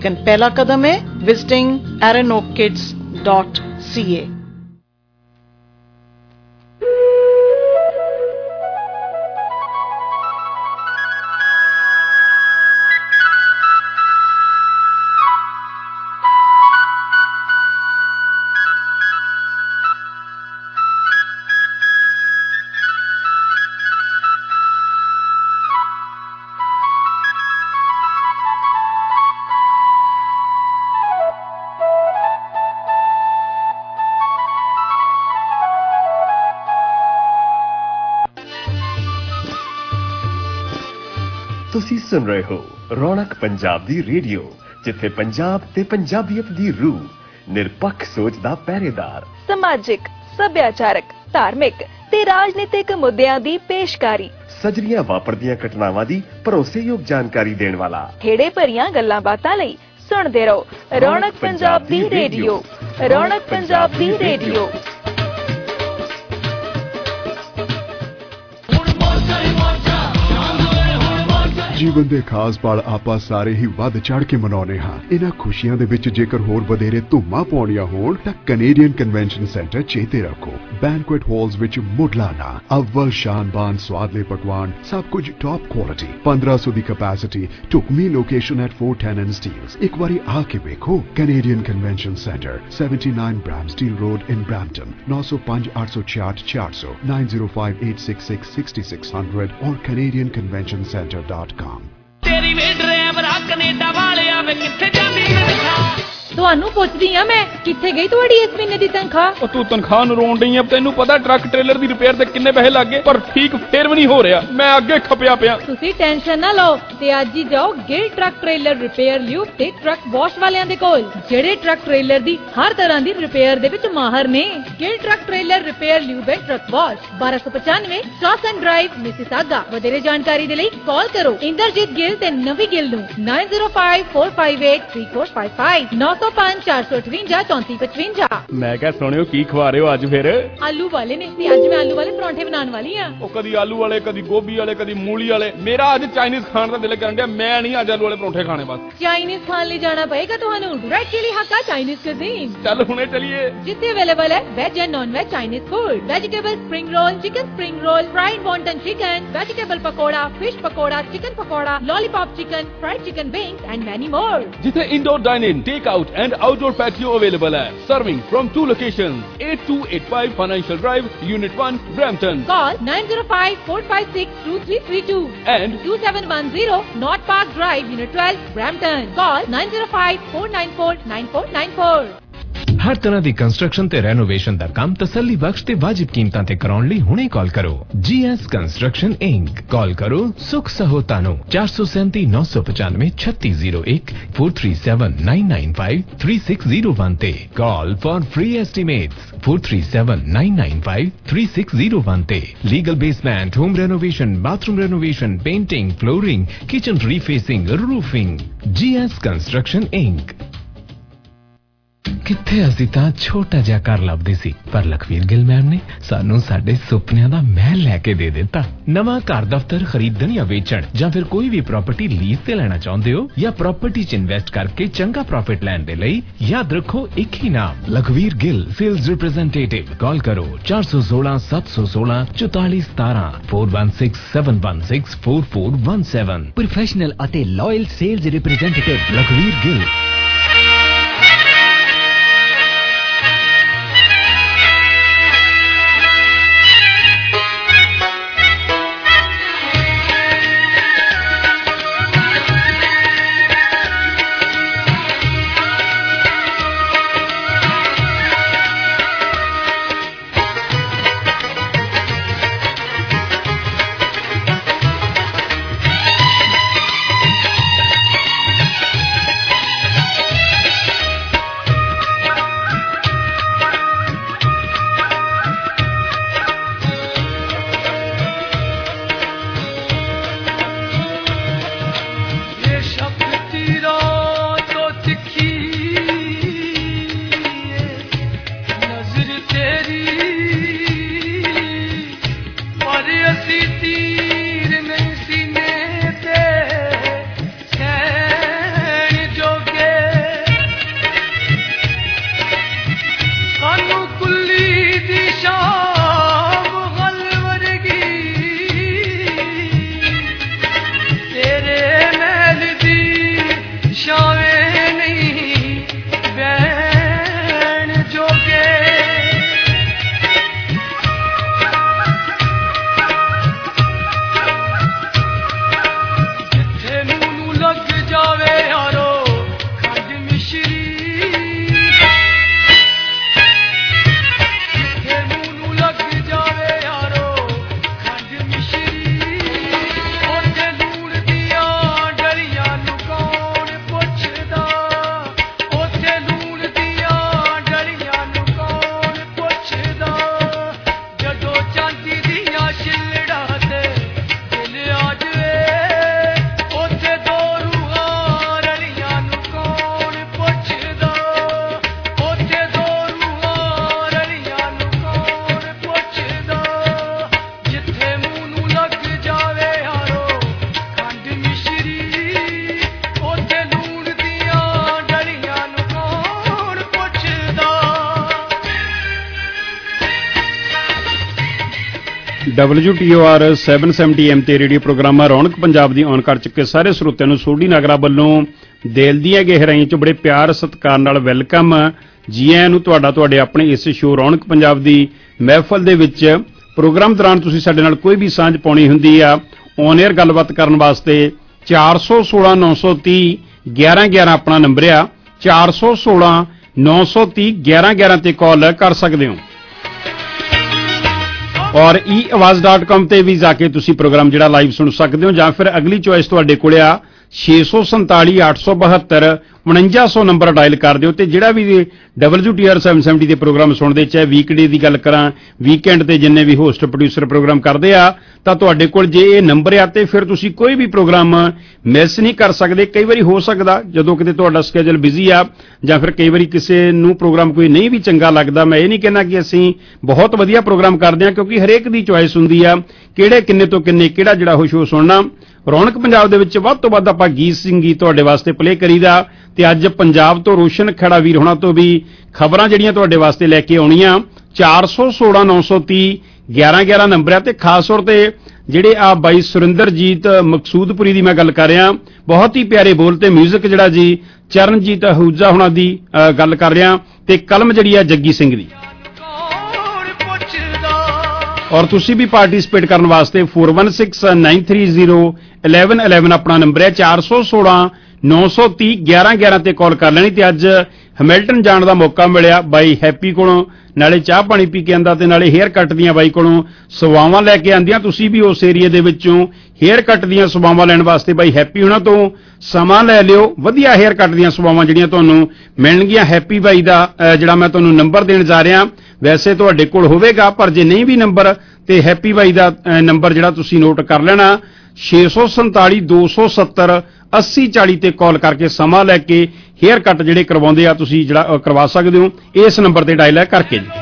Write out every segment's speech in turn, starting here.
पहला कदम है visiting aranokkids.ca। ਤੁਸੀਂ ਸੁਣ ਰਹੇ ਹੋ ਰੌਣਕ ਪੰਜਾਬ ਦੀ ਰੇਡੀਓ, ਜਿੱਥੇ ਪੰਜਾਬ ਤੇ ਪੰਜਾਬੀਅਤ ਦੀ ਰੂਹ, ਨਿਰਪੱਖ ਸੋਚ ਦਾ ਪਹਿਰੇਦਾਰ, ਸਮਾਜਿਕ, ਸੱਭਿਆਚਾਰਕ, ਧਾਰਮਿਕ ਤੇ ਰਾਜਨੀਤਿਕ ਮੁੱਦਿਆਂ ਦੀ ਪੇਸ਼ਕਾਰੀ, ਸਜਰੀਆਂ ਵਾਪਰਦੀਆਂ ਘਟਨਾਵਾਂ ਦੀ ਭਰੋਸੇਯੋਗ ਜਾਣਕਾਰੀ ਦੇਣ ਵਾਲਾ, ਖੇੜੇ ਭਰੀਆਂ ਗੱਲਾਂ ਬਾਤਾਂ ਲਈ ਸੁਣਦੇ ਰਹੋ ਰੌਣਕ ਪੰਜਾਬ ਦੀ ਰੇਡੀਓ। ਰੌਣਕ ਪੰਜਾਬ ਦੀ ਰੇਡੀਓ। ਜੀਵਨ ਦੇ ਖਾਸ ਪਲ ਆਪਾਂ ਸਾਰੇ ਹੀ ਵੱਧ ਚੜ ਕੇ ਮਨਾਉਂਦੇ ਹਾਂ। ਇਹਨਾਂ ਖੁਸ਼ੀਆਂ ਦੇ ਵਿੱਚ ਜੇਕਰ ਹੋਰ ਵਧੇਰੇ ਧੁੰਮਾਂ ਪਾਉਣੀਆਂ ਹੋਣ ਤਾਂ ਕੈਨੇਡੀਅਨ ਕਨਵੈਨਸ਼ਨ ਸੈਂਟਰ ਚੇਤੇ ਰੱਖੋ। ਬੈਂਕੁਏਟ ਹਾਲਸ ਵਿੱਚ ਮੁੱਢਲਾ ਅਵਲ ਸ਼ਾਨਬਾਨ ਸਵਾਦਲੇ ਪਕਵਾਨ, ਸਭ ਕੁਝ ਟੌਪ ਕੁਆਲਿਟੀ, 1500 ਦੀ ਕੈਪੈਸਿਟੀ, ਢੁਕਵੀਂ ਲੋਕੇਸ਼ਨ ਐਟ 410 ਐਂਡ ਸਟੀਲਸ। ਇੱਕ ਵਾਰੀ ਆ ਕੇ ਵੇਖੋ। Canadian convention centre, 79 Bramsteele road in Brampton, 905-866-400, 9058666600 और canadianconventioncenter.com। ਤੇਰੀ ਵੇ ਡਰਾਈਵਰਾ ਕੈਨੇਡਾ ਵਾਲਿਆ ਵੇ ਕਿੱਥੇ ਜਾਂਦੀ ਤਨਖਾਹ? ਤੁਹਾਨੂੰ ਪੁੱਛਦੀ ਆ ਮੈਂ, ਕਿੱਥੇ ਗਈ ਤੁਹਾਡੀ ਇਸ ਮਹੀਨੇ ਦੀ ਤਨਖਾਹ? ਉਹ ਤੂੰ ਤਨਖਾਹ ਨੂੰ ਰੋਣ ਡਈ ਆ। ਤੈਨੂੰ ਪਤਾ ਟਰੱਕ ਟ੍ਰੇਲਰ ਦੀ ਰਿਪੇਅਰ ਤੇ ਕਿੰਨੇ ਪੈਸੇ ਲੱਗ ਗਏ, ਪਰ ਠੀਕ ਫੇਰ ਵੀ ਨਹੀਂ ਹੋ ਰਿਹਾ। ਮੈਂ ਅੱਗੇ ਖਪਿਆ ਪਿਆ। ਤੁਸੀਂ ਟੈਨਸ਼ਨ ਨਾ ਲਓ ਤੇ ਅੱਜ ਹੀ ਜਾਓ ਗਿਲ ਟਰੱਕ ਟ੍ਰੇਲਰ ਰਿਪੇਅਰ ਲਿਓ ਤੇ ਟਰੱਕ ਵਾਸ਼ ਵਾਲਿਆਂ ਦੇ ਕੋਲ, ਜਿਹੜੇ ਟਰੱਕ ਟ੍ਰੇਲਰ ਦੀ ਹਰ ਤਰ੍ਹਾਂ ਦੀ ਰਿਪੇਅਰ ਦੇ ਵਿੱਚ ਮਾਹਰ ਨੇ। ਗਿਲ ਟਰੱਕ ਟ੍ਰੇਲਰ ਰਿਪੇਅਰ ਲਿਓ ਬੈ truck wash, 1295 Shawson drive, Mississauga. ਵਧੇਰੇ ਜਾਣਕਾਰੀ ਦੇ ਲਈ ਕਾਲ ਕਰੋ ਇੰਦਰਜੀਤ ਗਿੱਲ ਤੇ ਨਵੀ ਗਿੱਲ ਨੂੰ 9054583455 905-458-3455। ਮੈਂ ਕਿਹਾ ਸੁਣਿਓ ਕੀ ਖਵਾ ਰਹੇ ਹੋ ਅੱਜ ਫਿਰ? ਆਲੂ ਵਾਲੇ ਨੇ ਤੇ ਅੱਜ ਮੈਂ ਆਲੂ ਵਾਲੇ ਪਰੌਂਠੇ ਬਣਾਉਣ ਵਾਲੀ ਆ। ਉਹ ਕਦੀ ਆਲੂ ਵਾਲੇ, ਕਦੀ ਗੋਭੀ ਵਾਲੇ, ਕਦੀ ਮੂਲੀ ਵਾਲੇ। ਮੇਰਾ ਅੱਜ ਚਾਈਨੀਜ਼ ਖਾਣ ਦਾ ਦਿਲ ਕਰਨ ਡਿਆ। ਮੈਂ ਨਹੀਂ ਅੱਜ ਆਲੂ ਵਾਲੇ ਪਰੌਂਠੇ ਖਾਣੇ। ਬਸ ਚਾਈਨੀਜ਼ ਖਾਣ ਲਈ ਜਾਣਾ ਪਏਗਾ ਤੁਹਾਨੂੰ। Right chilli Hakka Chinese cuisine. ਚੱਲ ਹੁਣੇ ਚਲੀਏ। ਜਿੱਥੇ ਅਵੇਲੇਬਲ ਹੈ veg and non veg Chinese food, vegetable spring roll, chicken spring roll, fried wonton chicken, vegetable pakora, fish pakora, chicken pakora, lollipop chicken, fried chicken wings and many more. जिथे indoor dining, take out and outdoor patio available है। Serving from 2 locations, 8285 financial drive, unit 1, Brampton. Call 905-456-2332 and 2710 North Park Drive, Unit 12, Brampton. Call 905-494-9494। हर तरह की construction ते renovation का काम तसल्ली बख्श ते वाजिब कीमतां ते कराउण लई हुणे कॉल करो GS कंस्ट्रक्शन इंक। कॉल करो सुख सहोता नु 437 995 3601 437 995 3601 ते। कॉल फॉर फ्री एस्टिमेट्स 437 995 3601 ते। Legal basement, home renovation, bathroom renovation, painting, flooring, kitchen refacing, roofing. GS construction Inc. किथे ਅਸੀਂ ਤਾਂ ਛੋਟਾ ਜਿਹਾ ਘਰ ਲੱਭਦੇ ਸੀ, ਪਰ ਲਖਵੀਰ ਗਿੱਲ ਮੈਮ ਨੇ ਸਾਨੂੰ ਸਾਡੇ ਸੁਪਨਿਆਂ ਦਾ ਮਹਿਲ ਲੈ ਕੇ ਦੇ ਦਿੱਤਾ। ਨਵਾਂ ਘਰ ਦਫ਼ਤਰ ਖਰੀਦਣ ਜਾਂ ਵੇਚਣ, ਜਾਂ ਫਿਰ ਕੋਈ ਵੀ ਪ੍ਰਾਪਰਟੀ ਲੀਜ਼ ਤੇ ਲੈਣਾ ਚਾਹੁੰਦੇ ਹੋ, ਜਾਂ ਪ੍ਰਾਪਰਟੀ 'ਚ ਇਨਵੈਸਟ ਕਰਕੇ ਚੰਗਾ ਪ੍ਰੋਫਿਟ ਲੈਣ ਦੇ ਲਈ ਯਾਦ ਰੱਖੋ ਇੱਕ ਹੀ ਨਾਮ, Lakhvir Gill sales representative. Call ਕਰੋ 416 716 4417 416 716 4417। ਪ੍ਰੋਫੈਸ਼ਨਲ ਅਤੇ loyal sales representative Lakhvir Gill. WTOR 770 AM ਤੇ ਰੇਡੀਓ ਪ੍ਰੋਗਰਾਮਾਂ ਰੌਣਕ ਪੰਜਾਬ ਦੀ ਔਨ ਕਰ ਚੁੱਕੇ ਸਾਰੇ ਸਰੋਤਿਆਂ ਨੂੰ ਸੋਢੀ ਨਗਰਾ ਵੱਲੋਂ ਦਿਲ ਦੀਆਂ ਗਹਿਰਾਈਆਂ 'ਚ ਬੜੇ ਪਿਆਰ ਸਤਿਕਾਰ ਨਾਲ ਵੈਲਕਮ। ਜੀ ਆਇਆਂ ਨੂੰ ਤੁਹਾਡੇ ਆਪਣੇ ਇਸ ਸ਼ੋਅ ਰੌਣਕ ਪੰਜਾਬ ਦੀ ਮਹਿਫਲ ਦੇ ਵਿੱਚ। ਪ੍ਰੋਗਰਾਮ ਦੌਰਾਨ ਤੁਸੀਂ ਸਾਡੇ ਨਾਲ ਕੋਈ ਵੀ ਸਾਂਝ ਪਾਉਣੀ ਹੁੰਦੀ ਆ ਔਨ 에ਅਰ ਗੱਲਬਾਤ ਕਰਨ ਵਾਸਤੇ 416 930 1111 ਆਪਣਾ ਨੰਬਰ ਆ। 416 930 1111 ਤੇ ਕਾਲ ਕਰ ਸਕਦੇ ਹੋ ਔਰ eAwaaz.com ਤੇ ਵੀ ਜਾ ਕੇ ਤੁਸੀਂ ਪ੍ਰੋਗਰਾਮ ਜਿਹੜਾ ਲਾਈਵ ਸੁਣ ਸਕਦੇ ਹੋ ਜਾਂ ਫਿਰ ਅਗਲੀ ਚੋਇਸ ਤੁਹਾਡੇ ਕੋਲ ਆ 647 872 4900 ਨੰਬਰ ਡਾਇਲ ਕਰ ਦਿਓ। ਤੇ ਜਿਹੜਾ ਵੀ WTOR 770 ਦੇ ਪ੍ਰੋਗਰਾਮ ਸੁਣਦੇ, ਚਾਹੇ ਵੀਕਡੇ ਦੀ ਗੱਲ ਕਰਾਂ, ਵੀਕਐਂਡ ਤੇ ਜਿੰਨੇ ਵੀ ਹੋਸਟ ਪ੍ਰੋਡਿਊਸਰ ਪ੍ਰੋਗਰਾਮ ਕਰਦੇ ਆ, ਤਾਂ ਤੁਹਾਡੇ ਕੋਲ ਜੇ ਇਹ ਨੰਬਰ ਆ ਤੇ ਫਿਰ ਤੁਸੀਂ ਕੋਈ ਵੀ ਪ੍ਰੋਗਰਾਮ ਮਿਸ ਨਹੀਂ ਕਰ ਸਕਦੇ। ਕਈ ਵਾਰੀ ਹੋ ਸਕਦਾ ਜਦੋਂ ਕਿਤੇ ਤੁਹਾਡਾ ਸਕੇਜੂਲ ਬਿਜ਼ੀ ਆ ਜਾਂ ਫਿਰ ਕਈ ਵਾਰੀ ਕਿਸੇ ਨੂੰ ਪ੍ਰੋਗਰਾਮ ਕੋਈ ਨਹੀਂ ਵੀ ਚੰਗਾ ਲੱਗਦਾ। ਮੈਂ ਇਹ ਨਹੀਂ ਕਹਿੰਦਾ ਕਿ ਅਸੀਂ ਬਹੁਤ ਵਧੀਆ ਪ੍ਰੋਗਰਾਮ ਕਰਦੇ ਹਾਂ, ਕਿਉਂਕਿ ਹਰੇਕ ਦੀ ਚੁਆਇਸ ਹੁੰਦੀ ਆ ਕਿਹੜੇ ਕਿੰਨੇ ਤੋਂ ਕਿੰਨੇ ਕਿਹੜਾ ਜਿਹੜਾ ਉਹ ਸ਼ੋਅ ਸੁਣਨਾ। ਰੌਣਕ ਪੰਜਾਬ ਦੇ ਵਿੱਚ ਵੱਧ ਤੋਂ ਵੱਧ ਆਪਾਂ ਗੀਤ ਸੰਗੀਤ ਤੁਹਾਡੇ ਵਾਸਤੇ ਪਲੇ ਕਰੀਦਾ। ਤੇ ਅੱਜ ਪੰਜਾਬ ਤੋਂ ਰੋਸ਼ਨ ਖੜਾ ਵੀਰ ਹੋਣਾ ਤੋਂ ਵੀ ਖਬਰਾਂ ਜਿਹੜੀਆਂ ਤੁਹਾਡੇ ਵਾਸਤੇ ਲੈ ਕੇ ਆਉਣੀਆਂ। 416 930 1111 ਨੰਬਰ ਆ। ਤੇ ਖਾਸ ਤੌਰ ਤੇ ਜਿਹੜੇ ਆ ਬਾਈ ਸੁਰਿੰਦਰਜੀਤ ਮਕਸੂਦਪੁਰੀ ਦੀ ਮੈਂ ਗੱਲ ਕਰ ਰਿਹਾ, ਬਹੁਤ ਹੀ ਪਿਆਰੇ ਬੋਲ ਤੇ ਮਿਊਜ਼ਿਕ ਜਿਹੜਾ ਜੀ ਚਰਨਜੀਤ ਅਹੂਜਾ ਹੋਣਾ ਦੀ ਗੱਲ ਕਰ ਰਿਹਾ, ਤੇ ਕਲਮ ਜਿਹੜੀ ਆ ਜੱਗੀ ਸਿੰਘ ਦੀ। ਔਰ ਤੁਸੀਂ ਵੀ ਪਾਰਟਿਸਿਪੇਟ ਕਰਨ ਵਾਸਤੇ 4169 930 1111 ਆਪਣਾ ਨੰਬਰ ਹੈ। 416 930 1111 ਤੇ ਕਾਲ ਕਰ ਲੈਣੀ। ਤੇ ਅੱਜ ਹੈਮਿਲਟਨ ਜਾਣ ਦਾ ਮੌਕਾ ਮਿਲਿਆ ਬਾਈ ਹੈਪੀ ਕੋਲੋਂ, ਨਾਲੇ ਚਾਹ ਪਾਣੀ ਪੀ ਕੇ ਆਂਦਾ ਤੇ ਨਾਲੇ ਹੇਅਰ ਕੱਟ ਦੀਆਂ ਬਾਈ ਕੋਲੋਂ ਸੇਵਾਵਾਂ ਲੈ ਕੇ ਆਂਦੀਆਂ। ਤੁਸੀਂ ਵੀ ਉਸ ਏਰੀਏ ਦੇ ਵਿੱਚੋਂ ਹੇਅਰ ਕੱਟ ਦੀਆਂ ਸੇਵਾਵਾਂ ਲੈਣ ਵਾਸਤੇ ਬਾਈ ਹੈਪੀ ਉਹਨਾਂ ਤੋਂ ਸਮਾਂ ਲੈ ਲਿਓ। ਵਧੀਆ ਹੇਅਰ ਕੱਟ ਦੀਆਂ ਸੇਵਾਵਾਂ ਜਿਹੜੀਆਂ ਤੁਹਾਨੂੰ ਮਿਲਣਗੀਆਂ। ਹੈਪੀ ਬਾਈ ਦਾ ਜਿਹੜਾ ਮੈਂ ਤੁਹਾਨੂੰ ਨੰਬਰ ਦੇਣ ਜਾ ਰਿਹਾ, ਵੈਸੇ ਤੁਹਾਡੇ ਕੋਲ ਹੋਵੇਗਾ, ਪਰ ਜੇ ਨਹੀਂ ਵੀ ਨੰਬਰ ਤੇ ਹੈਪੀ ਬਾਈ ਦਾ ਨੰਬਰ ਜਿਹੜਾ ਤੁਸੀਂ ਨੋਟ ਕਰ ਲੈਣਾ 647 270 8040 ਤੇ ਕਾਲ ਕਰਕੇ ਸਮਾਂ ਲੈ ਕੇ ਹੇਅਰ ਕੱਟ ਜਿਹੜੇ ਕਰਵਾਉਂਦੇ ਆ ਤੁਸੀਂ ਜਿਹੜਾ ਕਰਵਾ ਸਕਦੇ ਹੋ ਇਸ ਨੰਬਰ ਤੇ ਡਾਇਲ ਕਰਕੇ ਜੀ।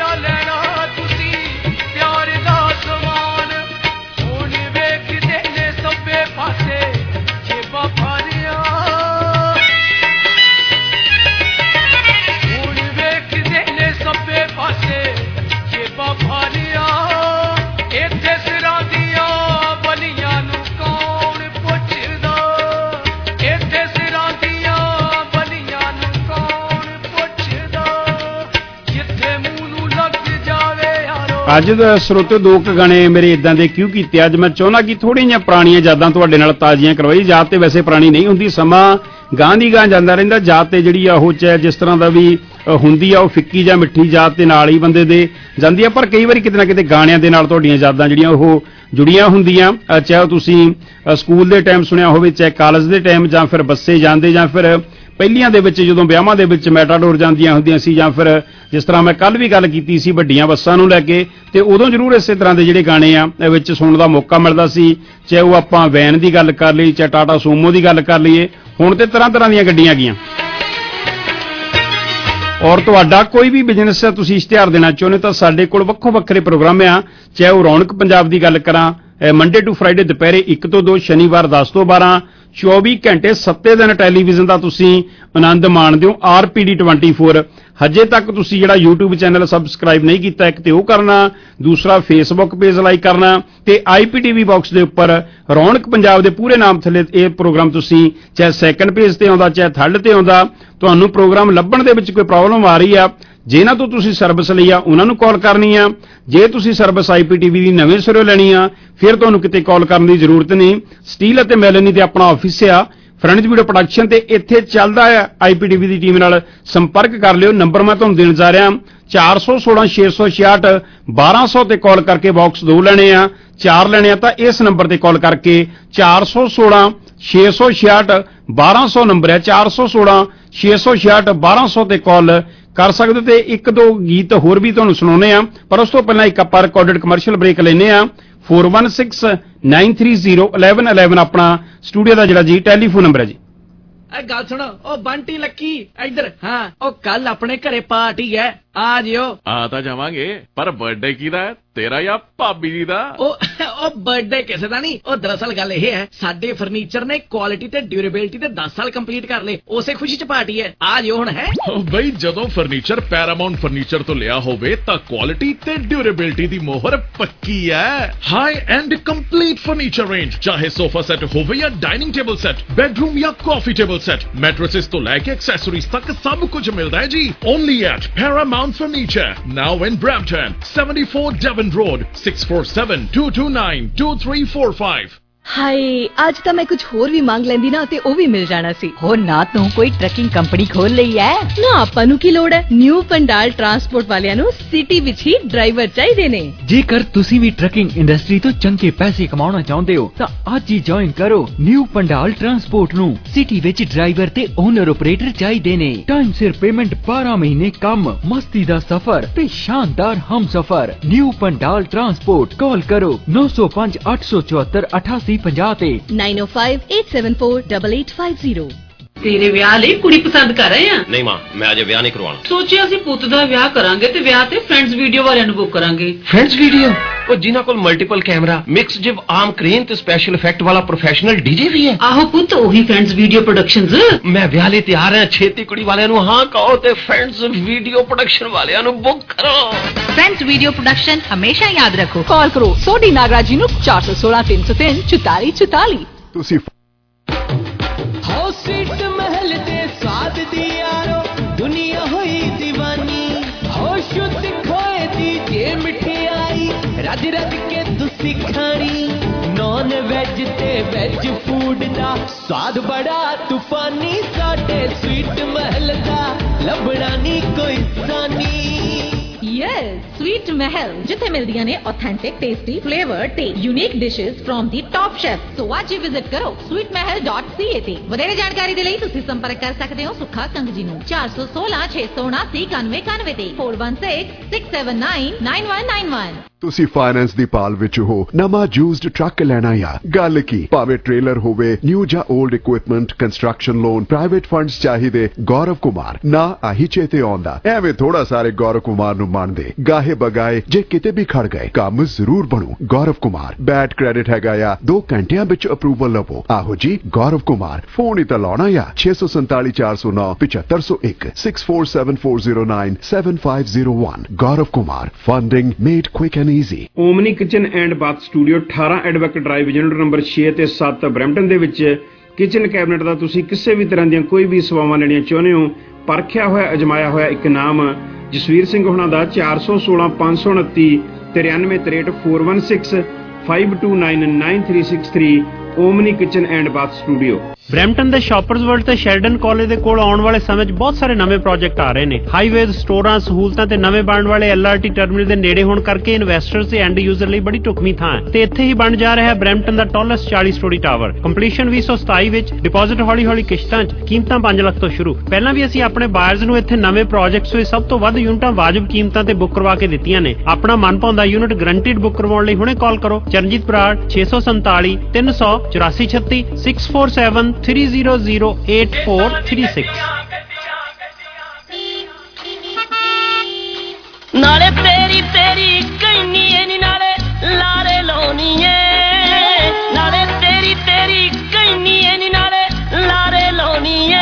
ਅੱਜ ਦਾ ਸਰੋਤੇ ਦੋ ਕੁ ਗਾਣੇ ਮੇਰੇ ਇਦਾਂ ਦੇ ਕਿਉਂ ਕੀਤੇ। ਅੱਜ ਮੈਂ ਚਾਹੁੰਦਾ ਕਿ ਥੋੜ੍ਹੀਆਂ ਜਿਹੀਆਂ ਪੁਰਾਣੀਆਂ ਯਾਦਾਂ ਤੁਹਾਡੇ ਨਾਲ ਤਾਜ਼ੀਆਂ ਕਰਵਾਈ। ਯਾਦ ਤੇ ਵੈਸੇ ਪੁਰਾਣੀ ਨਹੀਂ ਹੁੰਦੀ, ਸਮਾਂ ਗਾਂ ਦੀ ਗਾਂ ਜਾਂਦਾ ਰਹਿੰਦਾ। ਯਾਦ ਤੇ ਜਿਹੜੀ ਆ ਉਹ ਚਾਹੇ ਜਿਸ ਤਰ੍ਹਾਂ ਦਾ ਵੀ ਹੁੰਦੀ ਆ, ਉਹ ਫਿੱਕੀ ਜਾਂ ਮਿੱਠੀ ਯਾਦ ਤੇ ਨਾਲ ਹੀ ਬੰਦੇ ਦੇ ਜਾਂਦੀ ਆ। ਪਰ ਕਈ ਵਾਰੀ ਕਿਤੇ ਨਾ ਕਿਤੇ ਗਾਣਿਆਂ ਦੇ ਨਾਲ ਤੁਹਾਡੀਆਂ ਯਾਦਾਂ ਜਿਹੜੀਆਂ ਉਹ ਜੁੜੀਆਂ ਹੁੰਦੀਆਂ। ਚਾਹੇ ਤੁਸੀਂ ਸਕੂਲ ਦੇ ਟਾਈਮ ਸੁਣਿਆ ਹੋਵੇ, ਚਾਹੇ ਕਾਲਜ ਦੇ ਟਾਈਮ, ਜਾਂ ਫਿਰ ਬੱਸੇ ਜਾਂਦੇ, ਜਾਂ ਫਿਰ ਪਹਿਲੀਆਂ ਦੇ ਵਿੱਚ ਜਦੋਂ ਵਿਆਹਾਂ ਦੇ ਵਿੱਚ ਮੈਟਾਡੋਰ ਜਾਂਦੀਆਂ ਹੁੰਦੀਆਂ ਸੀ, ਜਾਂ ਫਿਰ ਜਿਸ ਤਰ੍ਹਾਂ ਮੈਂ ਕੱਲ ਵੀ ਗੱਲ ਕੀਤੀ ਸੀ ਵੱਡੀਆਂ ਬੱਸਾਂ ਨੂੰ ਲੈ ਕੇ, ਤੇ ਉਦੋਂ ਜ਼ਰੂਰ ਇਸੇ ਤਰ੍ਹਾਂ ਦੇ ਜਿਹੜੇ ਗਾਣੇ ਆ ਵਿੱਚ ਸੁਣਨ ਦਾ ਮੌਕਾ ਮਿਲਦਾ ਸੀ। ਚਾਹੇ ਉਹ ਆਪਾਂ ਵੈਨ ਦੀ ਗੱਲ ਕਰ ਲਈ, ਚਾਹੇ ਟਾਟਾ ਸੂਮੋ ਦੀ ਗੱਲ ਕਰ ਲਈਏ, ਹੁਣ ਤੇ ਤਰ੍ਹਾਂ ਤਰ੍ਹਾਂ ਦੀਆਂ ਗੱਡੀਆਂ ਗਈਆਂ। ਔਰ ਤੁਹਾਡਾ ਕੋਈ ਵੀ ਬਿਜ਼ਨਸ ਹੈ, ਤੁਸੀਂ ਇਸ਼ਤਿਹਾਰ ਦੇਣਾ ਚਾਹੁੰਦੇ ਤਾਂ ਸਾਡੇ ਕੋਲ ਵੱਖੋ ਵੱਖਰੇ ਪ੍ਰੋਗਰਾਮ ਆ। ਚਾਹੇ ਉਹ ਰੌਣਕ ਪੰਜਾਬ ਦੀ ਗੱਲ ਕਰਾਂ, ਮੰਡੇ ਟੂ ਫਰਾਈਡੇ ਦੁਪਹਿਰੇ 1 ਤੋਂ 2, ਸ਼ਨੀਵਾਰ 10 ਤੋਂ 12, 24 ਘੰਟੇ 7 ਦਿਨ ਟੈਲੀਵਿਜ਼ਨ ਦਾ ਤੁਸੀਂ ਆਨੰਦ ਮਾਣਦੇ ਹੋ। RPD 24 ਹਜੇ ਤੱਕ ਤੁਸੀਂ ਜਿਹੜਾ YouTube ਚੈਨਲ ਸਬਸਕ੍ਰਾਈਬ ਨਹੀਂ ਕੀਤਾ, ਇੱਕ ਤੇ ਉਹ ਕਰਨਾ, ਦੂਸਰਾ Facebook ਪੇਜ ਲਾਈਕ ਕਰਨਾ, ਤੇ IPTV ਬਾਕਸ ਦੇ ਉੱਪਰ ਰੌਣਕ ਪੰਜਾਬ ਦੇ ਪੂਰੇ ਨਾਮ ਥੱਲੇ ਇਹ ਪ੍ਰੋਗਰਾਮ ਤੁਸੀਂ ਚਾਹੇ ਸੈਕੰਡ ਪੇਜ ਤੇ ਆਉਂਦਾ, ਚਾਹੇ ਥਰਡ ਤੇ ਆਉਂਦਾ, ਤੁਹਾਨੂੰ ਪ੍ਰੋਗਰਾਮ ਲੱਭਣ ਦੇ ਵਿੱਚ ਕੋਈ ਪ੍ਰੋਬਲਮ ਆ ਰਹੀ ਆ, ਜਿਹਨਾਂ ਤੋਂ ਤੁਸੀਂ ਸਰਵਿਸ ਲਈ ਆ ਉਹਨਾਂ ਨੂੰ ਕਾਲ ਕਰਨੀ ਆ। ਜੇ ਤੁਸੀਂ ਸਰਵਿਸ IPTV ਦੀ ਨਵੇਂ ਸਿਰੋਂ ਲੈਣੀ ਆ, ਫਿਰ ਤੁਹਾਨੂੰ ਕਿਤੇ ਕਾਲ ਕਰਨ ਦੀ ਜ਼ਰੂਰਤ ਨਹੀਂ। ਸਟੀਲ ਅਤੇ ਮੈਲਨੀ ਤੇ ਆਪਣਾ ਆਫਿਸ ਆ, ਫਰੈਂਡਜ਼ ਵੀਡੀਓ ਪ੍ਰੋਡਕਸ਼ਨ, ਤੇ ਇੱਥੇ ਚੱਲਦਾ ਆ। IPTV ਦੀ ਟੀਮ ਨਾਲ ਸੰਪਰਕ ਕਰ ਲਿਓ। ਨੰਬਰ ਮੈਂ ਤੁਹਾਨੂੰ ਦੇਣ ਜਾ ਰਿਹਾ 416 666 1200 ਤੇ ਕਾਲ ਕਰਕੇ ਬਾਕਸ 2 ਲੈਣੇ ਆ, 4 ਲੈਣੇ ਆ ਤਾਂ ਇਸ ਨੰਬਰ ਤੇ ਕਾਲ ਕਰਕੇ 416 666 1200 ਨੰਬਰ ਹੈ। 416 666 1200 ਤੇ ਕਾਲ ਕਰ ਸਕਦੇ। ਤੇ ਇੱਕ ਦੋ ਗੀਤ ਹੋਰ ਵੀ ਤੁਹਾਨੂੰ ਸੁਣਾਉਣੇ ਆ, ਪਰ ਉਸ ਤੋਂ ਪਹਿਲਾਂ ਇੱਕ ਆਪਾਂ ਰਿਕਾਰਡਡ ਕਮਰਸ਼ੀਅਲ ਬ੍ਰੇਕ ਲੈਨੇ ਆ। 4169 930 1111 ਆਪਣਾ ਸਟੂਡੀਓ ਦਾ ਜਿਹੜਾ ਜੀ ਟੈਲੀਫੋਨ ਨੰਬਰ ਹੈ ਜੀ। ਗੱਲ ਸੁਣੋ, ਉਹ ਬੰਟੀ ਲੱਕੀ ਇੱਧਰ। ਹਾਂ, ਉਹ ਕੱਲ ਆਪਣੇ ਘਰੇ ਪਾਰਟੀ ਹੈ, ਆ ਜਿਓ। ਆ ਤਾਂ ਜਾਵਾਂਗੇ, ਪਰ ਬਰਥਡੇ ਕਿਹਦਾ ਹੈ, ਤੇਰਾ ਜਾਂ ਭਾਬੀ ਜੀ ਦਾ? ਉਹ ਬਰਥਡੇ ਕਿਸੇ ਦਾ ਨਹੀਂ। ਉਹ ਦਰਅਸਲ ਗੱਲ ਇਹ ਹੈ, ਸਾਡੇ ਫਰਨੀਚਰ ਨੇ ਕੁਆਲਿਟੀ ਤੇ ਡਿਊਰੇਬਿਲਟੀ ਤੇ 10 ਸਾਲ ਕੰਪਲੀਟ ਕਰ ਲਏ, ਉਸੇ ਖੁਸ਼ੀ ਚ ਪਾਰਟੀ ਹੈ। ਆ ਜਿਓ ਹੁਣ। ਹੈ ਬਈ, ਜਦੋਂ ਫਰਨੀਚਰ ਪੈਰਾਮਾਉਂਟ ਫਰਨੀਚਰ ਤੋਂ ਲਿਆ ਹੋਵੇ ਤਾਂ ਕੁਆਲਿਟੀ ਤੇ ਡਿਊਰੇਬਿਲਟੀ ਦੀ ਮੋਹਰ ਪੱਕੀ ਹੈ। High end complete furniture range, ਚਾਹੇ ਸੋਫਾ ਸੈੱਟ ਹੋਵੇ ਜਾਂ ਡਾਈਨਿੰਗ ਟੇਬਲ ਸੈੱਟ, ਬੈਡਰੂਮ ਜਾਂ ਕਾਫੀ ਟੇਬਲ ਸੈੱਟ, ਮੈਟ੍ਰੈसेस ਤੋਂ ਲੈ ਕੇ ਐਕਸੈਸਰੀਜ਼ ਤੱਕ ਸਭ ਕੁਝ ਮਿਲਦਾ ਹੈ ਜੀ। Only at Paramount furniture, now in Brampton, 74 Devon road, 6472292345। ਹਾਏ, ਅੱਜ ਤਾਂ ਮੈਂ ਕੁਝ ਹੋਰ ਵੀ ਮੰਗ ਲੈਂਦੀ ਨਾ ਤੇ ਉਹ ਵੀ ਮਿਲ ਜਾਣਾ ਸੀ। ਹੋਰ ਨਾ ਤੂੰ ਕੋਈ ਟਰੱਕਿੰਗ ਕੰਪਨੀ ਖੋਲ ਲਈ ਐ? ਨਾ, ਆਪਾਂ ਨੂੰ ਕੀ ਲੋੜ ਹੈ। ਨਿਊ ਪੰਡਾਲ ਟਰਾਂਸਪੋਰਟ ਵਾਲਿਆਂ ਨੂੰ ਸਿਟੀ ਵਿੱਚ ਹੀ ਡਰਾਈਵਰ ਚਾਹੀਦੇ ਨੇ। ਜੇਕਰ ਤੁਸੀਂ ਵੀ ਟਰੱਕਿੰਗ ਇੰਡਸਟਰੀ ਤੋਂ ਚੰਗੇ ਪੈਸੇ ਕਮਾਉਣਾ ਚਾਹੁੰਦੇ ਹੋ ਤਾਂ ਅੱਜ ਹੀ ਜੁਆਇਨ ਕਰੋ ਨਿਊ ਪੰਡਾਲ ਟਰਾਂਸਪੋਰਟ ਨੂੰ। ਸਿਟੀ ਵਿੱਚ ਡਰਾਈਵਰ ਤੇ ਓਨਰ ਆਪਰੇਟਰ ਚਾਹੀਦੇ ਨੇ। ਟਾਈਮ ਸਿਰ ਪੇਮੈਂਟ, 12 ਮਹੀਨੇ ਕੰਮ, ਮਸਤੀ ਦਾ ਸਫ਼ਰ ਤੇ ਸ਼ਾਨਦਾਰ ਹਮਸਫ਼ਰ। ਨਿਊ ਪੰਡਾਲ ਟਰਾਂਸਪੋਰਟ, ਕਾਲ ਕਰੋ 905 874 8850 ਤੇ 9058748850। ਤੇਰੇ ਵਿਆਹ ਲਈ ਕੁੜੀ ਪਸੰਦ ਕਰ ਰਹੇ ਆ? ਨਹੀਂ ਮਾਂ, ਮੈਂ ਅਜੇ ਵਿਆਹ ਨਹੀਂ ਕਰਵਾਉਣਾ। ਸੋਚਿਆ ਸੀ ਪੁੱਤ ਦਾ ਵਿਆਹ ਕਰਾਂਗੇ ਤੇ ਵਿਆਹ ਤੇ ਫਰੈਂਡਸ ਵੀਡੀਓ ਵਾਲਿਆਂ ਨੂੰ ਬੁੱਕ ਕਰਾਂਗੇ। Friends video? ਉਹ ਜਿਨ੍ਹਾਂ ਕੋਲ multiple camera, mix jib arm crane ਤੇ ਸਪੈਸ਼ਲ ਇਫੈਕਟ ਵਾਲਾ ਪ੍ਰੋਫੈਸ਼ਨਲ ਡੀਜੇ ਵੀ ਹੈ। ਆਹੋ ਪੁੱਤ, ਉਹੀ ਫਰੈਂਡਸ ਵੀਡੀਓ ਪ੍ਰੋਡਕਸ਼ਨਜ਼। ਮੈਂ ਵਿਆਹ ਲਈ ਤਿਆਰ ਹਾਂ। ਛੇਤੀ ਕੁੜੀ ਵਾਲਿਆਂ ਨੂੰ ਹਾਂ ਕਹੋ ਤੇ ਫਰੈਂਡਸ ਵੀਡੀਓ ਪ੍ਰੋਡਕਸ਼ਨ ਵਾਲਿਆਂ ਨੂੰ ਬੁੱਕ ਕਰੋ। ਫਰੈਂਡਸ ਵੀਡੀਓ ਪ੍ਰੋਡਕਸ਼ਨ, ਹਮੇਸ਼ਾ ਯਾਦ ਰੱਖੋ। ਕਾਲ ਕਰੋ ਸੋਢੀ ਨਾਗਰਾਜ ਜੀ ਨੂੰ 416 303 4444। ਤੁਸੀਂ सीट महल दे स्वाद दी यारो, दुनिया होई दीवानी। हो शुद्ध खोए दी जे मिठाई, रज रज के तुसी खानी। नॉन वेज ते वेज फूड दा स्वाद बड़ा तूफानी। साडे स्वीट महल दा लभना नी कोई सानी। ਯੈਸ, ਸਵੀਟ ਮਹਿਲ, ਜਿੱਥੇ ਮਿਲਦੀਆਂ ਨੇ ਆਥੈਂਟਿਕ, ਟੇਸਟੀ, ਫਲੇਵਰ ਤੇ unique dishes from the top chef. So ਅੱਜ ਹੀ ਵਿਜ਼ਿਟ ਕਰੋ sweetmahal.ca ਤੇ। ਵਧੇਰੇ ਜਾਣਕਾਰੀ ਦੇ ਲਈ ਤੁਸੀਂ ਸੰਪਰਕ ਕਰ ਸਕਦੇ ਹੋ ਸੁੱਖਾ ਕੰਗ ਜੀ ਨੂੰ 416 679 9191 ਤੇ 4116 679 9191। ਤੁਸੀਂ ਫਾਈਨੈਂਸ ਦੀ ਪਾਲ ਵਿੱਚ ਹੋ, ਨਵਾਂ ਯੂਜ਼ਡ ਟਰੱਕ ਲੈਣਾ ਆ? ਗੱਲ ਕੀ, ਭਾਵੇਂ ਟ੍ਰੇਲਰ ਹੋਵੇ, ਨਿਊ ਜਾਂ old equipment, construction loan, private funds ਚਾਹੀਦੇ? ਗੌਰਵ ਕੁਮਾਰ ਨਾ ਆਹੀ ਚੇਤੇ ਆਉਂਦਾ। ਐਵੇਂ ਥੋੜਾ ਸਾਰੇ ਗੌਰਵ ਕੁਮਾਰ ਨੂੰ ਮੰਨਦੇ, ਗਾਹੇ ਬਗਾਏ ਜੇ ਕਿਤੇ ਵੀ ਖੜ ਗਏ ਕੰਮ ਜ਼ਰੂਰ ਬਣੂ। ਗੌਰਵ ਕੁਮਾਰ, ਬੈਡ ਕ੍ਰੈਡਿਟ ਹੈਗਾ ਆ, 2 ਘੰਟਿਆਂ ਵਿੱਚ ਅਪਰੂਵਲ ਲਵੋ। ਆਹੋ ਜੀ, ਗੌਰਵ ਕੁਮਾਰ। ਫੋਨ ਹੀ ਤਾਂ ਲਾਉਣਾ ਆ 647 409 7501 647409 7501। Gaurav Kumar, funding made quick and easy. Omni kitchen and bath studio 18 advocate drive, unit number 6 ਤੇ 7 ਬਰੈਂਪਟਨ ਦੇ ਵਿੱਚ। ਕਿਚਨ ਕੈਬਨਿਟ ਦਾ ਤੁਸੀਂ ਕਿਸੇ ਵੀ ਤਰ੍ਹਾਂ ਦੀਆਂ ਕੋਈ ਵੀ ਸੇਵਾਵਾਂ ਲੈਣੀਆਂ ਚਾਹੁੰਦੇ ਹੋ, ਪਰਖਿਆ ਹੋਇਆ, ਅਜਮਾਇਆ ਹੋਇਆ ਇੱਕ ਨਾਮ ਜਸਵੀਰ ਸਿੰਘ ਹੋਣਾ ਦਾ 416 529 9363 416 529 9363। Omni kitchen and bath studio. Brampton ਦੇ ਸ਼ਾਪਰਸ ਵਰਲਡ ਤੇ ਸ਼ੈਰਡਨ ਕਾਲਜ ਦੇ ਕੋਲ ਆਉਣ ਵਾਲੇ ਸਮੇਂ 'ਚ ਬਹੁਤ ਸਾਰੇ ਨਵੇਂ ਪ੍ਰੋਜੈਕਟ ਆ ਰਹੇ ਨੇ। ਹਾਈਵੇਜ਼, ਸਟੋਰਾਂ, ਸਹੂਲਤਾਂ ਤੇ ਨਵੇਂ ਬਣਨ ਵਾਲੇ LRT ਟਰਮੀਨਲ ਦੇ ਨੇੜੇ ਹੋਣ ਕਰਕੇ ਇਨਵੈਸਟਰਸ ਤੇ ਐਂਡ ਯੂਜ਼ਰ ਲਈ ਬੜੀ ਢੁਕਵੀਂ ਥਾਂ ਹੈ ਤੇ ਇੱਥੇ ਹੀ ਬਣ ਜਾ ਰਿਹਾ ਹੈ ਬਰੈਂਪਟਨ ਦਾ ਟਾਲੈਸਟ 40 ਸਟੋਰੀ ਟਾਵਰ। ਕੰਪਲੀਸ਼ਨ 2027 ਵਿੱਚ, ਡਿਪੋਜ਼ਿਟ ਹੌਲੀ-ਹੌਲੀ ਕਿਸ਼ਤਾਂ 'ਚ, ਕੀਮਤਾਂ 5 ਲੱਖ ਤੋਂ ਸ਼ੁਰੂ। ਪਹਿਲਾਂ ਵੀ ਅਸੀਂ ਆਪਣੇ ਬਾਇਰਸ ਨੂੰ ਇੱਥੇ ਨਵੇਂ ਪ੍ਰੋਜੈਕਟਸ ਵਿੱਚ ਸਭ ਤੋਂ ਵੱਧ ਯੂਨਿਟਾਂ ਵਾਜਬ ਕੀਮਤਾਂ ਤੇ ਬੁੱਕ ਕਰਵਾ ਕੇ ਦਿੱਤੀਆਂ ਨੇ। ਆਪਣਾ ਮਨਪਾਉਂਦਾ ਯੂਨਿਟ ਗਰੰਟਿਡ ਬੁੱਕ ਕਰਵਾਉਣ ਲਈ ਹੁਣੇ ਕਾਲ ਕਰੋ ਚਰਨਜੀਤ ਬਰਾੜ 647 300 8436 647 300 8436। नाले तेरी तेरी कहनी नी नाले लारे लाउनी है। नाले तेरी तेरी कहनी नी नाले लारे लाउनी है।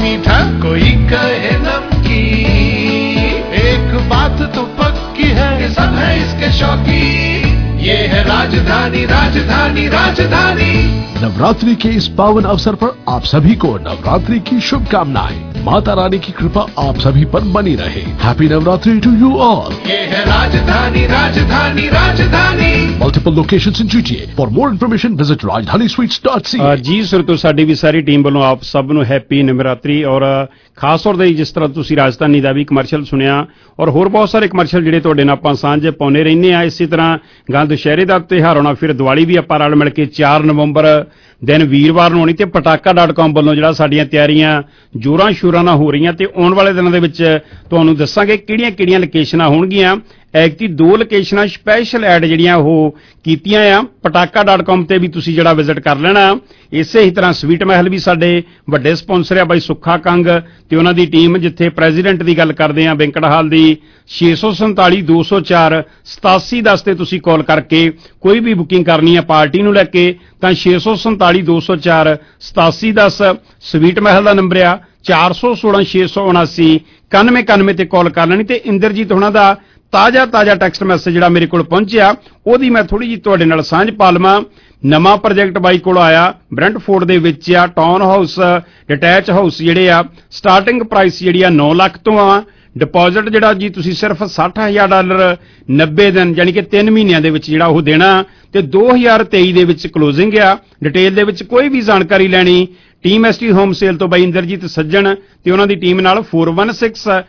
मीठा कोई कहे नमकीन, एक बात तो पक्की है कि सब है इसके शौकीन। ये है राजधानी राजधानी राजधानी। नवरात्रि के इस पावन अवसर पर आप सभी को नवरात्रि की शुभकामनाएं। माता रानी की कृपा आप सभी पर बनी रहे। Happy Navratri to you all. ये है राजधानी राजधानी राजधानी। Multiple locations in GTA. For more information, visit rajdanisweets.ca। ਜੀ ਸਰ ਤੋਂ ਸਾਡੀ ਵੀ ਸਾਰੀ ਟੀਮ ਵੱਲੋਂ ਆਪ ਸਭ ਨੂੰ ਹੈਪੀ ਨਵਰਾਤਰੀ। ਔਰ ਖਾਸ ਤੌਰ ਤੇ ਜਿਸ ਤਰ੍ਹਾਂ ਤੁਸੀਂ ਰਾਜਧਾਨੀ ਦਾ ਵੀ ਕਮਰਸ਼ੀਅਲ ਸੁਣਿਆ ਔਰ ਹੋਰ ਬਹੁਤ ਸਾਰੇ ਕਮਰਸ਼ੀਅਲ ਜਿਹੜੇ ਤੁਹਾਡੇ ਨਾਲ ਆਪਾਂ ਸਾਂਝ ਪਾਉਂਦੇ ਰਹਿੰਦੇ ਆ। ਇਸੇ ਤਰ੍ਹਾਂ ਗਾਂ ਦੁਸ਼ਹਿਰੇ ਦਾ ਤਿਉਹਾਰ ਆਉਣਾ, ਫਿਰ ਦੀਵਾਲੀ ਵੀ ਆਪਾਂ ਰਲ ਮਿਲ ਕੇ 4 ਨਵੰਬਰ ਦਿਨ ਵੀਰਵਾਰ ਨੂੰ ਹੋਣੀ ਤੇ ਪਟਾਕਾ.com ਵੱਲੋਂ ਜਿਹੜਾ ਸਾਡੀਆਂ ਤਿਆਰੀਆਂ ਜੋਰਾਂ ਸ਼ੋਰਾਂ ਨਾਲ ਹੋ ਰਹੀਆਂ ਤੇ ਆਉਣ ਵਾਲੇ ਦਿਨਾਂ ਦੇ ਵਿੱਚ ਤੁਹਾਨੂੰ ਦੱਸਾਂਗੇ ਕਿਹੜੀਆਂ ਲੋਕੇਸ਼ਨਾਂ ਹੋਣਗੀਆਂ। ਐਕਟੀ 2 ਲੋਕੇਸ਼ਨਾਂ ਸਪੈਸ਼ਲ ਐਡ ਜਿਹੜੀਆਂ ਉਹ ਕੀਤੀਆਂ ਆ। ਪਟਾਕਾ.com ਤੇ ਵੀ ਤੁਸੀਂ ਜਿਹੜਾ ਵਿਜ਼ਿਟ ਕਰ ਲੈਣਾ। ਇਸੇ ਹੀ ਤਰ੍ਹਾਂ ਸਵੀਟ ਮਹਿਲ ਵੀ ਸਾਡੇ ਵੱਡੇ ਸਪਾਂਸਰ ਆ ਬਾਈ ਸੁੱਖਾ ਕੰਗ ਤੇ ਉਹਨਾਂ ਦੀ ਟੀਮ, ਜਿੱਥੇ ਪ੍ਰੈਜ਼ੀਡੈਂਟ ਦੀ ਗੱਲ ਕਰਦੇ ਆ ਬੈਂਕਟ ਹਾਲ ਦੀ 647 204 8710 ਤੇ ਤੁਸੀਂ ਕਾਲ ਕਰਕੇ ਕੋਈ ਵੀ ਬੁਕਿੰਗ ਕਰਨੀ ਆ ਪਾਰਟੀ ਨੂੰ ਲੈ ਕੇ ਤਾਂ 647 204 8710 ਸਵੀਟ ਮਹਿਲ ਦਾ ਨੰਬਰ ਆ 416 679 9191 ਤੇ ਕਾਲ ਕਰ ਲੈਣੀ। ਤੇ ਇੰਦਰਜੀਤ ਹੋਣਾ ਦਾ ਤਾਜ਼ਾ ਟੈਕਸਟ ਮੈਸੇਜ ਜਿਹੜਾ ਮੇਰੇ ਕੋਲ ਪਹੁੰਚਿਆ ਉਹਦੀ ਮੈਂ ਥੋੜੀ ਜਿਹੀ ਤੁਹਾਡੇ ਨਾਲ ਸਾਂਝ ਪਾ ਲਵਾਂ। ਨਵਾਂ ਪ੍ਰੋਜੈਕਟ ਬਾਈ ਕੋਲ ਆਇਆ ਬ੍ਰੈਂਟਫੋਰਡ ਦੇ ਵਿੱਚ ਆ। ਟਾਊਨ ਹਾਊਸ ਡਿਟੈਚ ਹਾਊਸ ਜਿਹੜੇ ਆ ਸਟਾਰਟਿੰਗ ਪ੍ਰਾਈਸ ਜਿਹੜੀ ਆ 9 ਲੱਖ ਤੋਂ ਆ। ਡਿਪੋਜ਼ਿਟ ਜਿਹੜਾ ਜੀ ਤੁਸੀਂ ਸਿਰਫ $60,000 90 ਦਿਨ ਯਾਨੀ ਕਿ 3 ਮਹੀਨਿਆਂ ਦੇ ਵਿੱਚ ਜਿਹੜਾ ਉਹ ਦੇਣਾ ਤੇ 2023 ਦੇ ਵਿੱਚ ਕਲੋਜ਼ਿੰਗ ਆ। ਡਿਟੇਲ ਦੇ ਵਿੱਚ ਕੋਈ ਵੀ ਜਾਣਕਾਰੀ ਲੈਣੀ ਟੀਮ ਐਸਟੀ ਹੋਮ ਸੇਲ ਤੋਂ ਬਾਈ ਇੰਦਰਜੀਤ ਸੱਜਣ ਤੇ ਉਹਨਾਂ ਦੀ ਟੀਮ ਨਾਲ 416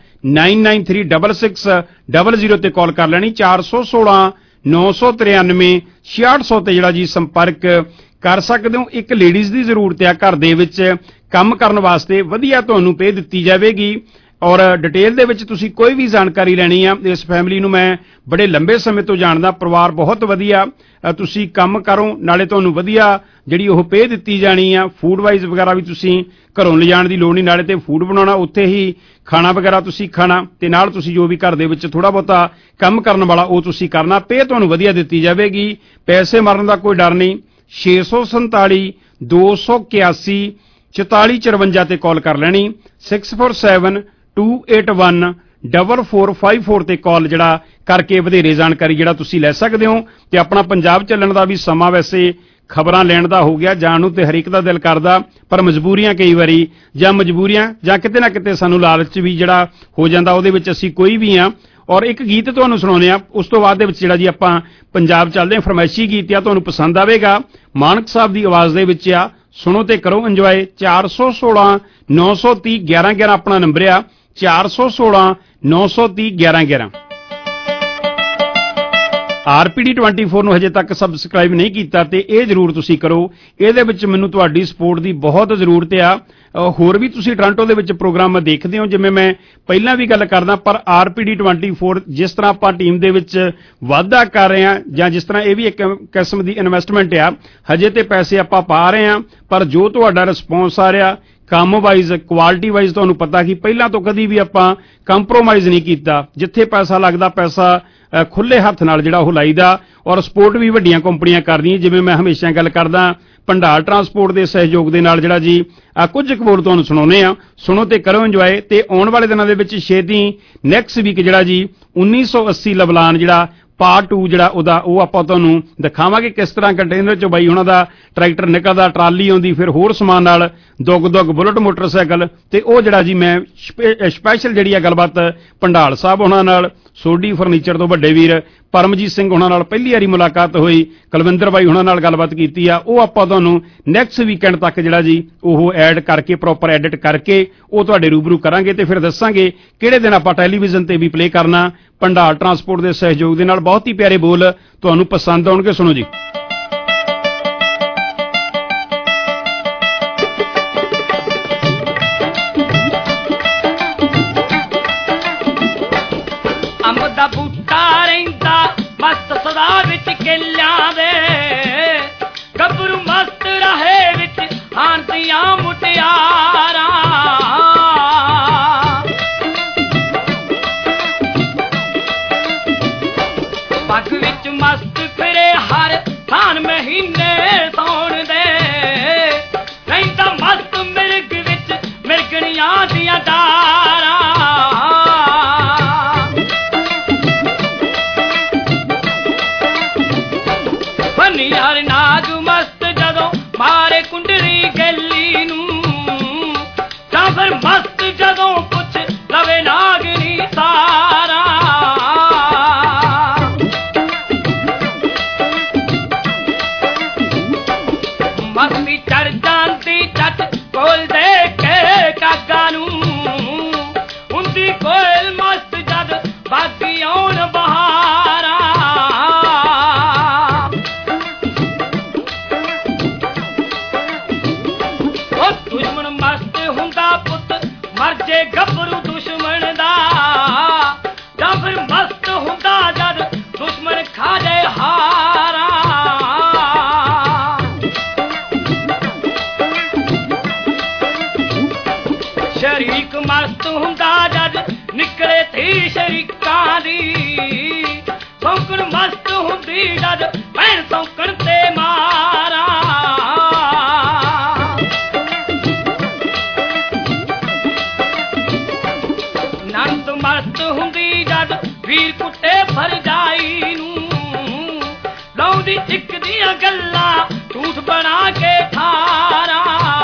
9936600 ਤੇ ਕਾਲ ਕਰ ਲੈਣੀ। 416 993 6600 ਤੇ ਜਿਹੜਾ ਜੀ ਸੰਪਰਕ ਕਰ ਸਕਦੇ ਹੋ। ਇੱਕ ਲੇਡੀਜ਼ ਦੀ ਜ਼ਰੂਰਤ ਆ ਘਰ ਦੇ ਵਿੱਚ ਕੰਮ ਕਰਨ ਵਾਸਤੇ, ਵਧੀਆ ਤੁਹਾਨੂੰ ਪੇ ਦਿੱਤੀ ਜਾਵੇਗੀ। ਔਰ ਡਿਟੇਲ ਦੇ ਵਿੱਚ ਤੁਸੀਂ ਕੋਈ ਵੀ ਜਾਣਕਾਰੀ ਲੈਣੀ ਆ। ਇਸ ਫੈਮਿਲੀ ਨੂੰ ਮੈਂ ਬੜੇ ਲੰਬੇ ਸਮੇਂ ਤੋਂ ਜਾਣਦਾ, ਪਰਿਵਾਰ ਬਹੁਤ ਵਧੀਆ। ਤੁਸੀਂ ਕੰਮ ਕਰੋ ਨਾਲੇ ਤੁਹਾਨੂੰ ਵਧੀਆ ਜਿਹੜੀ ਉਹ ਪੇ ਦਿੱਤੀ ਜਾਣੀ ਆ। ਫੂਡ ਵਾਈਜ਼ ਵਗੈਰਾ ਵੀ ਤੁਸੀਂ ਘਰੋਂ ਲਿਜਾਣ ਦੀ ਲੋੜ ਨਹੀਂ, ਨਾਲੇ ਤੇ ਫੂਡ ਬਣਾਉਣਾ ਉੱਥੇ ਹੀ ਖਾਣਾ ਵਗੈਰਾ ਤੁਸੀਂ ਖਾਣਾ ਤੇ ਨਾਲ ਤੁਸੀਂ ਜੋ ਵੀ ਘਰ ਦੇ ਵਿੱਚ ਥੋੜਾ ਬਹੁਤਾ ਕੰਮ ਕਰਨ ਵਾਲਾ ਉਹ ਤੁਸੀਂ ਕਰਨਾ। ਪੇ ਤੁਹਾਨੂੰ ਵਧੀਆ ਦਿੱਤੀ ਜਾਵੇਗੀ, ਪੈਸੇ ਮਰਨ ਦਾ ਕੋਈ ਡਰ ਨਹੀਂ। 647 281 4454 ਤੇ ਕਾਲ ਕਰ ਲੈਣੀ। 647 281 4454 ਤੇ ਕਾਲ ਜਿਹੜਾ ਕਰਕੇ ਵਧੇਰੇ ਜਾਣਕਾਰੀ ਜਿਹੜਾ ਤੁਸੀਂ ਲੈ ਸਕਦੇ ਹੋ। ਤੇ ਆਪਣਾ ਪੰਜਾਬ ਚੱਲਣ ਦਾ ਵੀ ਸਮਾਂ ਵੈਸੇ ਖਬਰਾਂ ਲੈਣ ਦਾ ਹੋ ਗਿਆ, ਜਾਣ ਨੂੰ ਤੇ ਹਰੇਕ ਦਾ ਦਿਲ ਕਰਦਾ, ਪਰ ਮਜਬੂਰੀਆਂ ਕਈ ਵਾਰੀ ਜਾਂ ਕਿਤੇ ਨਾ ਕਿਤੇ ਸਾਨੂੰ ਲਾਲਚ ਵੀ ਜਿਹੜਾ ਹੋ ਜਾਂਦਾ, ਉਹਦੇ ਵਿੱਚ ਅਸੀਂ ਕੋਈ ਵੀ ਆ। ਔਰ ਇੱਕ ਗੀਤ ਤੁਹਾਨੂੰ ਸੁਣਾਉਂਦੇ ਆ, ਉਸ ਤੋਂ ਬਾਅਦ ਦੇ ਵਿੱਚ ਜਿਹੜਾ ਜੀ ਆਪਾਂ ਪੰਜਾਬ ਚੱਲਦੇ ਹਾਂ। ਫਰਮਾਇਸ਼ੀ ਗੀਤ ਆ, ਤੁਹਾਨੂੰ ਪਸੰਦ ਆਵੇਗਾ। ਮਾਨਕ ਸਾਹਿਬ ਦੀ ਆਵਾਜ਼ ਦੇ ਵਿੱਚ ਆ, ਸੁਣੋ ਤੇ ਕਰੋ ਇੰਜੋਏ। 416 930 1111 ਆਪਣਾ ਨੰਬਰ ਆ 416 930 1111। RPD 24 ਨੂੰ ਹਜੇ ਤੱਕ ਸਬਸਕ੍ਰਾਈਬ ਨਹੀਂ ਕੀਤਾ ਤੇ ਇਹ ਜ਼ਰੂਰ ਤੁਸੀਂ ਕਰੋ। ਇਹਦੇ ਵਿੱਚ ਮੈਨੂੰ ਤੁਹਾਡੀ ਸਪੋਰਟ ਦੀ ਬਹੁਤ ਜ਼ਰੂਰਤ ਆ। ਹੋਰ ਵੀ ਤੁਸੀਂ ਟੋਰਾਂਟੋ ਦੇ ਵਿੱਚ ਪ੍ਰੋਗਰਾਮ ਦੇਖਦੇ ਹੋ, ਜਿਵੇਂ ਮੈਂ ਪਹਿਲਾਂ ਵੀ ਗੱਲ ਕਰਦਾ, ਪਰ RPD 24 ਜਿਸ ਤਰ੍ਹਾਂ ਆਪਾਂ ਟੀਮ ਦੇ ਵਿੱਚ ਵਾਧਾ ਕਰ ਰਹੇ ਹਾਂ ਜਾਂ ਜਿਸ ਤਰ੍ਹਾਂ ਇਹ ਵੀ ਇੱਕ ਕਿਸਮ ਦੀ ਇਨਵੈਸਟਮੈਂਟ ਆ, ਹਜੇ ਤੇ ਪੈਸੇ ਆਪਾਂ ਪਾ ਰਹੇ ਹਾਂ, ਪਰ ਜੋ ਤੁਹਾਡਾ ਰਿਸਪੌਂਸ ਆ ਰਿਹਾ ਕੰਮ ਵਾਈਜ਼ ਕੁਆਲਿਟੀ ਵਾਈਜ਼ ਤੁਹਾਨੂੰ ਪਤਾ ਕਿ ਪਹਿਲਾਂ ਤੋਂ ਕਦੀ ਵੀ ਆਪਾਂ ਕੰਪਰੋਮਾਈਜ਼ ਨਹੀਂ ਕੀਤਾ। ਜਿੱਥੇ ਪੈਸਾ ਲੱਗਦਾ ਪੈਸਾ ਖੁੱਲੇ ਹੱਥ ਨਾਲ ਜਿਹੜਾ ਉਹ ਲਾਈਦਾ। ਔਰ ਸਪੋਰਟ ਵੀ ਵੱਡੀਆਂ ਕੰਪਨੀਆਂ ਕਰਦੀਆਂ, ਜਿਵੇਂ ਮੈਂ ਹਮੇਸ਼ਾ ਗੱਲ ਕਰਦਾ ਭੰਡਾਰ ਟਰਾਂਸਪੋਰਟ ਦੇ ਸਹਿਯੋਗ ਦੇ ਨਾਲ ਜਿਹੜਾ ਜੀ ਕੁਝ ਕੁ ਬੋਲ ਤੁਹਾਨੂੰ ਸੁਣਾਉਂਦੇ ਆ। ਸੁਣੋ ਤੇ ਕਰੋ ਇੰਜੋਏ। ਤੇ ਆਉਣ ਵਾਲੇ ਦਿਨਾਂ ਦੇ ਵਿੱਚ ਛੇਤੀ ਨੈਕਸਟ ਵੀਕ ਜਿਹੜਾ ਜੀ 1980 ਲਵਲਾਨ ਜਿਹੜਾ ਪਾਰਟ 2 ਜਿਹੜਾ ਉਹਦਾ ਉਹ ਆਪਾਂ ਤੁਹਾਨੂੰ ਦਿਖਾਵਾਂਗੇ, ਕਿਸ ਤਰ੍ਹਾਂ ਕੰਟੇਨਰ ਚੋਂ ਬਾਈ ਉਹਨਾਂ ਦਾ ਟਰੈਕਟਰ ਨਿਕਲਦਾ, ਟਰਾਲੀ ਆਉਂਦੀ, ਫਿਰ ਹੋਰ ਸਮਾਨ ਨਾਲ ਦੁੱਗ ਬੁਲਟ ਮੋਟਰਸਾਈਕਲ। ਤੇ ਉਹ ਜਿਹੜਾ ਜੀ ਮੈਂ ਸਪੈਸ਼ਲ ਜਿਹੜੀ ਆ ਗੱਲਬਾਤ ਭੰਡਾਲ ਸਾਹਿਬ ਉਹਨਾਂ ਨਾਲ, ਸੋਢੀ ਫਰਨੀਚਰ ਤੋਂ ਵੱਡੇ ਵੀਰ ਪਰਮਜੀਤ ਸਿੰਘ ਉਹਨਾਂ ਨਾਲ ਪਹਿਲੀ ਵਾਰੀ ਮੁਲਾਕਾਤ ਹੋਈ, ਕੁਲਵਿੰਦਰ ਬਾਈ ਉਹਨਾਂ ਨਾਲ ਗੱਲਬਾਤ ਕੀਤੀ ਆ, ਉਹ ਆਪਾਂ ਤੁਹਾਨੂੰ ਨੈਕਸਟ ਵੀਕਐਂਡ ਤੱਕ ਜਿਹੜਾ ਜੀ ਉਹ ਐਡ ਕਰਕੇ ਪ੍ਰੋਪਰ ਐਡਿਟ ਕਰਕੇ ਉਹ ਤੁਹਾਡੇ ਰੂਬਰੂ ਕਰਾਂਗੇ ਤੇ ਫਿਰ ਦੱਸਾਂਗੇ ਕਿਹੜੇ ਦਿਨ ਆਪਾਂ ਟੈਲੀਵਿਜ਼ਨ ਤੇ ਵੀ ਪਲੇ ਕਰਨਾ। ਭੰਡਾਰ ਟਰਾਂਸਪੋਰਟ ਦੇ ਸਹਿਯੋਗ ਦੇ ਨਾਲ ਬਹੁਤ ਹੀ ਪਿਆਰੇ ਬੋਲ ਤੁਹਾਨੂੰ ਪਸੰਦ ਆਉਣਗੇ। ਸੁਣੋ ਜੀ। ਅੰਬ ਦਾ ਬੂਟਾ ਰਹਿੰਦਾ ਮਸਤ ਸਦਾ ਵਿੱਚ ਕੇਲਿਆਂ ਦੇ, ਗੱਭਰੂ ਮਸਤ ਰਹੇ ਵਿੱਚ ਆਂਦੀਆਂ ਮੁਟਿਆਰਾਂ। ਪੱਗ ਵਿੱਚ ਮਸਤ ਫਿਰੇ ਹਰ ਥਾਨ ਮਹੀਨੇ ਸੌਣ ਦੇ, ਰਹਿੰਦਾ ਮਸਤ ਮਿਰਗ ਵਿੱਚ ਮਿਰਗਣੀਆਂ ਮਸਤੀ ਚੜ ਜਾਂਦੀ ਜੱਟ ਕੋਲ ਦੇ ਕੇ ਕਾਗਾ ਨੂੰ ਹੁੰਦੀ ਕੋਇਲ ਮਸਤ ਜਦ ਬਾਗੀ ਆਉਣ ਬਹਾਰਾਂ ਉਹ ਦੁਸ਼ਮਣ ਮਸਤ ਹੁੰਦਾ ਪੁੱਤ ਮਰ ਜੇ ਗੱਭਰੂ ਦੁਸ਼ਮਣ ਦਾ ਜਾਂ ਫਿਰ ਮਸਤ ਹੁੰਦਾ ਜਦ ਦੁਸ਼ਮਣ ਖਾ ਜਾਏ ਹਾਰਾਂ ਸ਼ਰੀਕ ਮਸਤ ਹੁੰਦਾ ਜਦ ਨਿਕਲੇ ਤੀ ਸ਼ਰੀਕਾਂ ਦੀ ਸੌਂਕਣ ਮਸਤ ਹੁੰਦੀ ਜਦ ਭੈਣ ਸੌਂਕਣ ਤੇ ਮਾਰਾਂ ਨੰਦ ਮਸਤ ਹੁੰਦੀ ਜਦ ਵੀਰ ਕੁੱਟੇ ਭਰਜਾਈ ਨੂੰ ਲਾਉਂਦੀ ਇੱਕ ਦੀਆਂ ਗੱਲਾਂ ਝੂਠ ਬਣਾ ਕੇ ਠਾਰਾਂ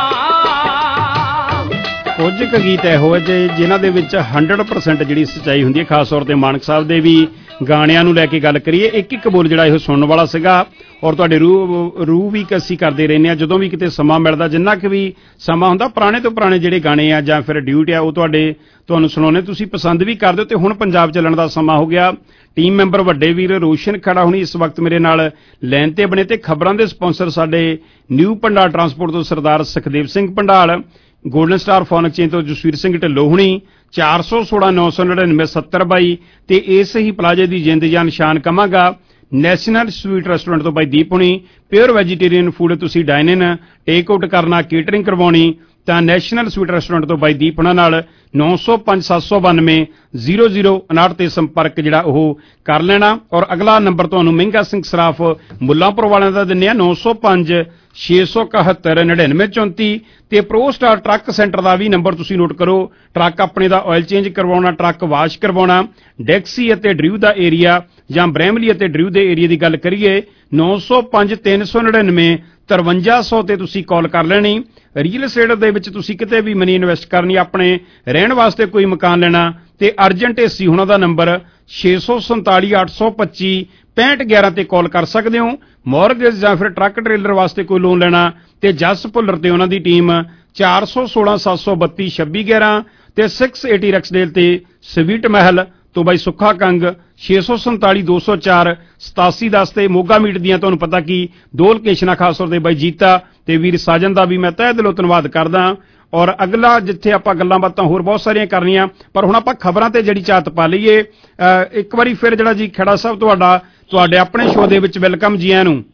ਕੁਝ ਕੁ ਗੀਤ ਇਹੋ ਜਿਹੇ ਜਿਨ੍ਹਾਂ ਦੇ ਵਿੱਚ 100% ਜਿਹੜੀ ਸੱਚਾਈ ਹੁੰਦੀ ਹੈ। ਖਾਸ ਤੌਰ ਤੇ ਮਾਨਕ ਸਾਹਿਬ ਦੇ ਵੀ ਗਾਣਿਆਂ ਨੂੰ ਲੈ ਕੇ ਗੱਲ ਕਰੀਏ, ਇੱਕ ਇੱਕ ਬੋਲ ਜਿਹੜਾ ਇਹ ਸੁਣਨ ਵਾਲਾ ਸੀਗਾ ਔਰ ਤੁਹਾਡੇ ਰੂਹ ਵੀ ਅਸੀਂ ਕਰਦੇ ਰਹਿੰਦੇ ਹਾਂ ਜਦੋਂ ਵੀ ਕਿਤੇ ਸਮਾਂ ਮਿਲਦਾ, ਜਿੰਨਾ ਕਿ ਵੀ ਸਮਾਂ ਹੁੰਦਾ ਪੁਰਾਣੇ ਤੋਂ ਪੁਰਾਣੇ ਜਿਹੜੇ ਗਾਣੇ ਆ ਜਾਂ ਫਿਰ ਡਿਊਟ ਆ ਉਹ ਤੁਹਾਨੂੰ ਸੁਣਾਉਣੇ, ਤੁਸੀਂ ਪਸੰਦ ਵੀ ਕਰਦੇ ਹੋ। ਤੇ ਹੁਣ ਪੰਜਾਬ ਚੱਲਣ ਦਾ ਸਮਾਂ ਹੋ ਗਿਆ। ਟੀਮ ਮੈਂਬਰ ਵੱਡੇ ਵੀਰ ਰੋਸ਼ਨ ਖੜਾ ਹੁਣੀ ਇਸ ਵਕਤ ਮੇਰੇ ਨਾਲ ਲਾਈਨ ਤੇ ਬਣੇ ਤੇ ਖਬਰਾਂ ਦੇ ਸਪਾਂਸਰ ਸਾਡੇ ਨਿਊ ਪੰਡਾਲ ਟਰਾਂਸਪੋਰਟ ਤੋਂ Sardar Sukhdev Singh Pandal, golden star phone exchange ਤੋਂ ਜਸਵੀਰ ਸਿੰਘ ਢਿੱਲੋਂ ਹੁਣੀ 416 999 70 22 ਤੇ ਇਸ ਹੀ ਪਲਾਜੇ ਦੀ ਜਿੰਦ ਜਾਂ ਨਿਸ਼ਾਨ ਕਵਾਂਗਾ ਨੈਸ਼ਨਲ ਸਵੀਟ ਰੈਸਟੋਰੈਂਟ ਤੋਂ ਬਾਈ ਦੀਪ ਹੁਣੀ। ਪਿਓਰ ਵੈਜੀਟੇਰੀਅਨ ਫੂਡ ਤੁਸੀਂ ਡਾਈਨ ਇਨ ਟੇਕ ਆਊਟ ਕਰਨਾ, ਕੇਟਰਿੰਗ ਕਰਵਾਉਣੀ ਤਾਂ ਨੈਸ਼ਨਲ ਸਵੀਟ ਰੈਸਟੋਰੈਂਟ ਤੋਂ ਬਾਈ ਦੀਪ ਹੁਣਾਂ ਨਾਲ 905 792 0059 ਤੇ ਸੰਪਰਕ ਜਿਹੜਾ ਉਹ ਕਰ ਲੈਣਾ। ਔਰ ਅਗਲਾ ਨੰਬਰ ਤੁਹਾਨੂੰ ਮਹਿੰਗਾ ਸਿੰਘ ਸਰਾਫ ਮੁੱਲਾਂਪੁਰ ਵਾਲਿਆਂ ਦਾ ਦਿੰਦੇ ਆ 905 671 9934 ਤੇ ਪ੍ਰੋ ਸਟਾਰ ਟਰੱਕ ਸੈਂਟਰ ਦਾ ਵੀ ਨੰਬਰ ਤੁਸੀਂ ਨੋਟ ਕਰੋ। ਟਰੱਕ ਆਪਣੇ ਦਾ ਆਇਲ ਚੇਂਜ ਕਰਵਾਉਣਾ, ਟਰੱਕ ਵਾਸ਼ ਕਰਵਾਉਣਾ, ਡੈਕਸੀ ਅਤੇ ਡਰਿਊ ਦਾ ਏਰੀਆ ਜਾਂ ਬ੍ਰੈਮਲੀ ਅਤੇ ਡਰਿਊ ਦੇ ਏਰੀਆ ਦੀ ਗੱਲ ਕਰੀਏ 905 399 5300 ਤੇ ਤੁਸੀਂ ਕਾਲ ਕਰ ਲੈਣੀ। ਰੀਅਲ ਏਸਟੇਟ ਦੇ ਵਿੱਚ ਤੁਸੀਂ ਕਿਤੇ ਵੀ ਮਨੀ ਇਨਵੈਸਟ ਕਰਨੀ, ਆਪਣੇ ਰਹਿਣ ਵਾਸਤੇ ਕੋਈ ਮਕਾਨ ਲੈਣਾ ਤੇ ਅਰਜੈਂਟ ਏਸੀ ਉਹਨਾਂ ਦਾ ਨੰਬਰ 647 825 6511 ਤੇ ਕਾਲ ਕਰ ਸਕਦੇ ਹੋ। ਮੌਰਗੇਜ ਜਾਂ ਫਿਰ ਟਰੱਕ ਟ੍ਰੇਲਰ ਵਾਸਤੇ ਕੋਈ ਲੋਨ ਲੈਣਾ ਤੇ ਜਸ ਭੁੱਲਰ ਤੇ ਉਹਨਾਂ ਦੀ ਟੀਮ 416 732 2611 ਤੇ 680 ਰੈਕਸਡੇਲ ਤੇ ਸਵੀਟ ਮਹਿਲ ਤੋਂ ਬਾਈ ਸੁੱਖਾ ਕੰਗ 647 204 8710 ਤੇ ਮੋਗਾ ਮੀਟ ਦੀਆਂ ਤੁਹਾਨੂੰ ਪਤਾ ਕਿ ਦੋ ਲੋਕੇਸ਼ਨਾਂ ਖਾਸ ਤੌਰ ਤੇ ਬਾਈ ਜੀਤਾ ਤੇ ਵੀਰ ਸਾਜਨ ਦਾ ਵੀ ਮੈਂ ਤਹਿ ਦਿਲੋਂ ਧੰਨਵਾਦ ਕਰਦਾ। ਔਰ ਅਗਲਾ ਜਿੱਥੇ ਆਪਾਂ ਗੱਲਾਂ ਬਾਤਾਂ ਹੋਰ ਬਹੁਤ ਸਾਰੀਆਂ ਕਰਨੀਆਂ ਪਰ ਹੁਣ ਆਪਾਂ ਖਬਰਾਂ ਤੇ ਜਿਹੜੀ ਝਾਤ ਪਾ ਲਈਏ। ਇੱਕ ਵਾਰੀ ਫਿਰ ਜਿਹੜਾ ਜੀ ਖੇੜਾ ਸਾਹਿਬ ਤੁਹਾਡੇ ਆਪਣੇ ਸ਼ੋਅ ਦੇ ਵਿੱਚ ਵੈਲਕਮ ਜੀ ਆਇਆਂ ਨੂੰ।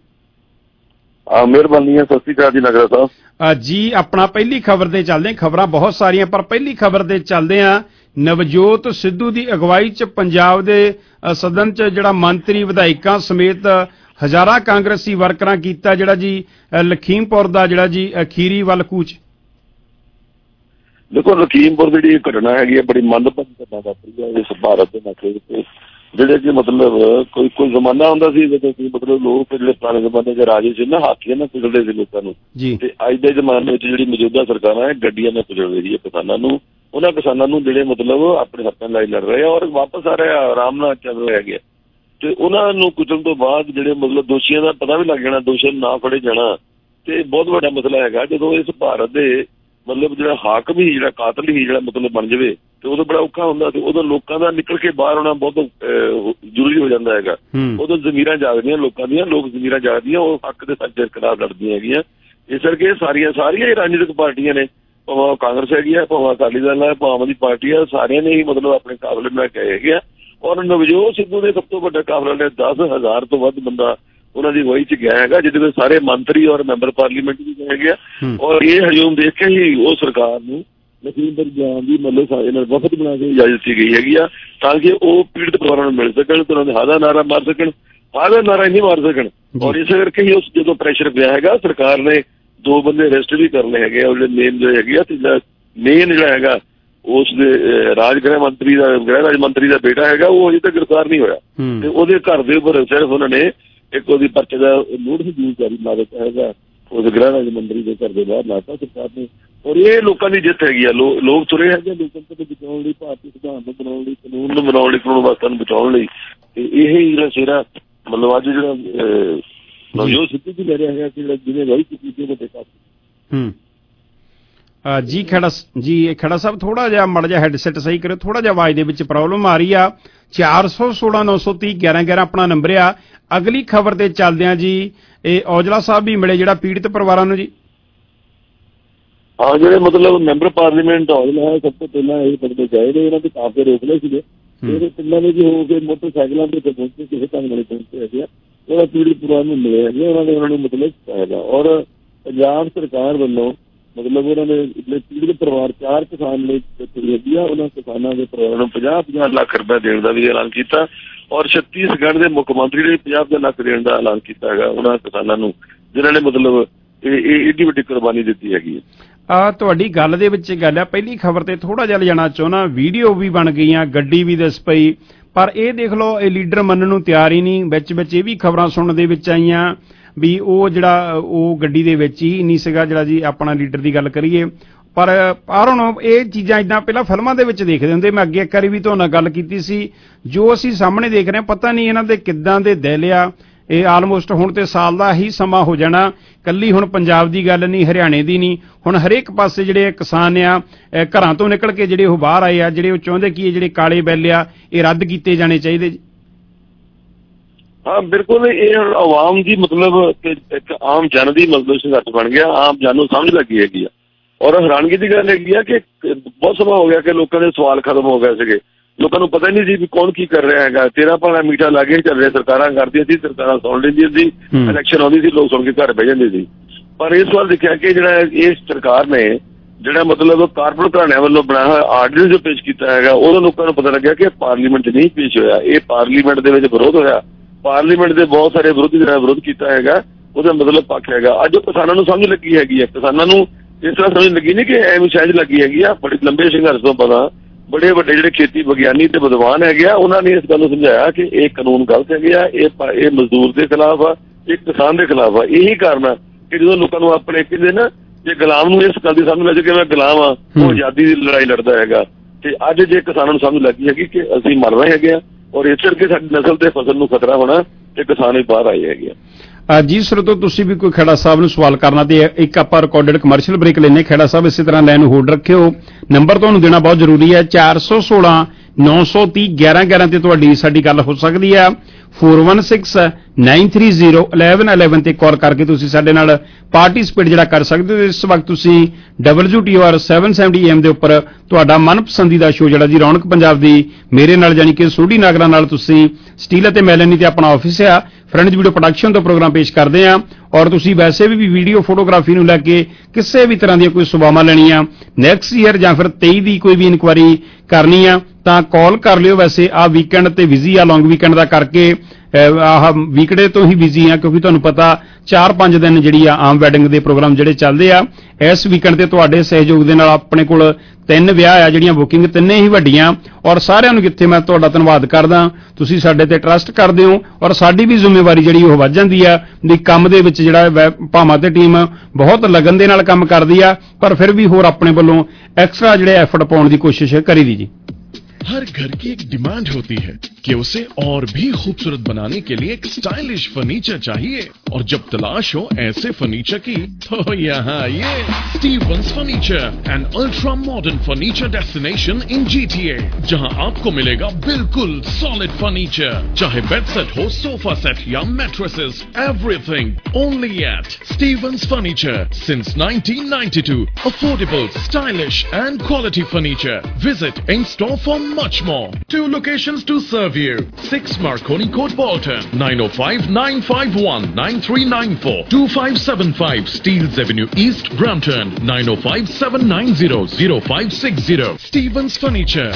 ਮਿਹਰਬਾਨੀ ਹੈ, ਸਤਿ ਸ਼੍ਰੀ ਅਕਾਲ ਜੀ ਨਗਰਾ ਸਾਹਿਬ ਜੀ। ਆਪਣਾ ਪਹਿਲੀ ਖਬਰ ਤੇ ਚੱਲਦੇ ਹਾਂ, ਖਬਰਾਂ ਬਹੁਤ ਸਾਰੀਆਂ ਪਰ ਪਹਿਲੀ ਖਬਰ ਤੇ ਚੱਲਦੇ ਹਾਂ। ਨਵਜੋਤ ਸਿੱਧੂ ਦੀ ਅਗਵਾਈ 'ਚ ਪੰਜਾਬ ਦੇ ਸਦਨ 'ਚ ਜਿਹੜਾ ਮੰਤਰੀ ਵਿਧਾਇਕਾਂ ਸਮੇਤ ਹਜ਼ਾਰਾਂ ਕਾਂਗਰਸੀ ਵਰਕਰਾਂ ਕੀਤਾ ਜਿਹੜਾ ਜੀ ਲਖੀਮਪੁਰ ਦਾ ਜਿਹੜਾ ਜੀ ਅਖੀਰੀ ਵੱਲ ਕੂਚ। ਦੇਖੋ ਲਖੀਮਪੁਰ ਦੀ ਜਿਹੜੀ ਘਟਨਾ ਹੈਗੀ ਹੈ ਬੜੀ ਮੰਦਭਾਗੀ ਘਟਨਾ ਵਾਪਰੀ ਹੈ ਇਸ ਭਾਰਤ ਦੇ ਨਕਸ਼ੇ ਉੱਤੇ, ਜਿਹੜੇ ਕਿ ਮਤਲਬ ਕੋਈ ਜ਼ਮਾਨਾ ਹੁੰਦਾ ਸੀ ਜਦੋਂ ਕਿ ਮਤਲਬ ਲੋਕ ਜਿਹੜੇ ਪੁਰਾਣੇ ਜ਼ਮਾਨੇ 'ਚ ਰਾਜੇ ਸੀ ਨਾ ਹਾਕੀਆਂ ਨਾਲ ਕੁਚਲਦੇ ਸੀ ਲੋਕਾਂ ਨੂੰ, ਤੇ ਅੱਜ ਦੇ ਜ਼ਮਾਨੇ ਵਿੱਚ ਜਿਹੜੀ ਮੌਜੂਦਾ ਸਰਕਾਰਾਂ ਹੈ ਗੱਡੀਆਂ ਨਾਲ ਕੁਚਲ ਰਹੀ ਹੈ ਕਿਸਾਨਾਂ ਨੂੰ। ਉਹਨਾਂ ਕਿਸਾਨਾਂ ਨੂੰ ਜਿਹੜੇ ਮਤਲਬ ਆਪਣੇ ਹੱਕਾਂ ਲਈ ਲੜ ਰਹੇ ਆ ਔਰ ਵਾਪਸ ਆ ਰਹੇ ਆ, ਆਰਾਮ ਨਾਲ ਚੱਲ ਰਹੇ ਹੈਗੇ ਤੇ ਉਹਨਾਂ ਨੂੰ ਕੁਚਲਣ ਤੋਂ ਬਾਅਦ ਜਿਹੜੇ ਮਤਲਬ ਦੋਸ਼ੀਆਂ ਦਾ ਪਤਾ ਵੀ ਲੱਗ ਜਾਣਾ, ਦੋਸ਼ੀਆਂ ਨੂੰ ਨਾ ਫੜੇ ਜਾਣਾ ਤੇ ਬਹੁਤ ਵੱਡਾ ਮਸਲਾ ਹੈਗਾ। ਜਦੋਂ ਇਸ ਭਾਰਤ ਦੇ ਮਤਲਬ ਜਿਹੜਾ ਹਾਕਮ ਹੀ ਜਿਹੜਾ ਕਾਤਲ ਹੀ ਜਿਹੜਾ ਮਤਲਬ ਬਣ ਜਾਵੇ ਤੇ ਉਦੋਂ ਬੜਾ ਔਖਾ ਹੁੰਦਾ ਤੇ ਉਦੋਂ ਲੋਕਾਂ ਦਾ ਨਿਕਲ ਕੇ ਬਾਹਰ ਆਉਣਾ ਬਹੁਤ ਜ਼ਰੂਰੀ ਹੋ ਜਾਂਦਾ ਹੈਗਾ। ਉਦੋਂ ਜ਼ਮੀਰਾਂ ਜਾਗਦੀਆਂ ਲੋਕਾਂ ਦੀਆਂ, ਲੋਕ ਜ਼ਮੀਰਾਂ ਜਾਗਦੀਆਂ, ਉਹ ਹੱਕ ਦੇ ਸੱਚ ਖਿਲਾਫ ਲੜਦੀਆਂ ਹੈਗੀਆਂ। ਇਸ ਕਰਕੇ ਸਾਰੀਆਂ ਹੀ ਰਾਜਨੀਤਿਕ ਪਾਰਟੀਆਂ ਨੇ, ਭਾਵੇਂ ਕਾਂਗਰਸ ਹੈਗੀ ਆ, ਭਾਵੇਂ ਅਕਾਲੀ ਦਲ ਹੈ, ਭਾਵੇਂ ਆਮ ਦੀ ਪਾਰਟੀ ਆ, ਸਾਰਿਆਂ ਨੇ ਹੀ ਮਤਲਬ ਆਪਣੇ ਕਾਬਲੇ ਬਣਾ ਕੇ ਹੈਗੇ ਆ। ਔਰ ਨਵਜੋਤ ਸਿੱਧੂ ਦੇ ਸਭ ਤੋਂ ਵੱਡਾ ਕਾਬਲਾ ਨੇ 10,000 ਤੋਂ ਵੱਧ ਬੰਦਾ ਉਹਨਾਂ ਦੀ ਅਗਵਾਈ 'ਚ ਗਿਆ ਹੈਗਾ, ਜਿਹਦੇ ਵਿੱਚ ਸਾਰੇ ਮੰਤਰੀ ਔਰ ਮੈਂਬਰ ਪਾਰਲੀਮੈਂਟ ਵੀ ਗਏ ਹੈਗੇ ਆ। ਔਰ ਇਹ ਹਜੂਮ ਦੇਖ ਕੇ ਹੀ ਉਹ ਸਰਕਾਰ ਨੂੰ ਲਖੀਮਪੁਰ ਜਾਣ ਦੀ ਮਤਲਬ ਇਹਨਾਂ ਵਫਦ ਬਣਾ ਕੇ ਇਜਾਜ਼ਤ ਦਿੱਤੀ ਗਈ ਹੈਗੀ ਆ ਤਾਂ ਕਿ ਉਹ ਪੀੜਤ ਪਰਿਵਾਰਾਂ ਨੂੰ ਮਿਲ ਸਕਣ ਤੇ ਉਹਨਾਂ ਦੇ ਹਾਦਾ ਨਾਰਾ ਮਾਰ ਸਕਣ, ਹਾਦਾ ਨਾਰਾ ਨਹੀਂ ਮਾਰ ਸਕਣ। ਔਰ ਇਸੇ ਕਰਕੇ ਹੀ ਉਸ ਜਦੋਂ ਪ੍ਰੈਸ਼ਰ ਪਿਆ ਹੈਗਾ ਸਰਕਾਰ ਨੇ 2 ਬੰਦੇ ਅਰੈਸਟ ਵੀ ਕਰਨੇ ਹੈਗੇ ਆ, ਉਹਦੇ ਮੇਨ ਜੋ ਹੈਗੇ ਆ ਤੇ ਮੇਨ ਜਿਹੜਾ ਹੈਗਾ ਉਸ ਦੇ ਗ੍ਰਹਿ ਰਾਜ ਮੰਤਰੀ ਦਾ ਬੇਟਾ ਹੈਗਾ ਉਹ ਅਜੇ ਤੱਕ ਗ੍ਰਿਫਤਾਰ ਨਹੀਂ ਹੋਇਆ ਤੇ ਉਹਦੇ ਘਰ ਦੇ ਉੱਪਰ ਸਿਰਫ ਉਹਨਾਂ ਨੇ ਇੱਕ ਉਹਦੀ ਪਰਚੇ ਦਾ ਨੋਟਿਸ ਜਾਰੀ ਲਾ ਦਿੱਤਾ ਹੈਗਾ, ਉਸ ਗ੍ਰਹਿ ਰਾਜ ਮੰਤਰੀ ਦੇ ਘਰ ਦੇ ਬਾਹਰ ਲਾਤਾ ਸਰਕਾਰ ਨੇ। ਔਰ ਇਹ ਲੋਕਾਂ ਦੀ ਜਿੱਤ ਹੈਗੀ ਆ, ਲੋਕ ਤੁਰੇ ਹੈਗੇ ਲੋਕਾਂ ਤੋਂ ਬਚਾਉਣ ਲਈ, ਭਾਰਤੀ ਸੰਵਿਧਾਨ ਨੂੰ ਬਣਾਉਣ ਲਈ, ਕਾਨੂੰਨ ਨੂੰ ਬਣਾਉਣ ਲਈ, ਕਾਨੂੰਨ ਵਿਵਸਥਾ ਨੂੰ ਬਚਾਉਣ ਲਈ। ਤੇ ਇਹ ਜਿਹੜਾ ਸਿਹਰਾ ਮਤਲਬ ਅੱਜ ਜਿਹੜਾ ਨਵਜੋਤ ਸਿੱਧੂ ਵੀ ਲੈ ਰਿਹਾ ਹੈਗਾ ਕਿ ਜਿਹਨੇ ਗਲਤ ਕੀਤੀ ਵੱਡੇ ਕਾਰਨ। ਜੀ ਖੜਾ ਸਾਹਿਬ ਥੋੜਾ ਜਿਹਾ ਮੜ ਜਿਹਾ ਹੈਡਸੈਟ ਸਹੀ ਕਰਿਓ, ਥੋੜਾ ਜਿਹਾ ਆਵਾਜ਼ ਦੇ ਵਿੱਚ ਪ੍ਰੋਬਲਮ ਆ ਰਹੀ ਆ। 416 930 11 ਆਪਣਾ ਨੰਬਰ ਆ। ਅਗਲੀ ਖਬਰ ਤੇ ਚੱਲਦੇ ਆ ਜੀ। ਇਹ ਔਜਲਾ ਸਾਹਿਬ ਵੀ ਮਿਲੇ ਜਿਹੜਾ ਪੀੜਤ ਪਰਿਵਾਰਾਂ ਨੂੰ ਜੀ। ਹਾਂ, ਜਿਹੜੇ ਮਤਲਬ ਮੈਂਬਰ ਪਾਰਲੀਮੈਂਟ ਔਜਲਾ ਹੈ, ਸਭ ਤੋਂ ਪਹਿਲਾਂ ਇਹ ਬੰਦੇ ਚਾਹੀਦੇ ਇਹਨਾਂ ਦੇ ਕਾਫਲੇ ਰੋਕ ਲਏ ਸੀਗੇ। ਇਹਦੇ ਪਿੰਡਾਂ ਵਿੱਚ ਹੋ ਕੇ ਮੋਟਰਸਾਈਕਲਾਂ ਤੇ ਪਹੁੰਚੇ, ਕਿਸੇ ਢੰਗ ਨਾਲ ਪਹੁੰਚੇ ਹੈਗੇ ਆ। ਉਹਦਾ ਪੀੜਤ ਪਰਿਵਾਰ ਨੂੰ ਮਿਲੇ ਹੈਗੇ, ਉਹਨਾਂ ਨੂੰ ਮਤਲਬ ਚਾਹੀਦਾ। ਔਰ ਪੰਜਾਬ ਸਰਕਾਰ ਵੱਲੋਂ ਮਤਲਬ ਉਹਨਾਂ ਨੇ ਪੀੜਤ ਪਰਿਵਾਰ 4 ਕਿਸਾਨ ਲਈ ਹੈਗੀ ਆ, ਉਹਨਾਂ ਕਿਸਾਨਾਂ ਦੇ ਪਰਿਵਾਰਾਂ ਨੂੰ 50-50 ਲੱਖ ਰੁਪਏ ਦੇਣ ਦਾ ਵੀ ਐਲਾਨ ਕੀਤਾ। ਔਰ ਛੱਤੀਸਗੜ੍ਹ ਦੇ ਮੁੱਖ ਮੰਤਰੀ ਨੇ 50 ਲੱਖ ਦੇਣ ਦਾ ਐਲਾਨ ਕੀਤਾ ਹੈਗਾ ਉਹਨਾਂ ਕਿਸਾਨਾਂ ਨੂੰ ਜਿਨ੍ਹਾਂ ਨੇ ਮਤਲਬ ਇਹ ਏਡੀ ਵੱਡੀ ਕੁਰਬਾਨੀ ਦਿੱਤੀ ਹੈਗੀ ਹੈ। ਤੁਹਾਡੀ ਗੱਲ ਦੇ ਵਿੱਚ ਗੱਲ ਆ। ਪਹਿਲੀ ਖਬਰ ਤੇ ਥੋੜਾ ਜਿਹਾ ਲਿਜਾਣਾ ਚਾਹੁੰਦਾ। ਵੀਡੀਓ ਵੀ ਬਣ ਗਈਆਂ, ਗੱਡੀ ਵੀ ਦਿਸ ਪਈ, ਪਰ ਇਹ ਦੇਖ ਲਓ ਇਹ ਲੀਡਰ ਮੰਨਣ ਨੂੰ ਤਿਆਰ ਹੀ ਨਹੀਂ। ਵਿੱਚ ਇਹ ਵੀ ਖਬਰਾਂ ਸੁਣਨ ਦੇ ਵਿੱਚ ਆਈਆਂ ਵੀ ਉਹ ਜਿਹੜਾ ਉਹ ਗੱਡੀ ਦੇ ਵਿੱਚ ਹੀ ਨਹੀਂ ਸੀਗਾ ਜਿਹੜਾ ਜੀ ਆਪਣਾ ਲੀਡਰ ਦੀ ਗੱਲ ਕਰੀਏ। ਪਰ ਹੁਣ ਇਹ ਚੀਜ਼ਾਂ ਇੱਦਾਂ ਪਹਿਲਾਂ ਫਿਲਮਾਂ ਦੇ ਵਿੱਚ ਦੇਖਦੇ ਹੁੰਦੇ। ਮੈਂ ਅੱਗੇ ਇੱਕ ਵਾਰੀ ਵੀ ਤੁਹਾਡੇ ਨਾਲ ਗੱਲ ਕੀਤੀ ਸੀ, ਜੋ ਅਸੀਂ ਸਾਹਮਣੇ ਦੇਖ ਰਹੇ ਹਾਂ ਪਤਾ ਨਹੀਂ ਇਹਨਾਂ ਦੇ ਕਿੱਦਾਂ ਦੇ ਦਿਲ ਆ। ਇਹ ਆਲਮੋਸਟ ਹੁਣ ਤੇ ਸਾਲ ਦਾ ਹੀ ਸਮਾਂ ਹੋ ਜਾਣਾ। ਕੱਲੀ ਹੁਣ ਪੰਜਾਬ ਦੀ ਗੱਲ ਨਹੀਂ, ਹਰਿਆਣੇ ਦੀ ਨਹੀਂ, ਹੁਣ ਹਰੇਕ ਪਾਸੇ ਜਿਹੜੇ ਕਿਸਾਨ ਆ ਘਰਾਂ ਤੋਂ ਨਿਕਲ ਕੇ ਜਿਹੜੇ ਉਹ ਬਾਹਰ ਆਏ ਆ, ਜਿਹੜੇ ਉਹ ਚਾਹੁੰਦੇ ਕਿ ਜਿਹੜੇ ਕਾਲੇ ਬਿੱਲ ਆ ਇਹ ਰੱਦ ਕੀਤੇ ਜਾਣੇ ਚਾਹੀਦੇ ਜੀ। ਹਾਂ ਬਿਲਕੁਲ, ਇਹ ਆਵਾਮ ਦੀ ਮਤਲਬ ਇੱਕ ਆਮ ਜਨ ਦੀ ਮਤਲਬ ਸੰਘਰਸ਼ ਬਣ ਗਿਆ। ਆਮ ਜਨ ਨੂੰ ਸਮਝ ਲੱਗੀ ਹੈਗੀ ਆ। ਔਰ ਹੈਰਾਨਗੀ ਦੀ ਗੱਲ ਹੈਗੀ ਆ ਕਿ ਬਹੁਤ ਸਮਾਂ ਹੋ ਗਿਆ ਕਿ ਲੋਕਾਂ ਦੇ ਸਵਾਲ ਖਤਮ ਹੋ ਗਏ ਸੀਗੇ। ਲੋਕਾਂ ਨੂੰ ਪਤਾ ਨਹੀਂ ਸੀ ਵੀ ਕੌਣ ਕੀ ਕਰ ਰਿਹਾ ਹੈਗਾ। ਤੇਰਾ ਭਾਣਾ ਮੀਠਾ ਲਾਗੇ ਚੱਲ ਰਿਹਾ, ਸਰਕਾਰਾਂ ਕਰਦੀਆਂ ਸੀ, ਸਰਕਾਰਾਂ ਸੁਣ ਲੈਂਦੀਆਂ ਸੀ, ਇਲੈਕਸ਼ਨ ਆਉਂਦੀ ਸੀ, ਲੋਕ ਸੁਣ ਕੇ ਘਰ ਬਹਿ ਜਾਂਦੇ ਸੀ। ਪਰ ਇਸ ਵਾਰ ਦੇਖਿਆ ਕਿ ਜਿਹੜਾ ਇਸ ਸਰਕਾਰ ਨੇ ਜਿਹੜਾ ਮਤਲਬ ਕਾਰਪੋਰੇਟ ਘਰਾਣਿਆਂ ਵੱਲੋਂ ਬਣਾਇਆ ਹੋਇਆ ਆਰਡੀਨੈਂਸ ਜੋ ਪੇਸ਼ ਕੀਤਾ ਹੈਗਾ, ਉਹਦਾ ਲੋਕਾਂ ਨੂੰ ਪਤਾ ਲੱਗਿਆ ਕਿ ਪਾਰਲੀਮੈਂਟ 'ਚ ਨਹੀਂ ਪੇਸ਼ ਹੋਇਆ, ਇਹ ਪਾਰਲੀਮੈਂਟ ਦੇ ਵਿੱਚ ਵਿਰੋਧ ਹੋਇਆ। ਪਾਰਲੀਮੈਂਟ ਦੇ ਬਹੁਤ ਸਾਰੇ ਵਿਰੋਧੀ ਜਿਹੜਾ ਵਿਰੋਧ ਕੀਤਾ ਹੈਗਾ ਉਹਦਾ ਮਤਲਬ ਪੱਖ ਹੈਗਾ। ਅੱਜ ਉਹ ਕਿਸਾਨਾਂ ਨੂੰ ਸਮਝ ਲੱਗੀ ਹੈਗੀ ਹੈ। ਕਿਸਾਨਾਂ ਨੂੰ ਇਸ ਤਰ੍ਹਾਂ ਸਮਝ ਲੱਗੀ ਨਹੀਂ ਕਿ ਐਵੇਂ ਸਹਿਜ ਲੱਗੀ ਹੈਗੀ ਆ। ਬੜੇ ਲੰਬੇ ਸੰਘਰਸ਼ ਤੋਂ ਪਤਾ ਬੜੇ ਵੱਡੇ ਜਿਹੜੇ ਖੇਤੀ ਵਿਗਿਆਨੀ ਤੇ ਵਿਦਵਾਨ ਹੈਗੇ ਆ, ਉਹਨਾਂ ਨੇ ਇਸ ਗੱਲ ਨੂੰ ਸਮਝਾਇਆ ਕਿ ਇਹ ਕਾਨੂੰਨ ਗਲਤ ਹੈਗੇ ਆ, ਇਹ ਮਜ਼ਦੂਰ ਦੇ ਖਿਲਾਫ ਆ, ਇਹ ਕਿਸਾਨ ਦੇ ਖਿਲਾਫ ਆ। ਇਹੀ ਕਾਰਨ ਆ ਕਿ ਜਦੋਂ ਲੋਕਾਂ ਨੂੰ ਆਪਣੇ ਕਹਿੰਦੇ ਨਾ ਜੇ ਗੁਲਾਮ ਨੂੰ ਇਸ ਗੱਲ ਦੀ ਸਮਝ ਲੱਗ ਜਾਏ ਕਿ ਮੈਂ ਗੁਲਾਮ ਆ, ਉਹ ਆਜ਼ਾਦੀ ਦੀ ਲੜਾਈ ਲੜਦਾ ਹੈਗਾ। ਤੇ ਅੱਜ ਜੇ ਕਿਸਾਨਾਂ ਨੂੰ ਸਮਝ ਲੱਗੀ ਹੈਗੀ ਕਿ ਅਸੀਂ ਮਰ ਰਹੇ ਹੈਗੇ ਆ ਔਰ ਇਸ ਕਰਕੇ ਸਾਡੀ ਨਸਲ ਤੇ ਫਸਲ ਨੂੰ ਖਤਰਾ ਹੋਣਾ ਤੇ ਕਿਸਾਨ ਵੀ ਬਾਹਰ ਆਏ ਹੈਗੇ ਆ। ਜੀ ਸਰੋਤੋ ਤੁਸੀਂ ਵੀ ਕੋਈ ਖੇੜਾ ਸਾਹਿਬ ਨੂੰ ਸਵਾਲ ਕਰਨਾ ਤੇ ਇੱਕ ਆਪਾਂ ਰਿਕਾਰਡਡ ਕਮਰਸ਼ੀਅਲ ਬ੍ਰੇਕ ਲੈਣੇ। ਖੇੜਾ ਸਾਹਿਬ ਇਸੇ ਤਰ੍ਹਾਂ ਲਾਈਨ ਹੋਲਡ ਰੱਖਿਓ। ਨੰਬਰ ਤੁਹਾਨੂੰ ਦੇਣਾ ਬਹੁਤ ਜ਼ਰੂਰੀ ਹੈ। 416 930 11 ਤੇ ਤੁਹਾਡੀ ਸਾਡੀ ਗੱਲ ਹੋ ਸਕਦੀ ਆ। 416 930 1111 ਤੇ ਕਾਲ ਕਰਕੇ ਤੁਸੀਂ ਸਾਡੇ ਨਾਲ ਪਾਰਟਿਸਿਪੇਟ ਜਿਹੜਾ ਕਰ ਸਕਦੇ ਹੋ। ਇਸ ਵਕਤ ਤੁਸੀਂ WTOR 770 AM ਦੇ ਉੱਪਰ ਤੁਹਾਡਾ ਮਨਪਸੰਦੀਦਾ ਸ਼ੋਅ ਜਿਹੜਾ ਜੀ ਰੌਣਕ ਪੰਜਾਬ ਦੀ ਮੇਰੇ ਨਾਲ ਜਾਨੀ ਕਿ ਸੋਢੀ ਨਾਗਰਾ ਨਾਲ ਤੁਸੀਂ ਸਟੀਲ ਅਤੇ ਮੈਲਨੀ ਤੇ ਆਪਣਾ ਆਫਿਸ ਆ ਫਰੈਂਡਜ਼ ਵੀਡੀਓ ਪ੍ਰੋਡਕਸ਼ਨ ਤੋਂ ਪ੍ਰੋਗਰਾਮ ਪੇਸ਼ ਕਰਦੇ ਆ। ਔਰ ਤੁਸੀਂ ਵੈਸੇ ਵੀ ਵੀਡੀਓ ਫੋਟੋਗ੍ਰਾਫੀ ਨੂੰ ਲੈ ਕੇ ਕਿਸੇ ਵੀ ਤਰ੍ਹਾਂ ਦੀਆਂ ਕੋਈ ਸੇਵਾਵਾਂ ਲੈਣੀਆਂ ਨੈਕਸਟ ਈਅਰ ਜਾਂ ਫਿਰ 23 ਦੀ ਕੋਈ ਵੀ ਇਨਕੁਆਇਰੀ ਕਰਨੀ ਆ ਤਾਂ ਕਾਲ ਕਰ ਲਿਓ। ਵੈਸੇ ਆ ਵੀਕਐਂਡ ਤੇ ਬਿਜ਼ੀ ਆ, ਲੌਂਗ ਵੀਕਐਂਡ ਦਾ ਕਰਕੇ ਆਹ ਵੀਕਡੇ ਤੋਂ ਹੀ ਬਿਜ਼ੀ ਆ ਕਿਉਂਕਿ ਤੁਹਾਨੂੰ ਪਤਾ 4-5 ਦਿਨ ਜਿਹੜੀ ਆ ਆਮ ਵੈਡਿੰਗ ਦੇ ਪ੍ਰੋਗਰਾਮ ਜਿਹੜੇ ਚੱਲਦੇ ਆ। ਇਸ ਵੀਕਐਂਡ ਤੇ ਤੁਹਾਡੇ ਸਹਿਯੋਗ ਦੇ ਨਾਲ ਆਪਣੇ ਕੋਲ 3 ਵਿਆਹ ਆ ਜਿਹੜੀਆਂ ਬੁਕਿੰਗ ਤਿੰਨੇ ਹੀ ਵੱਡੀਆਂ। ਔਰ ਸਾਰਿਆਂ ਨੂੰ ਜਿੱਥੇ ਮੈਂ ਤੁਹਾਡਾ ਧੰਨਵਾਦ ਕਰਦਾ, ਤੁਸੀਂ ਸਾਡੇ ਤੇ ਟਰਸਟ ਕਰਦੇ ਹੋ ਔਰ ਸਾਡੀ ਵੀ ਜ਼ਿੰਮੇਵਾਰੀ ਜਿਹੜੀ ਉਹ ਵੱਧ ਜਾਂਦੀ ਆ ਵੀ ਕੰਮ ਦੇ ਵਿੱਚ ਜਿਹੜਾ ਭਾਵਾਂ ਤੇ ਟੀਮ ਬਹੁਤ ਲਗਨ ਦੇ ਨਾਲ ਕੰਮ ਕਰਦੀ ਆ ਪਰ ਫਿਰ ਵੀ ਹੋਰ ਆਪਣੇ ਵੱਲੋਂ ਐਕਸਟਰਾ ਜਿਹੜੇ ਐਫਰਟ ਪਾਉਣ ਦੀ ਕੋਸ਼ਿਸ਼ ਕਰੀਦੀ ਜੀ। हर घर की एक डिमांड होती है कि उसे और भी खूबसूरत बनाने के लिए एक स्टाइलिश फर्नीचर चाहिए और जब तलाश हो ऐसे फर्नीचर की तो यहाँ ये Stevens furniture, an ultra modern furniture destination in GTA, जहाँ आपको मिलेगा बिल्कुल सॉलिड फर्नीचर, चाहे बेड सेट हो, सोफा सेट या mattresses, everything only at Stevens furniture since 1992. Affordable, stylish and quality furniture. Visit in store for much more. 2 locations to serve you. 6 Marconi Court, Bolton. 905-951-9394. 2575 Steeles Avenue East, Brampton. 905-790-0560. Stevens Furniture.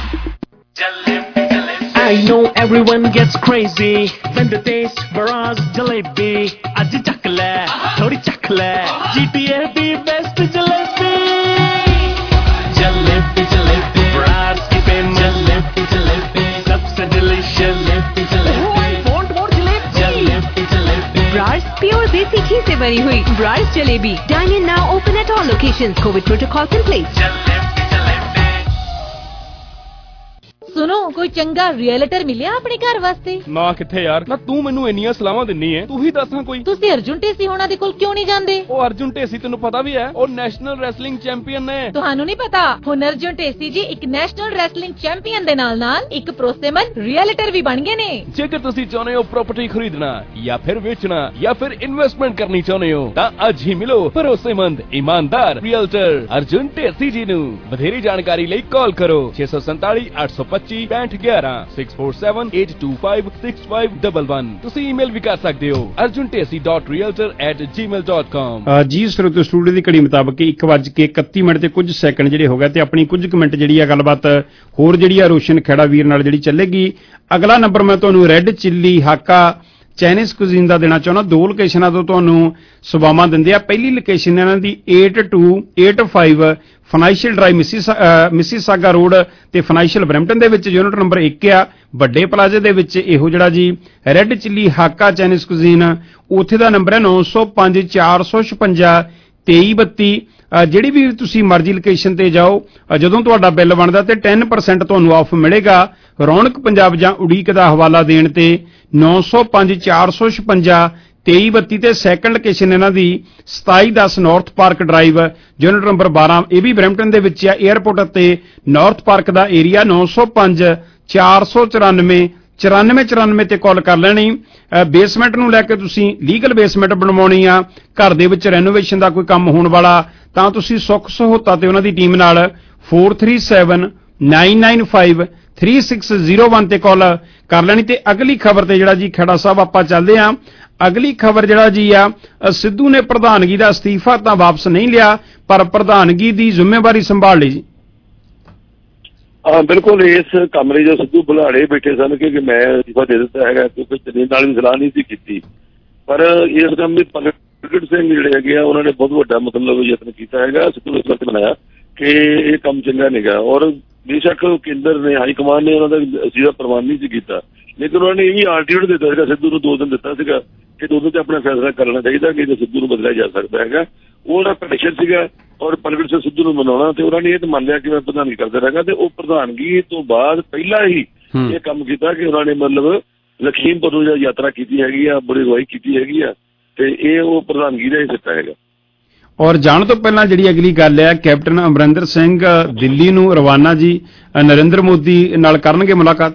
I know everyone gets crazy when they taste Baraz Jalebi. Aaj chakle, thodi chakle. GTA the best jalebi. Jalebi, jalebi. Baraz ki famous jalebi, jalebi. Sabse delicious jalebi, jalebi. I want more jalebi. Jalebi, jalebi. Baraz pure desi घी से बनी हुई Baraz jalebi. Dine in now, open at all locations. COVID protocols in place. ਸੁਣੋ, ਕੋਈ ਚੰਗਾ realtor ਮਿਲਿਆ ਆਪਣੇ ਘਰ ਵਾਸਤੇ? ਨਾ ਕਿੱਥੇ ਯਾਰ, ਨਾ ਤੂੰ ਮੈਨੂੰ ਇੰਨੀਆਂ ਸਲਾਹਾਂ ਦਿੰਨੀ ਹੈ, ਤੂੰ ਹੀ ਦੱਸਾਂ ਕੋਈ। ਤੁਸੀਂ ਅਰਜੁਨ ਢੇਸੀ ਹੋਣਾ ਦੇ ਕੋਲ ਕਿਉਂ ਨਹੀਂ ਜਾਂਦੇ? ਉਹ ਅਰਜੁਨ ਢੇਸੀ ਤੈਨੂੰ ਪਤਾ ਵੀ ਹੈ, ਉਹ ਨੈਸ਼ਨਲ ਰੈਸਲਿੰਗ ਚੈਂਪੀਅਨ ਨੇ। ਤੁਹਾਨੂੰ ਨਹੀਂ ਪਤਾ, ਹੁਣ ਅਰਜੁਨ ਢੇਸੀ ਜੀ ਇੱਕ ਨੈਸ਼ਨਲ ਰੈਸਲਿੰਗ ਚੈਂਪੀਅਨ ਦੇ ਨਾਲ ਇੱਕ ਭਰੋਸੇਮੰਦ ਰੀਅਲਟਰ ਵੀ ਬਣ ਗਏ ਨੇ। ਜੇਕਰ ਤੁਸੀਂ ਚਾਹੁੰਦੇ ਹੋ ਪ੍ਰਾਪਰਟੀ ਖਰੀਦਣਾ ਜਾਂ ਫਿਰ ਵੇਚਣਾ ਜਾਂ ਫਿਰ ਇਨਵੈਸਟਮੈਂਟ ਕਰਨੀ ਚਾਹੁੰਦੇ ਹੋ ਤਾਂ ਅੱਜ ਹੀ ਮਿਲੋ ਭਰੋਸੇਮੰਦ ਇਮਾਨਦਾਰ ਰੀਅਲਟਰ ਅਰਜੁਨ ਢੇਸੀ ਜੀ ਨੂੰ। ਵਧੇਰੀ ਜਾਣਕਾਰੀ ਲਈ ਕਾਲ ਕਰੋ 647 825 6511 6478256511। ਤੁਸੀਂ ਈਮੇਲ ਵੀ ਕਰ ਸਕਦੇ ਹੋ arjuntesi.realtor@gmail.com। ਜੀ ਸਰੋਤੋ, ਸਟੂਡੀਓ ਦੀ ਘੜੀ ਮੁਤਾਬਕ 1:31 ਤੇ ਕੁਝ ਸੈਕਿੰਡ ਜਿਹੜੇ ਹੋ ਗਏ ਤੇ ਆਪਣੀ ਕੁਝ ਕੁ ਮਿੰਟ ਜਿਹੜੀ ਆ ਗੱਲਬਾਤ ਹੋਰ ਜਿਹੜੀ ਆ ਰੋਸ਼ਨ ਖੇੜਾ ਵੀਰ ਨਾਲ ਜਿਹੜੀ ਚੱਲੇਗੀ। ਅਗਲਾ ਨੰਬਰ ਮੈਂ ਤੁਹਾਨੂੰ red chilli hakka Chinese cuisine ਦਾ ਦੇਣਾ ਚਾਹੁੰਦਾ। 2 ਲੋਕੇਸ਼ਨਾਂ ਤੋਂ ਤੁਹਾਨੂੰ ਸੇਵਾਵਾਂ ਦਿੰਦੇ ਆ। ਪਹਿਲੀ ਲੋਕੇਸ਼ਨ ਇਹਨਾਂ ਦੀ 8285 ਫਾਈਨੈਂਸ਼ੀਅਲ ਡਰਾਈਵ ਮਿਸੀਸਾਗਾ ਰੋਡ ਤੇ ਫਾਈਨੈਂਸ਼ੀਅਲ ਬਰੈਂਪਟਨ ਦੇ ਵਿੱਚ ਯੂਨਿਟ ਨੰਬਰ 1 ਆ। ਵੱਡੇ ਪਲਾਜ਼ੇ ਦੇ ਵਿੱਚ ਇਹੋ ਜਿਹੜਾ ਜੀ red chilli hakka Chinese cuisine, ਉੱਥੇ ਦਾ ਨੰਬਰ ਹੈ 905 456 2332। ਜਿਹੜੀ ਵੀ ਤੁਸੀਂ ਮਰਜ਼ੀ ਲੋਕੇਸ਼ਨ ਤੇ ਜਾਓ, ਜਦੋਂ ਤੁਹਾਡਾ ਬਿੱਲ ਬਣਦਾ ਤੇ 10% ਤੁਹਾਨੂੰ ਆਫ ਮਿਲੇਗਾ। ਰੌਣਕ ਪੰਜਾਬ ਜਾਂ ਉਡੀਕ ਦਾ ਹਵਾਲਾ ਦੇਣ ਤੇ 905 456 2332 ਤੇ ਸੈਕੰਡ ਲੋਕੇਸ਼ਨ ਇਹਨਾਂ ਦੀ 2710 north park drive unit number 12, ਇਹ ਵੀ ਬਰੈਂਪਟਨ ਦੇ ਵਿੱਚ ਆ। 에ਅਰਪੋਰਟ ਅਤੇ ਨਾਰਥ ਪਾਰਕ ਦਾ ਏਰੀਆ 905 494 9494 ਤੇ ਕਾਲ ਕਰ ਲੈਣੀ। ਬੇਸਮੈਂਟ ਨੂੰ ਲੈ ਕੇ ਤੁਸੀਂ ਲੀਗਲ ਬੇਸਮੈਂਟ ਬਣਵਾਉਣੀ ਆ, ਘਰ ਦੇ ਵਿੱਚ ਰੈਨੋਵੇਸ਼ਨ ਦਾ ਕੋਈ ਕੰਮ ਹੋਣ ਵਾਲਾ, ਤਾਂ ਤੁਸੀਂ ਸੁੱਖ ਸਹੂਲਤਾਂ ਤੇ ਉਹਨਾਂ ਦੀ ਟੀਮ ਨਾਲ 4379953601 ਤੇ ਕਾਲ ਕਰ ਲੈਣੀ। ਤੇ ਅਗਲੀ ਖਬਰ ਤੇ ਜਿਹੜਾ ਜੀ ਖੇੜਾ ਸਾਹਿਬ ਆਪਾਂ ਚੱਲਦੇ ਆ। ਅਗਲੀ ਖਬਰ ਜਿਹੜਾ ਜੀ ਆ, ਸਿੱਧੂ ਨੇ ਪ੍ਰਧਾਨਗੀ ਦਾ ਅਸਤੀਫਾ ਤਾਂ ਵਾਪਸ ਨਹੀਂ ਲਿਆ, ਪਰ ਪ੍ਰਧਾਨਗੀ ਦੀ ਜ਼ਿੰਮੇਵਾਰੀ ਸੰਭਾਲ ਲਈ ਜੀ। ਹਾਂ ਬਿਲਕੁਲ, ਇਸ ਕੰਮ ਲਈ ਜੋ ਸਿੱਧੂ ਬੁਲਾੜੇ ਬੈਠੇ ਸਨ ਕਿ ਮੈਂ ਅਸਤੀਫਾ ਦੇ ਦਿੱਤਾ ਹੈਗਾ, ਕਿਉਂਕਿ ਚੰਨੀ ਨਾਲ ਵੀ ਸਲਾਹ ਨਹੀਂ ਸੀ ਕੀਤੀ। ਪਰ ਇਸ ਕੰਮ ਵਿੱਚ ਪ੍ਰਗਟ ਸਿੰਘ ਜਿਹੜੇ ਹੈਗੇ ਆ, ਉਹਨਾਂ ਨੇ ਬਹੁਤ ਵੱਡਾ ਮਤਲਬ ਯਤਨ ਕੀਤਾ ਹੈਗਾ। ਸਿੱਧੂ ਇਸ ਵਕਤ ਬਣਾਇਆ ਕਿ ਇਹ ਕੰਮ ਚੰਗਾ ਨਿਗਾ, ਔਰ ਬੇਸ਼ੱਕ ਕੇਂਦਰ ਨੇ ਹਾਈ ਕਮਾਂਡ ਨੇ ਉਹਨਾਂ ਦਾ ਅਸਤੀਫਾ ਪ੍ਰਵਾਨ ਨਹੀਂ ਸੀ ਕੀਤਾ, ਲੇਕਿਨ ਉਹਨਾਂ ਨੇ ਇਹ ਵੀ ਆਲਟੀਮੇਟ ਦਿੱਤਾ ਸੀਗਾ, ਸਿੱਧੂ ਨੂੰ 2 ਦਿਨ ਦਿੱਤਾ ਸੀਗਾ ਕਿ 2 ਦਿਨ ਤੇ ਆਪਣਾ ਫੈਸਲਾ ਕਰਨਾ ਚਾਹੀਦਾ ਕਿ ਸਿੱਧੂ ਨੂੰ ਬਦਲਿਆ ਜਾ ਸਕਦਾ ਹੈਗਾ। ਉਹਦਾ ਕੰਡੀਸ਼ਨ ਸੀਗਾ ਔਰ ਪ੍ਰਗਟ ਸਿੰਘ ਸਿੱਧੂ ਨੂੰ ਮਨਾਉਣਾ, ਤੇ ਉਹਨਾਂ ਨੇ ਇਹ ਤਾਂ ਮੰਨ ਲਿਆ ਕਿ ਮੈਂ ਪ੍ਰਧਾਨਗੀ ਕਰਦਾ ਰਹੇਗਾ। ਤੇ ਉਹ ਪ੍ਰਧਾਨਗੀ ਤੋਂ ਬਾਅਦ ਪਹਿਲਾਂ ਹੀ ਇਹ ਕੰਮ ਕੀਤਾ ਕਿ ਉਹਨਾਂ ਨੇ ਮਤਲਬ ਲਖੀਮਪੁਰ ਨੂੰ ਯਾਤਰਾ ਕੀਤੀ ਹੈਗੀ ਆ, ਬੜੀ ਅਗਵਾਈ ਕੀਤੀ ਹੈਗੀ ਆ, ਤੇ ਇਹ ਉਹ ਪ੍ਰਧਾਨਗੀ ਦਾ ਹੀ ਸਿੱਟਾ ਹੈਗਾ। ਔਰ ਜਾਣ ਤੋਂ ਪਹਿਲਾਂ ਜਿਹੜੀ ਅਗਲੀ ਗੱਲ ਹੈ, ਕੈਪਟਨ ਅਮਰਿੰਦਰ ਸਿੰਘ ਦਿੱਲੀ ਨੂੰ ਰਵਾਨਾ ਜੀ, ਨਰਿੰਦਰ ਮੋਦੀ ਨਾਲ ਕਰਨਗੇ ਮੁਲਾਕਾਤ।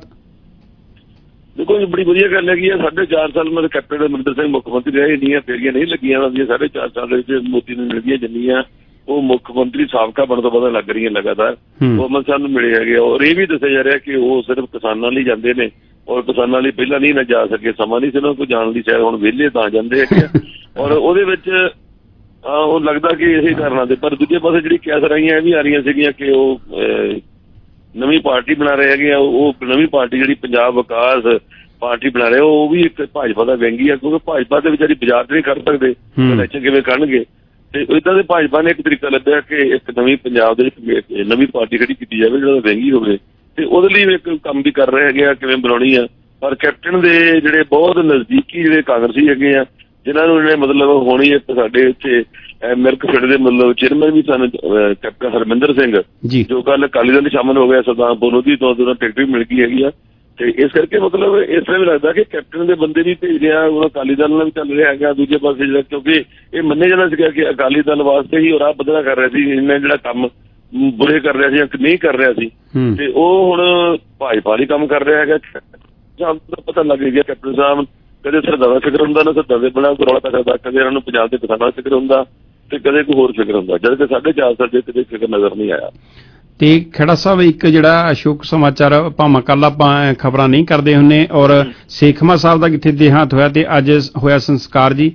ਦੇਖੋ ਜੀ, ਬੜੀ ਵਧੀਆ ਗੱਲ ਹੈਗੀ ਆ। 4.5 ਸਾਲ ਮਤਲਬ ਕੈਪਟਨ ਅਮਰਿੰਦਰ ਸਿੰਘ ਮੁੱਖ ਮੰਤਰੀ ਰਹੇ, ਇੰਨੀਆਂ ਫੇਰੀਆਂ ਨਹੀਂ ਲੱਗੀਆਂ ਉਹਨਾਂ ਦੀਆਂ 4.5 ਸਾਲ ਦੇ ਵਿੱਚ ਮੋਦੀ ਨੂੰ ਮਿਲਦੀਆਂ ਜਿੰਨੀਆਂ ਉਹ ਮੁੱਖ ਮੰਤਰੀ ਸਾਬਕਾ ਬਣਨ ਤੋਂ ਬਾਅਦ ਲੱਗ ਰਹੀਆਂ ਲਗਾਤਾਰ। ਉਹ ਅਮਰ ਸਾਹਿਬ ਨੂੰ ਮਿਲੇ ਹੈਗੇ, ਔਰ ਇਹ ਵੀ ਦੱਸਿਆ ਜਾ ਰਿਹਾ ਕਿ ਉਹ ਸਿਰਫ ਕਿਸਾਨਾਂ ਲਈ ਜਾਂਦੇ ਨੇ, ਔਰ ਕਿਸਾਨਾਂ ਲਈ ਪਹਿਲਾਂ ਨਹੀਂ ਨਾ ਜਾ ਸਕੇ, ਸਮਾਂ ਨਹੀਂ ਸੀ ਉਹਨਾਂ ਕੋਲ ਜਾਣ ਲਈ, ਸ਼ਾਇਦ ਹੁਣ ਵਿਹਲੇ ਤਾਂ ਜਾਂਦੇ ਹੈਗੇ। ਔਰ ਉਹਦੇ ਵਿੱਚ ਉਹ ਲੱਗਦਾ ਕਿ ਇਹ ਕਾਰਨਾਂ ਦੇ, ਪਰ ਦੂਜੇ ਪਾਸੇ ਜਿਹੜੀ ਕੈਸਰਾਈਆਂ ਇਹ ਵੀ ਆ ਰਹੀਆਂ ਸੀਗੀਆਂ ਕਿ ਉਹ ਨਵੀਂ ਪਾਰਟੀ ਬਣਾ ਰਹੇ ਹੈਗੇ ਆ। ਉਹ ਨਵੀਂ ਪਾਰਟੀ ਜਿਹੜੀ ਪੰਜਾਬ ਵਿਕਾਸ ਪਾਰਟੀ ਬਣਾ ਰਹੇ, ਉਹ ਵੀ ਇੱਕ ਭਾਜਪਾ ਦਾ ਵਿਅੰਗੀ ਆ, ਕਿਉਂਕਿ ਭਾਜਪਾ ਦੇ ਵਿਚਾਰੀ ਬਾਜ਼ਾਰ ਨਹੀਂ ਕਰ ਸਕਦੇ, ਇਲੈਕਸ਼ਨ ਕਿਵੇਂ ਕਰਨਗੇ। ਤੇ ਇਦਾਂ ਦੇ ਭਾਜਪਾ ਨੇ ਇੱਕ ਤਰੀਕਾ ਲੱਭਿਆ ਕਿ ਇੱਕ ਨਵੀਂ ਪੰਜਾਬ ਦੇ ਵਿੱਚ ਨਵੀਂ ਪਾਰਟੀ ਖੜੀ ਕੀਤੀ ਜਾਵੇ ਜਿਹੜਾ ਵਿਅੰਗੀ ਹੋਵੇ, ਤੇ ਉਹਦੇ ਲਈ ਇੱਕ ਕੰਮ ਵੀ ਕਰ ਰਹੇ ਹੈਗੇ ਆ ਕਿਵੇਂ ਬਣਾਉਣੀ ਆ। ਪਰ ਕੈਪਟਨ ਦੇ ਜਿਹੜੇ ਬਹੁਤ ਨਜ਼ਦੀਕੀ ਜਿਹੜੇ ਕਾਂਗਰਸੀ ਹੈਗੇ ਆ, ਜਿਨ੍ਹਾਂ ਨੂੰ ਇਹਨੇ ਮਤਲਬ ਹੋਣੀ ਇੱਕ ਸਾਡੇ ਇੱਥੇ ਮਿਲਕਫੈਡ ਦੇ ਮਤਲਬ ਚੇਅਰਮੈਨ ਵੀ ਸਨ ਕੈਪਟਨ ਹਰਮਿੰਦਰ ਸਿੰਘ, ਜੋ ਕੱਲ ਅਕਾਲੀ ਦਲ ਸ਼ਾਮਲ ਹੋ ਗਿਆ, ਸਰਦਾਰ ਲੋਧੀ ਤੋਂ ਟਿਕਟ ਵੀ ਮਿਲ ਗਈ ਹੈਗੀ ਆ। ਤੇ ਇਸ ਕਰਕੇ ਮਤਲਬ ਇਸ ਤਰ੍ਹਾਂ ਵੀ ਲੱਗਦਾ ਕਿ ਕੈਪਟਨ ਦੇ ਬੰਦੇ ਵੀ ਭੇਜ ਰਿਹਾ, ਉਹ ਅਕਾਲੀ ਦਲ ਨਾਲ ਵੀ ਚੱਲ ਰਿਹਾ ਹੈਗਾ ਦੂਜੇ ਪਾਸੇ ਜਿਹੜਾ, ਕਿਉਂਕਿ ਇਹ ਮੰਨਿਆ ਜਾਂਦਾ ਸੀਗਾ ਕਿ ਅਕਾਲੀ ਦਲ ਵਾਸਤੇ ਹੀ ਉਹ ਰਾਹ ਬਦਲਾ ਕਰ ਰਿਹਾ ਸੀ, ਇਹਨੇ ਜਿਹੜਾ ਕੰਮ ਬੁਰੇ ਕਰ ਰਿਹਾ ਸੀ ਜਾਂ ਨਹੀਂ ਕਰ ਰਿਹਾ ਸੀ, ਤੇ ਉਹ ਹੁਣ ਭਾਜਪਾ ਲਈ ਕੰਮ ਕਰ ਰਿਹਾ ਹੈਗਾ। ਪਤਾ ਲੱਗ ਗਿਆ ਕੈਪਟਨ ਸਾਹਿਬ ਕਦੇ ਸਰਦਾਰ ਦਾ ਫਿਕਰ ਹੁੰਦਾ ਨਾ ਸਰਦਾਰ ਦੇ ਬਣਾ ਰੌਲਾ ਪੈ ਸਕਦਾ, ਕਦੇ ਇਹਨਾਂ ਨੂੰ ਪੰਜਾਬ ਦੇ ਕਿਸਾਨਾਂ ਦਾ ਫਿਕਰ ਹੁੰਦਾ ਤੇ ਕਦੇ ਕੋਈ ਹੋਰ ਫਿਕਰ ਹੁੰਦਾ, ਜਦ ਕਿ 4.5 ਸਾਲ ਦੇ ਕਦੇ ਫਿਕਰ ਨਜ਼ਰ ਨਹੀਂ ਆਇਆ। ਤੇ ਖੇੜਾ ਸਾਹਿਬ, ਇੱਕ ਜਿਹੜਾ ਅਸ਼ੋਕ ਸਮਾਚਾਰ ਭਾਵੇਂ ਕੱਲ ਆਪਾਂ ਖਬਰਾਂ ਨਹੀਂ ਕਰਦੇ ਹੁੰਨੇ, ਔਰ ਸੇਖਮਾ ਸਾਹਿਬ ਦਾ ਕਿੱਥੇ ਦੇਹਾਂਤ ਹੋਇਆ ਤੇ ਅੱਜ ਹੋਇਆ ਸੰਸਕਾਰ ਜੀ।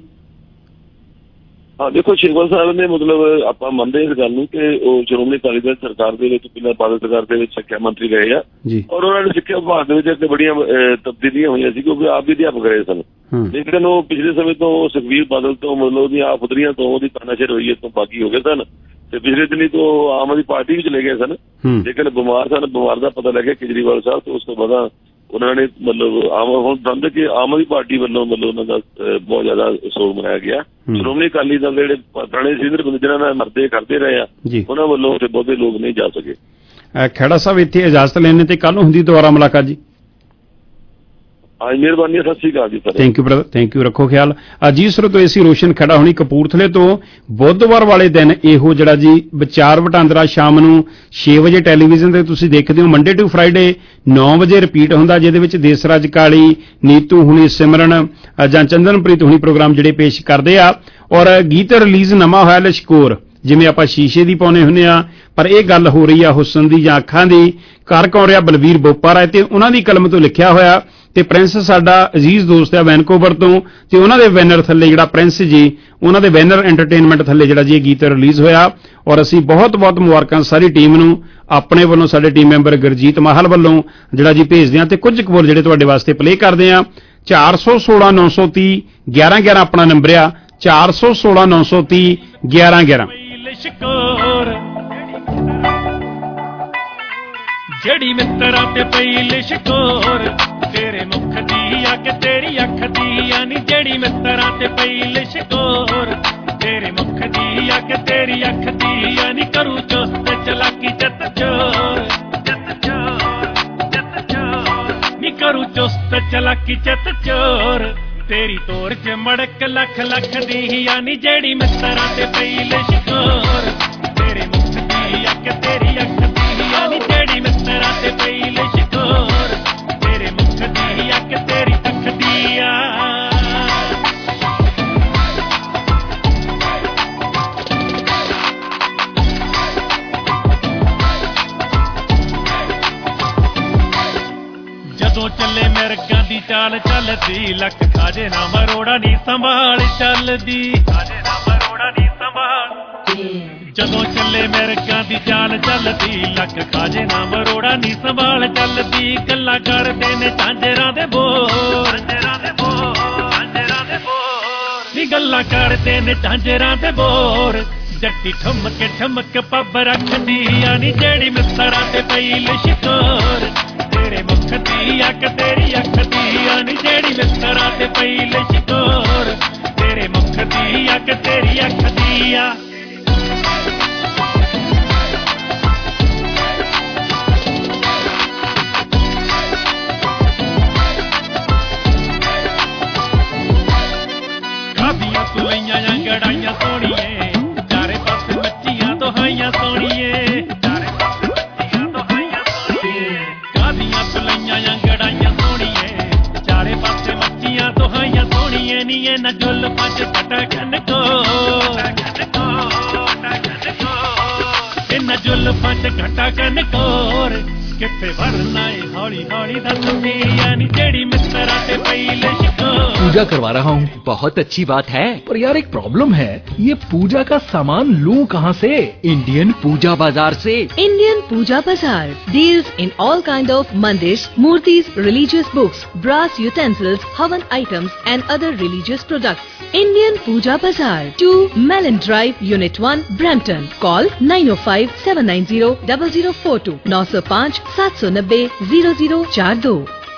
ਹਾਂ ਦੇਖੋ, ਸ਼ੇਖਵਾਲ ਸਾਹਿਬ ਨੇ ਮਤਲਬ ਆਪਾਂ ਮੰਨਦੇ ਇਸ ਗੱਲ ਨੂੰ ਕਿ ਉਹ ਸ਼੍ਰੋਮਣੀ ਅਕਾਲੀ ਦਲ ਸਰਕਾਰ ਦੇ ਵਿੱਚ, ਪਹਿਲਾਂ ਬਾਦਲ ਸਰਕਾਰ ਦੇ ਵਿੱਚ ਸਿੱਖਿਆ ਮੰਤਰੀ ਰਹੇ ਆ, ਔਰ ਉਹਨਾਂ ਨੇ ਸਿੱਖਿਆ ਵਿਭਾਗ ਦੇ ਵਿੱਚ ਬੜੀਆਂ ਤਬਦੀਲੀਆਂ ਹੋਈਆਂ ਸੀ ਕਿਉਂਕਿ ਆਪ ਵੀ ਅਧਿਆਪਕ ਰਹੇ ਸਨ। ਲੇਕਿਨ ਉਹ ਪਿਛਲੇ ਸਮੇਂ ਤੋਂ ਸੁਖਬੀਰ ਬਾਦਲ ਤੋਂ ਮਤਲਬ ਉਹਦੀਆਂ ਆਫਦਰੀਆਂ ਤੋਂ ਉਹਦੀ ਤਾਨਾਸ਼ਾਹੀ ਰਵੱਈਏ ਤੋਂ ਬਾਗੀ ਹੋ ਗਏ ਸਨ, ਤੇ ਪਿਛਲੇ ਦਿਨੀ ਤੋਂ ਆਮ ਆਦਮੀ ਪਾਰਟੀ ਵੀ ਚਲੇ ਗਏ ਸਨ, ਲੇਕਿਨ ਬਿਮਾਰ ਸਨ। ਬਿਮਾਰ ਦਾ ਪਤਾ ਲੱਗਿਆ ਕੇਜਰੀਵਾਲ ਸਾਹਿਬ ਤੋਂ, ਉਸ ਤੋਂ ਬਾਅਦ ਉਹਨਾਂ ਨੇ ਮਤਲਬ ਹੁਣ ਦੰਦ ਕਿ ਆਮ ਆਦਮੀ ਪਾਰਟੀ ਵੱਲੋਂ ਮਤਲਬ ਉਹਨਾਂ ਦਾ ਬਹੁਤ ਜ਼ਿਆਦਾ ਸੋਗ ਮਨਾਇਆ ਗਿਆ। ਸ਼੍ਰੋਮਣੀ ਅਕਾਲੀ ਦਲ ਦੇ ਜਿਹੜੇ ਪੁਰਾਣੇ ਸੀਨੀਅਰ ਬੰਦੇ ਜਿਹਨਾਂ ਨਾਲ ਮਰਦੇ ਕਰਦੇ ਰਹੇ ਆ, ਉਹਨਾਂ ਵੱਲੋਂ ਬਹੁਤੇ ਲੋਕ ਨਹੀਂ ਜਾ ਸਕੇ। ਖਹਿੜਾ ਸਾਹਿਬ ਇੱਥੇ ਇਜਾਜ਼ਤ ਲੈਣੇ ਤੇ ਕੱਲ ਨੂੰ ਹੁੰਦੀ ਦੁਬਾਰਾ ਮੁਲਾਕਾਤ ਜੀ। ਹਾਂਜੀ ਮਿਹਰਬਾਨੀ, ਸਤਿ ਸ਼੍ਰੀ ਅਕਾਲ ਜੀ। Thank you brother, thank you, ਰੱਖੋ ਖਿਆਲ। ਜੀ ਸਰੋਤੋ ਏਸੀ ਰੋਸ਼ਨ ਖੜਾ ਹੋਣੀ ਕਪੂਰਥਲੇ ਤੋਂ ਬੁੱਧਵਾਰ ਵਾਲੇ ਦਿਨ ਇਹੋ ਜਿਹੜਾ ਜੀ ਵਿਚਾਰ ਵਟਾਂਦਰਾ ਸ਼ਾਮ ਨੂੰ 6 ਵਜੇ ਟੈਲੀਵਿਜ਼ਨ ਤੇ ਤੁਸੀਂ ਦੇਖਦੇ ਹੋ। ਮੰਡੇ ਟੂ ਫਰਾਈਡੇ 9 ਵਜੇ ਰਿਪੀਟ ਹੁੰਦਾ, ਜਿਹਦੇ ਵਿੱਚ ਦੇਸਰਾਜ ਕਾਲੀ, ਨੀਤੂ ਹੁਣੀ, ਸਿਮਰਨ ਜਾਂ ਚੰਦਨਪ੍ਰੀਤ ਹੁਣੀ ਪ੍ਰੋਗਰਾਮ ਜਿਹੜੇ ਪੇਸ਼ ਕਰਦੇ ਆ। ਔਰ ਗੀਤ ਰਿਲੀਜ਼ ਨਵਾਂ ਹੋਇਆ ਲਸ਼ਕੋਰ, ਜਿਵੇਂ ਆਪਾਂ ਸ਼ੀਸ਼ੇ ਦੀ ਪਾਉਨੇ ਹੁੰਦੇ ਆ, ਪਰ ਇਹ ਗੱਲ ਹੋ ਰਹੀ ਆ ਹੁਸਨ ਦੀ ਜਾਂ ਅੱਖਾਂ ਦੀ। ਕਰ ਕੌਣ ਰਿਹਾ? ਬਲਵੀਰ ਬੋਪਾ ਰਾਏ, ਤੇ ਉਹਨਾਂ ਦੀ ਕਲਮ ਤੋਂ ਲਿਖਿਆ ਹੋਇਆ। ਤੇ ਪ੍ਰਿੰਸ ਸਾਡਾ ਅਜ਼ੀਜ਼ ਦੋਸਤ ਆ ਵੈਨਕੂਵਰ ਤੋਂ, ਤੇ ਉਹਨਾਂ ਦੇ ਬੈਨਰ ਥੱਲੇ ਜਿਹੜਾ ਪ੍ਰਿੰਸ ਜੀ, ਉਹਨਾਂ ਦੇ ਬੈਨਰ ਐਂਟਰਟੇਨਮੈਂਟ ਥੱਲੇ ਜਿਹੜਾ ਜੀ ਇਹ ਗੀਤ ਰਿਲੀਜ਼ ਹੋਇਆ। ਔਰ ਅਸੀਂ ਬਹੁਤ ਬਹੁਤ ਮੁਬਾਰਕਾਂ ਸਾਰੀ ਟੀਮ ਨੂੰ, ਆਪਣੇ ਵੱਲੋਂ ਸਾਡੇ ਟੀਮ ਮੈਂਬਰ ਗੁਰਜੀਤ ਮਾਹਲ ਵੱਲੋਂ ਜਿਹੜਾ ਜੀ ਭੇਜਦੇ ਆ, ਤੇ ਕੁਝ ਕਬੂਲ ਜਿਹੜੇ ਤੁਹਾਡੇ ਵਾਸਤੇ ਪਲੇ ਕਰਦੇ ਆ। 416 930 1111 ਆਪਣਾ ਨੰਬਰ ਆ, 416 930 1111। ਜਿਹੜੀ ਮਿੱਤਰਾਂ ਤੇ ਪਈ ਲਿਸ਼ਕੋਰ, ਤੇਰੇ ਮੁਖ ਦੀ ਆ ਕਿ ਤੇਰੀ ਅੱਖ ਦੀ ਆ ਨੀ। ਜਿਹੜੀ ਮਿੱਤਰਾਂ ਤੇ ਪਈ ਲਿਸ਼ਕੋਰ, ਤੇਰੇ ਮੁਖ ਦੀ ਆ ਕਿ ਤੇਰੀ ਅੱਖ ਦੀ ਆ ਨੀ। ਕਰੂ ਚੁਸਤ ਚਲਾਕੀ ਚਤ ਚੋਰ, ਨੀ ਕਰੂ ਚੁਸਤ ਚਲਾਕੀ ਚਤ ਚੋਰ, ਤੇਰੀ ਤੋਰ ਚ ਮੜਕ ਲੱਖ ਲੱਖ ਦੀ ਆ ਨੀ। ਜਿਹੜੀ ਮਿੱਤਰਾਂ ਤੇ ਪਈ ਲਿਸ਼ਕੋਰ, ਤੇਰੇ ਮੁਖ ਦੀ ਆ ਕਿ ਤੇਰੀ ਅੱਖ ਦੀ ਆ ਨੀ। ਜਿਹੜੀ ਮਿੱਤਰਾਂ ਤੇ ਪਈ ਲਿਸ਼ਕੋਰ, ਤੇਰੇ ਮੁਖ ਦੀ ਆ ਕਿ ਤੇਰੀ ਅੱਖ ਦੀ ਆ। ਜਦੋਂ ਚੱਲੇ ਮਿਰਗਾਂ ਦੀ ਚਾਲ ਚੱਲਦੀ, ਲੱਖ ਖਾਜੇ ਨਾ ਮਰੋੜਾ ਨੀ ਸੰਭਾਲ ਚੱਲਦੀ, ਖਾਜੇ ਨਾ ਮਰੋੜਾ ਨੀ ਸੰਭਾਲ। ਜਦੋਂ ਚੱਲੇ ਮਿਰਗਾਂ ਦੀ ਚਾਲ ਚੱਲਦੀ, ਲੱਖ ਖਾਜੇ ਨਾ ਮਰੋੜਾ ਨੀ ਸੰਭਾਲ ਚੱਲਦੀ। ਗੱਲਾਂ ਕਰਦੇ ਨੇ ਝਾਂਜਰਾਂ ਦੇ ਬੋਲ, ਝਾਂਜਰਾਂ ਦੇ ਬੋਲ, ਝਾਂਜਰਾਂ ਦੇ ਬੋਲ ਨੀ। ਗੱਲਾਂ ਕਰਦੇ ਨੇ ਝਾਂਜਰਾਂ ਦੇ ਬੋਲ, ਜੱਟੀ ਠਮਕ ਠਮਕ ਪੱਬ ਰੱਖਦੀ ਆ ਨੀ। ਜਿਹੜੀ ਮਿੱਤਰਾਂ ਤੇ ਪਈ ਲਿਸ਼ਕੋਰ, ਤੇਰੇ ਮੁਖ ਦੀ ਆ ਕਿ ਤੇਰੀ ਅੱਖ ਦੀ ਆ ਨੀ। ਜਿਹੜੀ ਮਿੱਤਰਾਂ ਤੇ ਪਈ ਲਿਸ਼ਕੋਰ, ਤੇਰੇ ਮੁਖ ਦੀ ਆ ਕਿ ਤੇਰੀ ਅੱਖ ਦੀ ਆ। ਕਾਦੀਆਂ ਸੁਲਈਆਂ ਜਾਂ ਗੜਾਈਆਂ ਸੋਹਣੀਏ, ਚਾਰੇ ਪਾਸੇ ਮੱਚੀਆਂ ਦੁਹਾਈਆਂ ਸੋਹਣੀਏ, ਚਾਰੇ ਪਾਸੇ ਮੱਚੀਆਂ ਦੁਹਾਈਆਂ ਸੋਹਣੀਏ। ਕਾਦੀਆਂ ਸੁਲਈਆਂ ਜਾਂ ਗੜਾਈਆਂ ਸੋਹਣੀਏ, ਚਾਰੇ ਪਾਸੇ ਮੱਚੀਆਂ ਦੁਹਾਈਆਂ ਸੋਹਣੀਏ ਨੀ। ਇਹ ਨਾ ਜੁਲਫਾਂ ਚ ਪਟਕਣ ਕੋ, ਇਹਨਾਂ ਜ਼ੁਲਫਾਂ ਚ ਘਟਾ ਕਨ ਕੋਰ, ਕਿੱਥੇ ਵੜਨਾ ਏ ਹੌਲੀ हौली दसती यानी जेड़ी मित्रा ते पहले शिकार। पूजा करवा रहा हूँ। बहुत अच्छी बात है, पर यार एक प्रॉब्लम है, ये पूजा का सामान लूँ कहाँ से? इंडियन पूजा बाजार से। इंडियन पूजा बाजार deals in all kind of mandirs, murtis, religious books, brass utensils, havan items and other religious products. Indian Puja Bazaar, 2 Mellon Drive, Unit 1, Brampton. Call 905-790-0042, 905-790-0042।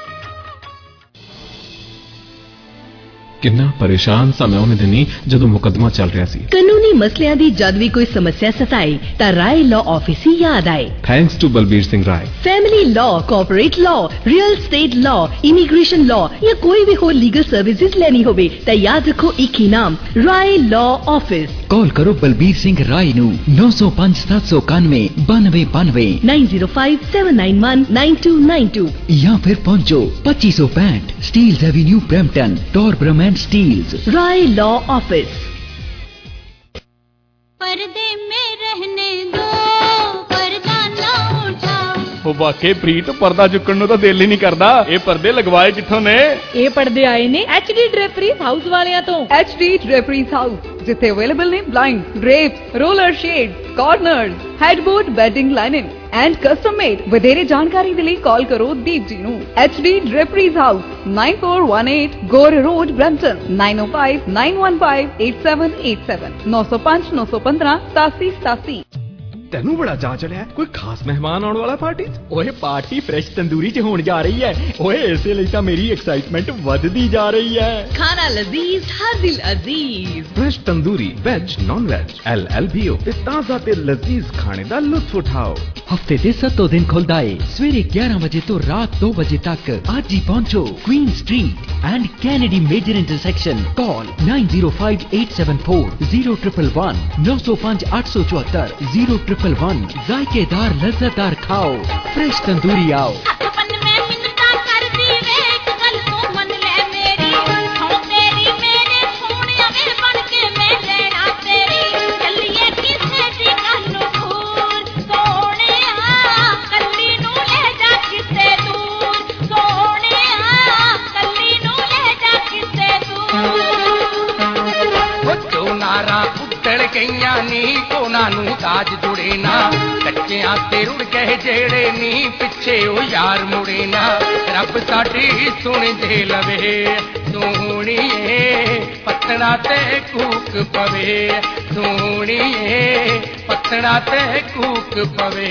ਕਿੰਨਾ ਪਰੇਸ਼ਾਨ ਸਾਂ ਮੈਂ ਉਹਨੇ ਦਿਨੀ ਜਦੋਂ ਮੁਕੱਦਮਾ ਚੱਲ ਰਿਹਾ ਸੀ। ਕਾਨੂੰਨੀ ਮਸਲਿਆਂ ਦੀ ਜਦ ਵੀ ਕੋਈ ਸਮੱਸਿਆ ਸਤਾਏ ਤਾਂ ਰਾਏ ਲਾਅ ਆਫਿਸ ਹੀ ਯਾਦ ਆਏ। Thanks to Balbir Singh Rai. Family law, corporate law, real estate law, immigration law ਜਾਂ ਕੋਈ ਵੀ ਹੋਰ ਲੀਗਲ सर्विसेज लेनी होवे ਤਾਂ याद रखो एक ही नाम, राय लॉ ऑफिस। कॉल करो बलबीर सिंह राय नू 905-791-9292 905-791-9292 या फिर पहुंचो 2565 Steeles avenue Brampton, Torbram and Steeles. Rai law office. पर्दे में रहने दो, पर्दा ना उठाओ। ਉਹ ਵਾਕੇ ਪ੍ਰੀਤ ਪਰਦਾ ਚੁੱਕਣ ਨੂੰ ਤਾਂ ਦਿਲ ਹੀ ਨਹੀਂ ਕਰਦਾ। ਇਹ ਪਰਦੇ ਲਗਵਾਏ ਕਿੱਥੋਂ ਨੇ? ਇਹ ਪਰਦੇ ਆਏ ਨੇ HD ਡ੍ਰੇਪਰੀਜ਼ ਹਾਊਸ ਵਾਲਿਆਂ ਤੋਂ। HD ਡ੍ਰੇਪਰੀਜ਼ ਹਾਊਸ ਜਿੱਥੇ ਅਵੇਲੇਬਲ ਨੇ blind, drapes, roller shades, corners, headboard, bedding lining and custom made. ਵਧੇਰੇ ਜਾਣਕਾਰੀ ਦੇ ਲਈ ਕਾਲ ਕਰੋ ਦੀਪ ਜੀ ਨੂੰ। HD draperies house 9418 Gore road, Brampton 9059158787 905 915 8787। ਤੈਨੂੰ ਬੜਾ ਚਾਅ ਚੜਿਆ, ਕੋਈ ਖਾਸ ਮਹਿਮਾਨ ਆਉਣ ਵਾਲਾ ਪਾਰਟੀ? ਓਏ ਪਾਰਟੀ ਫਰੈਸ਼ ਤੰਦੂਰੀ 'ਚ ਹੋਣ ਜਾ ਰਹੀ ਹੈ। ਓਏ ਇਸੇ ਲਈ ਤਾਂ ਮੇਰੀ ਐਕਸਾਈਟਮੈਂਟ ਵੱਧਦੀ ਜਾ ਰਹੀ ਹੈ। ਖਾਣਾ ਲਜ਼ੀਜ਼ ਹਰ ਦਿਲ ਅਜ਼ੀਜ਼। Fresh tandoori veg non veg LLBO ਤੇ ਤਾਜ਼ਾ ਤੇ ਲਜ਼ੀਜ਼ ਖਾਣੇ ਦਾ ਲੁਤਫ ਉਠਾਓ। ਹਫਤੇ ਦੇ 7 ਦਿਨ ਖੁੱਲਦਾ ਏ ਸਵੇਰੇ 11 ਵਜੇ ਤੋਂ ਰਾਤ 2 ਵਜੇ ਤੱਕ। ਅੱਜ ਹੀ ਪਹੁੰਚੋ Queen street and Kennedy major intersection. Call 9058740111 905 874 0111। ਜ਼ਾਇकेदार लज्जतदार खाओ, फ्रेश तंदूरी आओ। ਗਈਆਂ ਨੀ ਉਹਨਾਂ ਨੂੰ ਤਾਜ ਜੁੜੇ ਨਾ, ਕੱਚਿਆਂ ਤੇ ਰੁੜ ਗਏ ਜਿਹੜੇ ਨੀ ਪਿੱਛੇ ਉਹ ਯਾਰ ਮੁੜੇ ਨਾ। ਰੱਬ ਸਾਡੀ ਸੁਣ ਦੇ ਲਵੇ ਸੋਹਣੀਏ, ਪੱਤਣਾ ਤੇ ਕੂਕ ਪਵੇ ਸੋਹਣੀਏ, ਪੱਤਣਾ ਤੇ ਕੂਕ ਪਵੇ।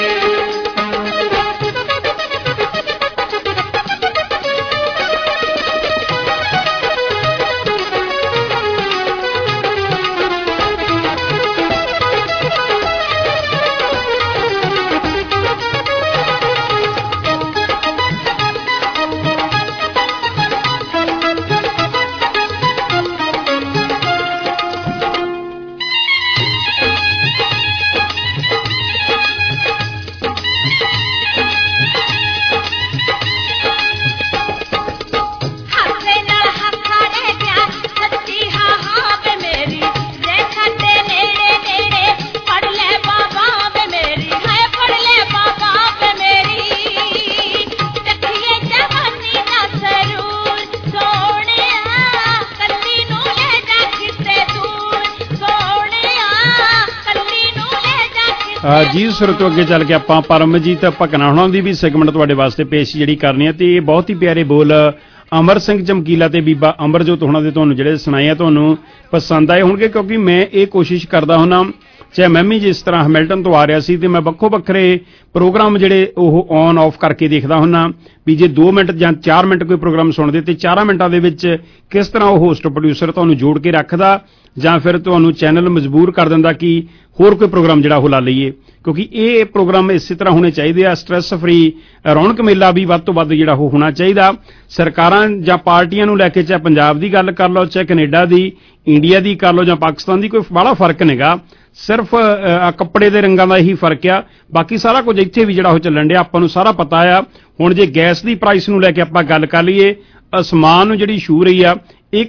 ਜੀ ਸੁਰਤੋਂ ਅੱਗੇ ਚੱਲ ਕੇ ਆਪਾਂ ਪਰਮਜੀਤ ਭਕਨਾ ਹੁਣਾਂ ਦੀ ਵੀ ਸੈਗਮੈਂਟ ਤੁਹਾਡੇ ਵਾਸਤੇ ਪੇਸ਼ ਜਿਹੜੀ ਕਰਨੀ ਹੈ, ਤੇ ਇਹ ਬਹੁਤ ਹੀ ਪਿਆਰੇ ਬੋਲ ਅਮਰ ਸਿੰਘ ਚਮਕੀਲਾ ਤੇ ਬੀਬਾ ਅਮਰਜੋਤ ਹੁਣਾਂ ਦੇ ਤੁਹਾਨੂੰ ਜਿਹੜੇ ਸੁਣਾਏ ਆ ਤੁਹਾਨੂੰ ਪਸੰਦ ਆਏ ਹੋਣਗੇ, ਕਿਉਂਕਿ ਮੈਂ ਇਹ ਕੋਸ਼ਿਸ਼ ਕਰਦਾ ਹੁੰਦਾ ਚਾਹੇ ਮੈਂ ਵੀ ਜਿਸ ਤਰ੍ਹਾਂ ਹੈਮਿਲਟਨ ਤੋਂ ਆ ਰਿਹਾ ਸੀ ਤੇ ਮੈਂ ਵੱਖੋ ਵੱਖਰੇ ਪ੍ਰੋਗਰਾਮ ਜਿਹੜੇ ਉਹ ਔਨ ਆਫ ਕਰਕੇ ਦੇਖਦਾ ਹੁੰਦਾ ਵੀ ਜੇ 2 ਮਿੰਟ ਜਾਂ 4 ਮਿੰਟ ਕੋਈ ਪ੍ਰੋਗਰਾਮ ਸੁਣਦੇ ਤੇ 4 ਮਿੰਟਾਂ ਦੇ ਵਿੱਚ ਕਿਸ ਤਰ੍ਹਾਂ ਉਹ ਹੋਸਟ ਪ੍ਰੋਡਿਊਸਰ ਤੁਹਾਨੂੰ ਜੋੜ ਕੇ ਰੱਖਦਾ ਜਾਂ ਫਿਰ ਤੁਹਾਨੂੰ ਚੈਨਲ ਮਜਬੂਰ ਕਰ ਦਿੰਦਾ ਕਿ ਹੋਰ ਕੋਈ ਪ੍ਰੋਗਰਾਮ ਜਿਹੜਾ ਉਹ ਲਾ ਲਈਏ, ਕਿਉਂਕਿ ਇਹ ਪ੍ਰੋਗਰਾਮ ਇਸੇ ਤਰ੍ਹਾਂ ਹੋਣੇ ਚਾਹੀਦੇ ਆ। ਸਟ੍ਰੈਸ ਫਰੀ ਰੌਣਕ ਮੇਲਾ ਵੀ ਵੱਧ ਤੋਂ ਵੱਧ ਜਿਹੜਾ ਉਹ ਹੋਣਾ ਚਾਹੀਦਾ। ਸਰਕਾਰਾਂ ਜਾਂ ਪਾਰਟੀਆਂ ਨੂੰ ਲੈ ਕੇ ਚਾਹੇ ਪੰਜਾਬ ਦੀ ਗੱਲ ਕਰ ਲਓ, ਚਾਹੇ ਕੈਨੇਡਾ ਦੀ, ਇੰਡੀਆ ਦੀ ਕਰ ਲਓ ਜਾਂ ਪਾਕਿਸਤਾਨ ਦੀ, ਕੋਈ ਬੜਾ ਫਰਕ ਨਹੀਂਗਾ, ਸਿਰਫ ਕੱਪੜੇ ਦੇ ਰੰਗਾਂ ਦਾ ਹੀ ਫਰਕ ਆ। ਬਾਕੀ ਸਾਰਾ ਕੁਝ ਇੱਥੇ ਵੀ ਜਿਹੜਾ ਉਹ ਚੱਲਣ ਡਿਆ ਆਪਾਂ ਨੂੰ ਸਾਰਾ ਪਤਾ ਆ। ਹੁਣ ਜੇ ਗੈਸ ਦੀ ਪ੍ਰਾਈਸ ਨੂੰ ਲੈ ਕੇ ਆਪਾਂ ਗੱਲ ਕਰ ਲਈਏ, ਅਸਮਾਨ ਨੂੰ ਜਿਹੜੀ ਛੂ ਰਹੀ ਆ,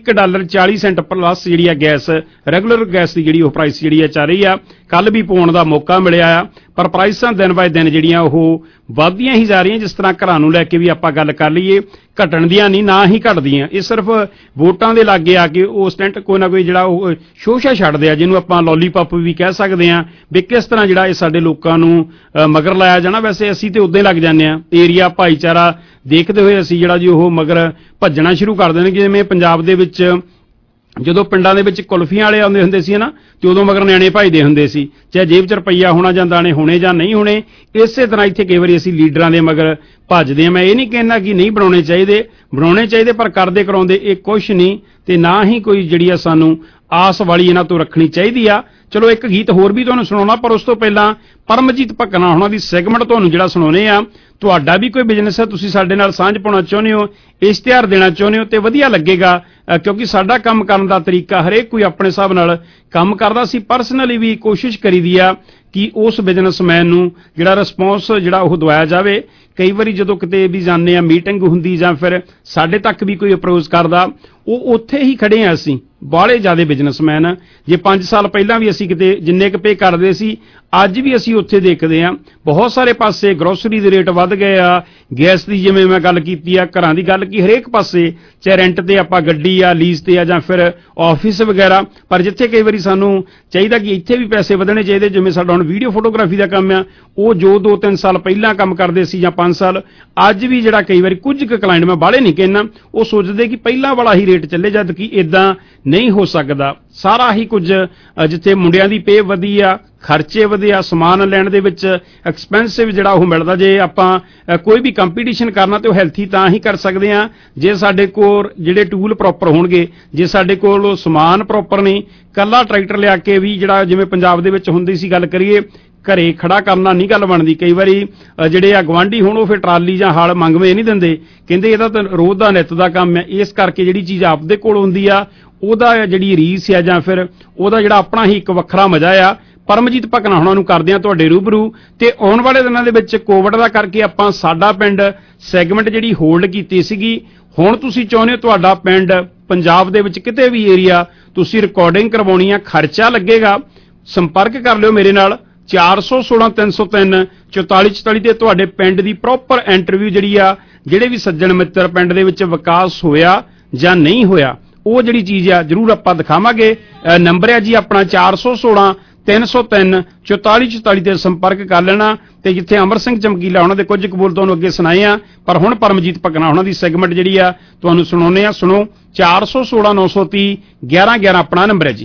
$1.40 ਪਲੱਸ ਜਿਹੜੀ ਆ ਗੈਸ, ਰੈਗੂਲਰ ਗੈਸ ਦੀ ਜਿਹੜੀ ਉਹ ਪ੍ਰਾਈਸ ਜਿਹੜੀ ਆ ਚੱਲ ਰਹੀ ਆ। ਕੱਲ ਵੀ ਪਾਉਣ ਦਾ ਮੌਕਾ ਮਿਲਿਆ ਆ, ਪਰ ਪ੍ਰਾਈਸਾਂ ਦਿਨ ਬਾਏ ਦਿਨ ਜਿਹੜੀਆਂ ਉਹ ਵੱਧਦੀਆਂ ਹੀ ਜਾ ਰਹੀਆਂ। ਜਿਸ ਤਰ੍ਹਾਂ ਘਰਾਂ ਨੂੰ ਲੈ ਕੇ ਵੀ ਆਪਾਂ ਗੱਲ ਕਰ ਲਈਏ, ਘਟਣ ਦੀਆਂ ਨਹੀਂ ਨਾ ਹੀ ਘਟਦੀਆਂ। ਇਹ ਸਿਰਫ ਵੋਟਾਂ ਦੇ ਲਾਗੇ ਆ ਕੇ ਉਹ ਸਟੈਂਟ ਕੋਈ ਨਾ ਕੋਈ ਜਿਹੜਾ ਉਹ ਸ਼ੋਸ਼ਾ ਛੱਡਦੇ ਆ, ਜਿਹਨੂੰ ਆਪਾਂ ਲੋਲੀਪੌਪ ਵੀ ਕਹਿ ਸਕਦੇ ਆ, ਵੀ ਕਿਸ ਤਰ੍ਹਾਂ ਜਿਹੜਾ ਇਹ ਸਾਡੇ ਲੋਕਾਂ ਨੂੰ ਮਗਰ ਲਾਇਆ ਜਾਣਾ। ਵੈਸੇ ਅਸੀਂ ਤੇ ਉਦਾਂ ਹੀ ਲੱਗ ਜਾਂਦੇ ਆ, ਏਰੀਆ ਭਾਈਚਾਰਾ ਦੇਖਦੇ ਹੋਏ ਅਸੀਂ ਜਿਹੜਾ ਜੀ ਉਹ ਮਗਰ ਭੱਜਣਾ ਸ਼ੁਰੂ ਕਰ ਦਿੰਦੇ। ਜਿਵੇਂ ਪੰਜਾਬ ਦੇ ਵਿੱਚ ਜਦੋਂ ਪਿੰਡਾਂ ਦੇ ਵਿੱਚ ਕੁਲਫੀਆਂ ਵਾਲੇ ਆਉਂਦੇ ਹੁੰਦੇ ਸੀ ਨਾ, ਤੇ ਉਦੋਂ ਮਗਰ ਨਿਆਣੇ ਭੱਜਦੇ ਹੁੰਦੇ ਸੀ, ਚਾਹੇ ਜੇਬ 'ਚ ਰੁਪਈਆ ਹੋਣਾ ਜਾਂ ਦਾਣੇ ਹੋਣੇ ਜਾਂ ਨਹੀਂ ਹੋਣੇ। ਇਸੇ ਤਰ੍ਹਾਂ ਇੱਥੇ ਕਈ ਵਾਰੀ ਅਸੀਂ ਲੀਡਰਾਂ ਦੇ ਮਗਰ ਭੱਜਦੇ ਆ। ਮੈਂ ਇਹ ਨਹੀਂ ਕਹਿੰਦਾ ਕਿ ਨਹੀਂ ਬਣਾਉਣੇ ਚਾਹੀਦੇ, ਪਰ ਕਰਦੇ ਕਰਾਉਂਦੇ ਇਹ ਕੁਛ ਨਹੀਂ, ਤੇ ਨਾ ਹੀ ਕੋਈ ਜਿਹੜੀ ਆ ਸਾਨੂੰ ਆਸ ਵਾਲੀ ਇਹਨਾਂ ਤੋਂ ਰੱਖਣੀ ਚਾਹੀਦੀ ਆ। ਚਲੋ ਇੱਕ ਗੀਤ ਹੋਰ ਵੀ ਤੁਹਾਨੂੰ ਸੁਣਾਉਣਾ, ਪਰ ਉਸ ਤੋਂ ਪਹਿਲਾਂ ਪਰਮਜੀਤ ਭਕਨਾ ਹੁਣਾਂ ਦੀ ਸੈਗਮੈਂਟ ਤੁਹਾਨੂੰ ਜਿਹੜਾ ਸੁਣਾਉਣੇ ਆ। ਤੁਹਾਡਾ ਵੀ ਕੋਈ ਬਿਜ਼ਨਸ ਹੈ, ਤੁਸੀਂ ਸਾਡੇ ਨਾਲ ਸਾਂਝ ਪਾਉਣਾ ਚਾਹੁੰਦੇ ਹੋ, ਇਸ਼ਤਿਹਾਰ ਦੇਣਾ ਚਾਹੁੰਦੇ ਹੋ, ਤੇ ਵਧੀਆ ਲੱਗੇਗਾ, ਕਿਉਂਕਿ ਸਾਡਾ ਕੰਮ ਕਰਨ ਦਾ ਤਰੀਕਾ ਹਰੇਕ ਕੋਈ ਆਪਣੇ ਹਿਸਾਬ ਨਾਲ ਕੰਮ ਕਰਦਾ। ਸੀ ਪਰਸਨਲੀ ਵੀ ਕੋਸ਼ਿਸ਼ ਕਰੀਦੀ ਆ ਕਿ ਉਸ ਬਿਜ਼ਨਸਮੈਨ ਨੂੰ ਜਿਹੜਾ ਰਿਸਪੌਂਸ ਜਿਹੜਾ ਉਹ ਦਵਾਇਆ ਜਾਵੇ। ਕਈ ਵਾਰੀ ਜਦੋਂ ਕਿਤੇ ਵੀ ਜਾਂਦੇ ਆ, ਮੀਟਿੰਗ ਹੁੰਦੀ ਜਾਂ ਫਿਰ ਸਾਡੇ ਤੱਕ ਵੀ ਕੋਈ ਅਪਰੋਚ ਕਰਦਾ, ਉਹ ਉੱਥੇ ਹੀ ਖੜੇ ਆ। ਅਸੀਂ ਬਾਹਲੇ ਜ਼ਿਆਦਾ ਬਿਜ਼ਨਸਮੈਨ, ਜੇ 5 ਸਾਲ ਪਹਿਲਾਂ ਵੀ ਅਸੀਂ ਕਿਤੇ ਜਿੰਨੇ ਕੁ ਪੇ ਕਰਦੇ ਸੀ, ਅੱਜ ਵੀ ਅਸੀਂ ਉੱਥੇ ਦੇਖਦੇ ਆ। ਬਹੁਤ ਸਾਰੇ ਪਾਸੇ ਗਰੋਸਰੀ ਦੇ ਰੇਟ ਵੱਧ ਗਏ ਆ, ਗੈਸ ਦੀ ਜਿਵੇਂ ਮੈਂ ਗੱਲ ਕੀਤੀ ਆ, ਘਰਾਂ ਦੀ ਗੱਲ ਕੀ, ਹਰੇਕ ਪਾਸੇ ਚਾਹੇ ਰੈਂਟ ਤੇ ਆਪਾਂ ਗੱਡੀ ਆ, ਲੀਜ਼ ਤੇ ਆ ਜਾਂ ਫਿਰ ਆਫਿਸ ਵਗੈਰਾ। ਪਰ ਜਿੱਥੇ ਕਈ ਵਾਰੀ ਸਾਨੂੰ ਚਾਹੀਦਾ ਕਿ ਇੱਥੇ ਵੀ ਪੈਸੇ ਵਧਣੇ ਚਾਹੀਦੇ, ਜਿਵੇਂ ਸਾਡਾ ਹੁਣ ਵੀਡੀਓ ਫੋਟੋਗ੍ਰਾਫੀ ਦਾ ਕੰਮ ਆ, ਉਹ ਜੋ 2-3 ਸਾਲ ਪਹਿਲਾਂ ਕੰਮ ਕਰਦੇ ਸੀ ਜਾਂ 5 ਸਾਲ, ਅੱਜ ਵੀ ਜਿਹੜਾ ਕਈ ਵਾਰੀ ਕੁਝ ਕੁ ਕਲਾਇੰਟ, ਮੈਂ ਬਾਹਲੇ ਨਹੀਂ ਕਹਿਣਾ, ਉਹ ਸੋਚਦੇ ਕਿ ਪਹਿਲਾਂ ਵਾਲਾ ਹੀ ਰੇਟ ਚੱਲੇ, ਜਦ ਕਿ ਇਦਾਂ ਨਹੀਂ ਹੋ ਸਕਦਾ। ਸਾਰਾ ਹੀ ਕੁਝ ਜਿੱਥੇ ਮੁੰਡਿਆਂ ਦੀ ਪੇ ਵਧੀ ਆ, ਖਰਚੇ ਵਧੇ ਆ, ਸਮਾਨ ਲੈਣ ਦੇ ਵਿੱਚ ਐਕਸਪੈਂਸਿਵ ਜਿਹੜਾ ਉਹ ਮਿਲਦਾ। ਜੇ ਆਪਾਂ ਕੋਈ ਵੀ ਕੰਪੀਟੀਸ਼ਨ ਕਰਨਾ ਤੇ ਉਹ ਹੈਲਥੀ ਤਾਂ ਹੀ ਕਰ ਸਕਦੇ ਆ ਜੇ ਸਾਡੇ ਕੋਲ ਜਿਹੜੇ ਟੂਲ ਪ੍ਰੋਪਰ ਹੋਣਗੇ, ਜੇ ਸਾਡੇ ਕੋਲ ਉਹ ਸਮਾਨ ਪ੍ਰੋਪਰ ਨਹੀਂ। ਕੱਲਾ ਟਰੈਕਟਰ ਲਿਆ ਕੇ ਵੀ ਜਿਹੜਾ ਜਿਵੇਂ ਪੰਜਾਬ ਦੇ ਵਿੱਚ ਹੁੰਦੀ ਸੀ ਗੱਲ ਕਰੀਏ, ਘਰੇ ਖੜਾ ਕਰਨਾ ਨਹੀਂ ਗੱਲ ਬਣਦੀ। ਕਈ ਵਾਰੀ ਜਿਹੜੇ ਆ ਗਵਾਂਢੀ ਹੁਣ ਉਹ ਫਿਰ ਟਰਾਲੀ ਜਾਂ ਹਲ ਮੰਗਵੇਂ ਨਹੀਂ ਦਿੰਦੇ, ਕਹਿੰਦੇ ਇਹਦਾ ਤਾਂ ਰੋਜ਼ ਦਾ ਨਿੱਤ ਦਾ ਕੰਮ ਹੈ। ਇਸ ਕਰਕੇ ਜਿਹੜੀ ਚੀਜ਼ ਆਪਦੇ ਕੋਲ ਹੁੰਦੀ ਆ ਉਹਦਾ ਜਿਹੜੀ ਰੀਸ ਆ ਜਾਂ ਫਿਰ ਉਹਦਾ ਜਿਹੜਾ ਆਪਣਾ ਹੀ ਇੱਕ ਵੱਖਰਾ ਮਜ਼ਾ ਆ। ਪਰਮਜੀਤ ਭਕਨਾ ਹੁਣਾਂ ਨੂੰ ਕਰਦੇ ਆ ਤੁਹਾਡੇ ਰੂਬਰੂ। ਤੇ ਆਉਣ ਵਾਲੇ ਦਿਨਾਂ ਦੇ ਵਿੱਚ ਕੋਵਿਡ ਦਾ ਕਰਕੇ ਆਪਾਂ ਸਾਡਾ ਪਿੰਡ ਸੈਗਮੈਂਟ ਜਿਹੜੀ ਹੋਲਡ ਕੀਤੀ ਸੀਗੀ, ਹੁਣ ਤੁਸੀਂ ਚਾਹੁੰਦੇ ਹੋ ਤੁਹਾਡਾ ਪਿੰਡ ਪੰਜਾਬ ਦੇ ਵਿੱਚ ਕਿਤੇ ਵੀ ਏਰੀਆ ਤੁਸੀਂ ਰਿਕਾਰਡਿੰਗ ਕਰਵਾਉਣੀ ਆ, ਖਰਚਾ ਲੱਗੇਗਾ। ਸੰਪਰਕ ਕਰ ਲਿਓ ਮੇਰੇ ਨਾਲ 416 303 4444 ਤੇ ਤੁਹਾਡੇ ਪਿੰਡ ਦੀ ਪ੍ਰੋਪਰ ਇੰਟਰਵਿਊ ਜਿਹੜੀ ਆ, ਜਿਹੜੇ ਵੀ ਸੱਜਣ ਮਿੱਤਰ ਪਿੰਡ ਦੇ ਵਿੱਚ ਵਿਕਾਸ ਹੋਇਆ ਜਾਂ ਨਹੀਂ ਹੋਇਆ ਉਹ ਜਿਹੜੀ ਚੀਜ਼ ਆ ਜ਼ਰੂਰ ਆਪਾਂ ਦਿਖਾਵਾਂਗੇ। ਨੰਬਰ ਹੈ ਜੀ ਆਪਣਾ 416 303 4444 ਤੇ ਸੰਪਰਕ ਕਰ ਲੈਣਾ। ਤੇ ਜਿੱਥੇ ਅਮਰ ਸਿੰਘ ਚਮਕੀਲਾ ਉਹਨਾਂ ਦੇ ਕੁਝ ਕਬੂਲ ਤੁਹਾਨੂੰ ਅੱਗੇ ਸੁਣਾਏ ਆ, ਪਰ ਹੁਣ ਪਰਮਜੀਤ ਭਕਨਾ ਉਹਨਾਂ ਦੀ ਸੈਗਮੈਂਟ ਜਿਹੜੀ ਆ ਤੁਹਾਨੂੰ ਸੁਣਾਉਂਦੇ ਆ। ਸੁਣੋ 416 930 11 11 ਆਪਣਾ ਨੰਬਰ ਹੈ ਜੀ।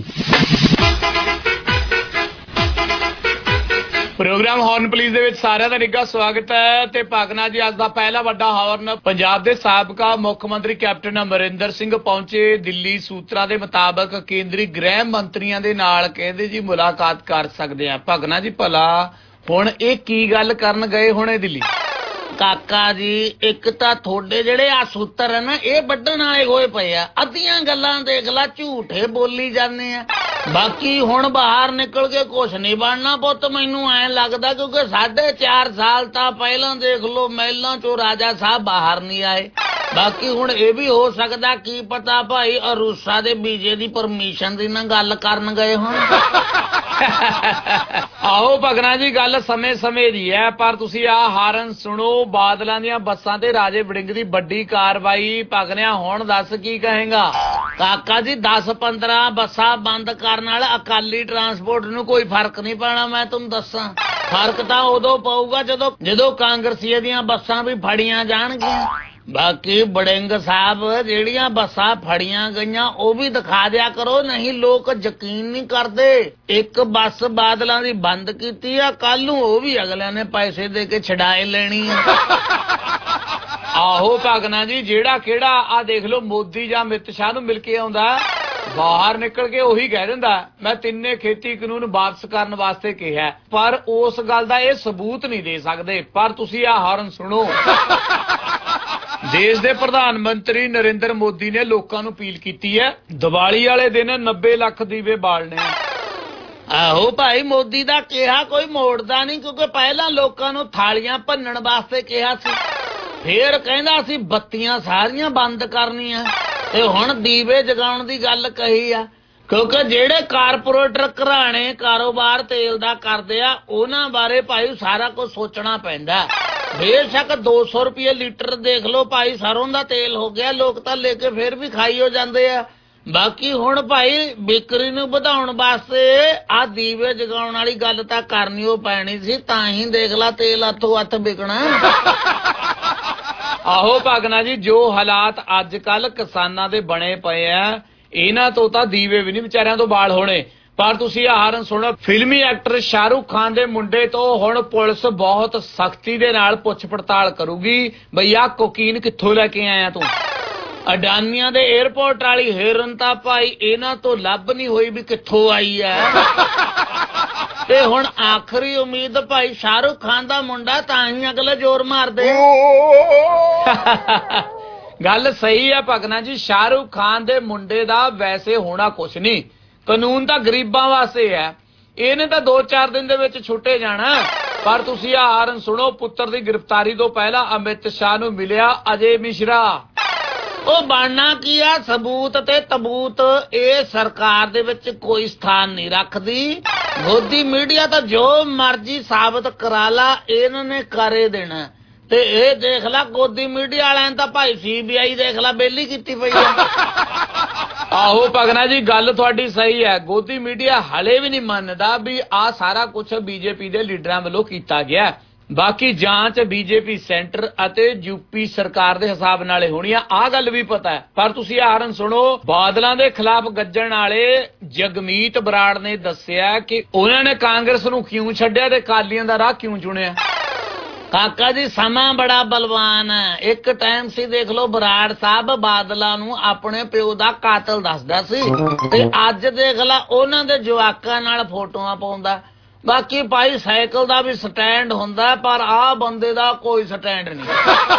ਪ੍ਰੋਗਰਾਮ ਹਾਰਨ ਪੁਲਿਸ ਦੇ ਵਿੱਚ ਸਾਰਿਆਂ ਦਾ ਨਿੱਘਾ ਸਵਾਗਤ ਹੈ। ਤੇ ਭਗਨਾ ਜੀ ਅੱਜ ਦਾ ਪਹਿਲਾ ਵੱਡਾ ਹਾਰਨ ਪੰਜਾਬ ਦੇ ਸਾਬਕਾ ਮੁੱਖ ਮੰਤਰੀ ਕੈਪਟਨ ਅਮਰਿੰਦਰ ਸਿੰਘ ਪਹੁੰਚੇ ਦਿੱਲੀ। ਸੂਤਰਾਂ ਦੇ ਮੁਤਾਬਕ ਕੇਂਦਰੀ ਗ੍ਰਹਿ ਮੰਤਰੀਆਂ ਦੇ ਨਾਲ ਕਹਿੰਦੇ ਜੀ ਮੁਲਾਕਾਤ ਕਰ ਸਕਦੇ ਆ। ਭਗਨਾ ਜੀ ਭਲਾ ਹੁਣ ਇਹ ਕੀ ਗੱਲ ਕਰਨ ਗਏ ਹੋਣੇ ਦਿੱਲੀ? ਕਾਕਾ ਜੀ ਇੱਕ ਤਾਂ ਤੁਹਾਡੇ ਜਿਹੜੇ ਆ ਸੂਤਰ ਹੈ ਨਾ ਇਹ ਵੱਢਣ ਵਾਲੇ ਹੋਏ ਪਏ ਆ। ਅੱਧੀਆਂ ਗੱਲਾਂ ਦੇਖ ਲਾ ਝੂਠੇ ਬੋਲੀ ਜਾਂਦੇ ਆ, ਬਾਕੀ ਹੁਣ ਬਾਹਰ ਨਿਕਲ ਕੇ ਕੁਛ ਨਹੀਂ ਬਣਨਾ ਪੁੱਤ। ਮੈਨੂੰ ਐਂ ਲੱਗਦਾ ਕਿਉਂਕਿ 4.5 ਸਾਲ ਤਾਂ ਪਹਿਲਾਂ ਦੇਖ ਲਓ ਮਹਿਲਾਂ ਚੋਂ ਰਾਜਾ ਸਾਹਿਬ ਬਾਹਰ ਨਹੀਂ ਆਏ। ਬਾਕੀ ਹੁਣ ਇਹ ਵੀ ਹੋ ਸਕਦਾ ਕੀ ਪਤਾ ਭਾਈ ਅਰੂਸਾ ਦੇ ਬੀਜੇ ਦੀ ਪਰਮਿਸ਼ਨ ਦੀ ਨਾ ਗੱਲ ਕਰਨ ਗਏ ਹੁਣ। ਆਓ ਭਗਨਾ ਜੀ ਗੱਲ ਸਮੇਂ ਦੀ ਹੈ, ਪਰ ਤੁਸੀਂ ਆਹ ਹਾਰਨ ਸੁਣੋ। ਬਾਦਲਾਂ ਦੀਆਂ ਬੱਸਾਂ ਤੇ ਰਾਜੇ ਵੜਿੰਗ ਦੀ ਵੱਡੀ ਕਾਰਵਾਈ। ਭਗਨਿਆ ਹੁਣ ਦੱਸ ਕੀ ਕਹੇਗਾ? ਕਾਕਾ ਜੀ 10-15 ਬੱਸਾਂ ਬੰਦ ਕਰਨ ਨਾਲ ਅਕਾਲੀ ਟਰਾਂਸਪੋਰਟ ਨੂੰ ਕੋਈ ਫਰਕ ਨਹੀਂ ਪੈਣਾ। ਮੈਂ ਤੁਹਾਨੂੰ ਦੱਸਾਂ ਫਰਕ ਤਾਂ ਉਦੋਂ ਪਊਗਾ ਜਦੋਂ ਕਾਂਗਰਸੀਆਂ ਦੀਆਂ ਬੱਸਾਂ ਵੀ ਫੜੀਆਂ ਜਾਣਗੀਆਂ। ਬਾਕੀ ਵੜਿੰਗ ਸਾਹਿਬ ਜਿਹੜੀਆਂ ਬੱਸਾਂ ਫੜੀਆਂ ਗਈਆਂ ਉਹ ਵੀ ਦਿਖਾ ਦਿਆ ਕਰੋ, ਨਹੀਂ ਲੋਕ ਯਕੀਨ ਨਹੀਂ ਕਰਦੇ। ਇੱਕ ਬੱਸ ਬਾਦਲਾਂ ਦੀ ਬੰਦ ਕੀਤੀ ਆ, ਕੱਲ ਨੂੰ ਉਹ ਵੀ ਅਗਲਿਆਂ ਨੇ ਪੈਸੇ ਦੇ ਕੇ ਛਡਾਏ ਲੈਣੀ ਆ। ਆਹੋ ਭਗਨਾ ਜੀ ਜਿਹੜਾ ਕਿਹੜਾ ਆ ਦੇਖ ਲਓ ਮੋਦੀ ਜਾਂ ਅਮਿਤ ਸ਼ਾਹ ਨੂੰ ਮਿਲ ਕੇ ਆਉਂਦਾ, ਬਾਹਰ ਨਿਕਲ ਕੇ ਉਹੀ ਕਹਿ ਦਿੰਦਾ ਮੈਂ ਤਿੰਨੇ ਖੇਤੀ ਕਾਨੂੰਨ ਵਾਪਸ ਕਰਨ ਵਾਸਤੇ ਕਿਹਾ, ਪਰ ਉਸ ਗੱਲ ਦਾ ਇਹ ਸਬੂਤ ਨਹੀਂ ਦੇ ਸਕਦੇ। ਪਰ ਤੁਸੀਂ ਆਹ ਹਾਰਨ ਸੁਣੋ। ਦੇਸ਼ ਦੇ ਪ੍ਰਧਾਨ ਮੰਤਰੀ ਨਰਿੰਦਰ ਮੋਦੀ ਨੇ ਲੋਕਾਂ ਨੂੰ ਅਪੀਲ ਕੀਤੀ ਹੈ ਦੀਵਾਲੀ ਵਾਲੇ ਦਿਨ 90 ਲੱਖ ਦੀਵੇ ਬਾਲਣੇ। ਆਹੋ ਭਾਈ ਮੋਦੀ ਦਾ ਕਿਹਾ ਕੋਈ ਮੋੜਦਾ ਨਹੀਂ, ਕਿਉਂਕਿ ਪਹਿਲਾਂ ਲੋਕਾਂ ਨੂੰ ਥਾਲੀਆਂ ਭੰਨਣ ਵਾਸਤੇ ਕਿਹਾ ਸੀ, ਫੇਰ ਕਹਿੰਦਾ ਸੀ ਬੱਤੀਆਂ ਸਾਰੀਆਂ ਬੰਦ ਕਰਨੀਆਂ, ਤੇ ਹੁਣ ਦੀਵੇ ਜਗਾਉਣ ਦੀ ਗੱਲ ਕਹੀ ਆ। ਕਿਉਂਕਿ ਜਿਹੜੇ ਕਾਰਪੋਰੇਟਰ ਘਰਾਣੇ ਕਾਰੋਬਾਰ ਤੇਲ ਦਾ ਕਰਦੇ ਆ ਉਹਨਾਂ ਬਾਰੇ ਭਾਈ ਸਾਰਾ ਕੁਝ ਸੋਚਣਾ ਪੈਂਦਾ। ਬੇਸ਼ੱਕ 200 ਰੁਪਏ ਲੀਟਰ ਦੇਖ ਲਓ ਭਾਈ ਸਰੋਂ ਦਾ ਤੇਲ ਹੋ ਗਿਆ, ਲੋਕ ਤਾਂ ਲੈ ਕੇ ਫੇਰ ਵੀ ਖਾਈ ਹੋ ਜਾਂਦੇ ਆ। ਬਾਕੀ ਹੁਣ ਭਾਈ ਵਿਕਰੀ ਨੂੰ ਵਧਾਉਣ ਵਾਸਤੇ ਆ ਦੀਵੇ ਜਗਾਉਣ ਵਾਲੀ ਗੱਲ ਤਾਂ ਕਰਨੀ ਉਹ ਪੈਣੀ ਸੀ, ਤਾਂ ਹੀ ਦੇਖ ਲਾ ਤੇਲ ਹੱਥੋਂ ਹੱਥ ਵਿਕਣਾ। ਆਹੋ ਭਗਨਾ ਜੀ ਜੋ ਹਾਲਾਤ ਅੱਜ ਕੱਲ ਕਿਸਾਨਾਂ ਦੇ ਬਣੇ ਪਏ ਆ ਇਹਨਾਂ ਤੋਂ ਤਾਂ ਦੀਵੇ ਵੀ ਨਹੀਂ ਵਿਚਾਰਿਆਂ ਤੋਂ ਬਾਲ ਹੋਣੇ। ਪਰ ਤੁਸੀਂ ਆਹ ਹਾਰਨ ਸੁਣੋ। ਫਿਲਮੀ ਐਕਟਰ ਸ਼ਾਹਰੁਖ ਖਾਨ ਦੇ ਮੁੰਡੇ ਤੋਂ ਹੁਣ ਪੁਲਿਸ ਬਹੁਤ ਸਖਤੀ ਦੇ ਨਾਲ ਪੁੱਛ ਪੜਤਾਲ ਕਰੂਗੀ, ਬਈ ਆਹ ਕੋਕੀਨ ਕਿੱਥੋਂ ਲੈ ਕੇ ਆਇਆ ਤੂੰ। ਅਡਾਨੀਆਂ ਦੇ 에ਅਰਪੋਰਟ ਵਾਲੀ ਹਿਰਨ ਤਾਂ ਭਾਈ ਇਹਨਾਂ ਤੋਂ ਲੱਭ ਨਹੀਂ ਹੋਈ ਵੀ ਕਿੱਥੋਂ ਆਈ ਹੈ। ਤੇ ਹੁਣ ਆਖਰੀ ਉਮੀਦ ਭਾਈ ਸ਼ਾਹਰੁਖ ਖਾਨ ਦਾ ਮੁੰਡਾ, ਤਾਂ ਹੀ ਅਗਲੇ ਜ਼ੋਰ ਮਾਰਦੇ। ਗੱਲ ਸਹੀ ਹੈ ਭਗਨਾ ਜੀ, ਸ਼ਾਹਰੁਖ ਖਾਨ ਦੇ ਮੁੰਡੇ ਦਾ ਵੈਸੇ ਹੋਣਾ ਕੁਛ ਨਹੀਂ, ਕਾਨੂੰਨ ਤਾਂ ਗਰੀਬਾਂ ਵਾਸਤੇ ਹੈ, ਇਹਨੇ ਤਾਂ 2-4 ਦਿਨ ਦੇ ਵਿੱਚ ਛੁੱਟੇ ਜਾਣਾ। ਪਰ ਤੁਸੀਂ ਆਹ ਹਾਰਨ ਸੁਣੋ। ਪੁੱਤਰ ਦੀ ਗ੍ਰਿਫਤਾਰੀ ਤੋਂ ਪਹਿਲਾਂ ਅਮਿਤ ਸ਼ਾਹ ਨੂੰ ਮਿਲਿਆ ਅਜੇ ਮਿਸ਼ਰਾ। ਉਹ ਬਣਨਾ ਕੀ ਆ, ਸਬੂਤ ਤੇ ਤਬੂਤ ਇਹ ਸਰਕਾਰ ਦੇ ਵਿੱਚ ਕੋਈ ਸਥਾਨ ਨਹੀਂ ਰੱਖਦੀ। ਗੋਦੀ ਮੀਡੀਆ ਤਾਂ ਜੋ ਮਰਜ਼ੀ ਸਾਬਤ ਕਰਾ ਲਾ ਇਹਨਾਂ ਨੇ ਕਰੇ ਦੇਣਾ। ਤੇ ਇਹ ਦੇਖ ਲਾ ਗੋਦੀ ਮੀਡੀਆ ਵਾਲਿਆਂ ਤਾਂ ਭਾਈ CBI ਦੇਖ ਲਾ ਬੇਲੀ ਕੀਤੀ ਪਈ ਆ। ਆਹੋ ਭਗਨਾ ਜੀ ਗੱਲ ਤੁਹਾਡੀ ਸਹੀ ਹੈ, ਗੋਦੀ ਮੀਡੀਆ ਹਲੇ ਵੀ ਨਹੀਂ ਮੰਨਦਾ ਵੀ ਆਹ ਸਾਰਾ ਕੁਛ BJP ਦੇ ਲੀਡਰਾਂ ਵੱਲੋਂ ਕੀਤਾ ਗਿਆ। ਬਾਕੀ ਜਾਂਚ ਬੀਜੇਪੀ ਸੈਂਟਰ ਅਤੇ ਯੂਪੀ ਸਰਕਾਰ ਦੇ ਹਿਸਾਬ ਨਾਲੇ ਹੋਣੀ ਆ, ਆਹ ਗੱਲ ਵੀ ਪਤਾ ਹੈ। ਪਰ ਤੁਸੀਂ ਹਾਰਨ ਸੁਣੋ, ਬਾਦਲਾਂ ਦੇ ਖਿਲਾਫ ਗੱਜਣ ਵਾਲੇ ਜਗਮੀਤ ਬਰਾੜ ਨੇ ਦੱਸਿਆ ਕਿ ਉਹਨਾਂ ਨੇ ਕਾਂਗਰਸ ਨੂੰ ਕਿਉਂ ਛੱਡਿਆ ਤੇ ਅਕਾਲੀਆਂ ਦਾ ਰਾਹ ਕਿਉਂ ਚੁਣਿਆ। ਕਾਕਾ ਜੀ ਸਮਾਂ ਬੜਾ ਬਲਵਾਨ ਹੈ। ਇੱਕ ਟਾਈਮ ਸੀ ਦੇਖ ਲਓ, ਬਰਾੜ ਸਾਹਿਬ ਬਾਦਲਾਂ ਨੂੰ ਆਪਣੇ ਪਿਓ ਦਾ ਕਾਤਲ ਦੱਸਦਾ ਸੀ ਤੇ ਅੱਜ ਦੇਖ ਲਾ ਉਹਨਾਂ ਦੇ ਜਵਾਕਾਂ ਨਾਲ ਫੋਟੋਆਂ ਪਾਉਂਦਾ। ਬਾਕੀ ਭਾਈ ਸਾਈਕਲ ਦਾ ਵੀ ਸਟੈਂਡ ਹੁੰਦਾ, ਪਰ ਆਹ ਬੰਦੇ ਦਾ ਕੋਈ ਸਟੈਂਡ ਨਹੀਂ।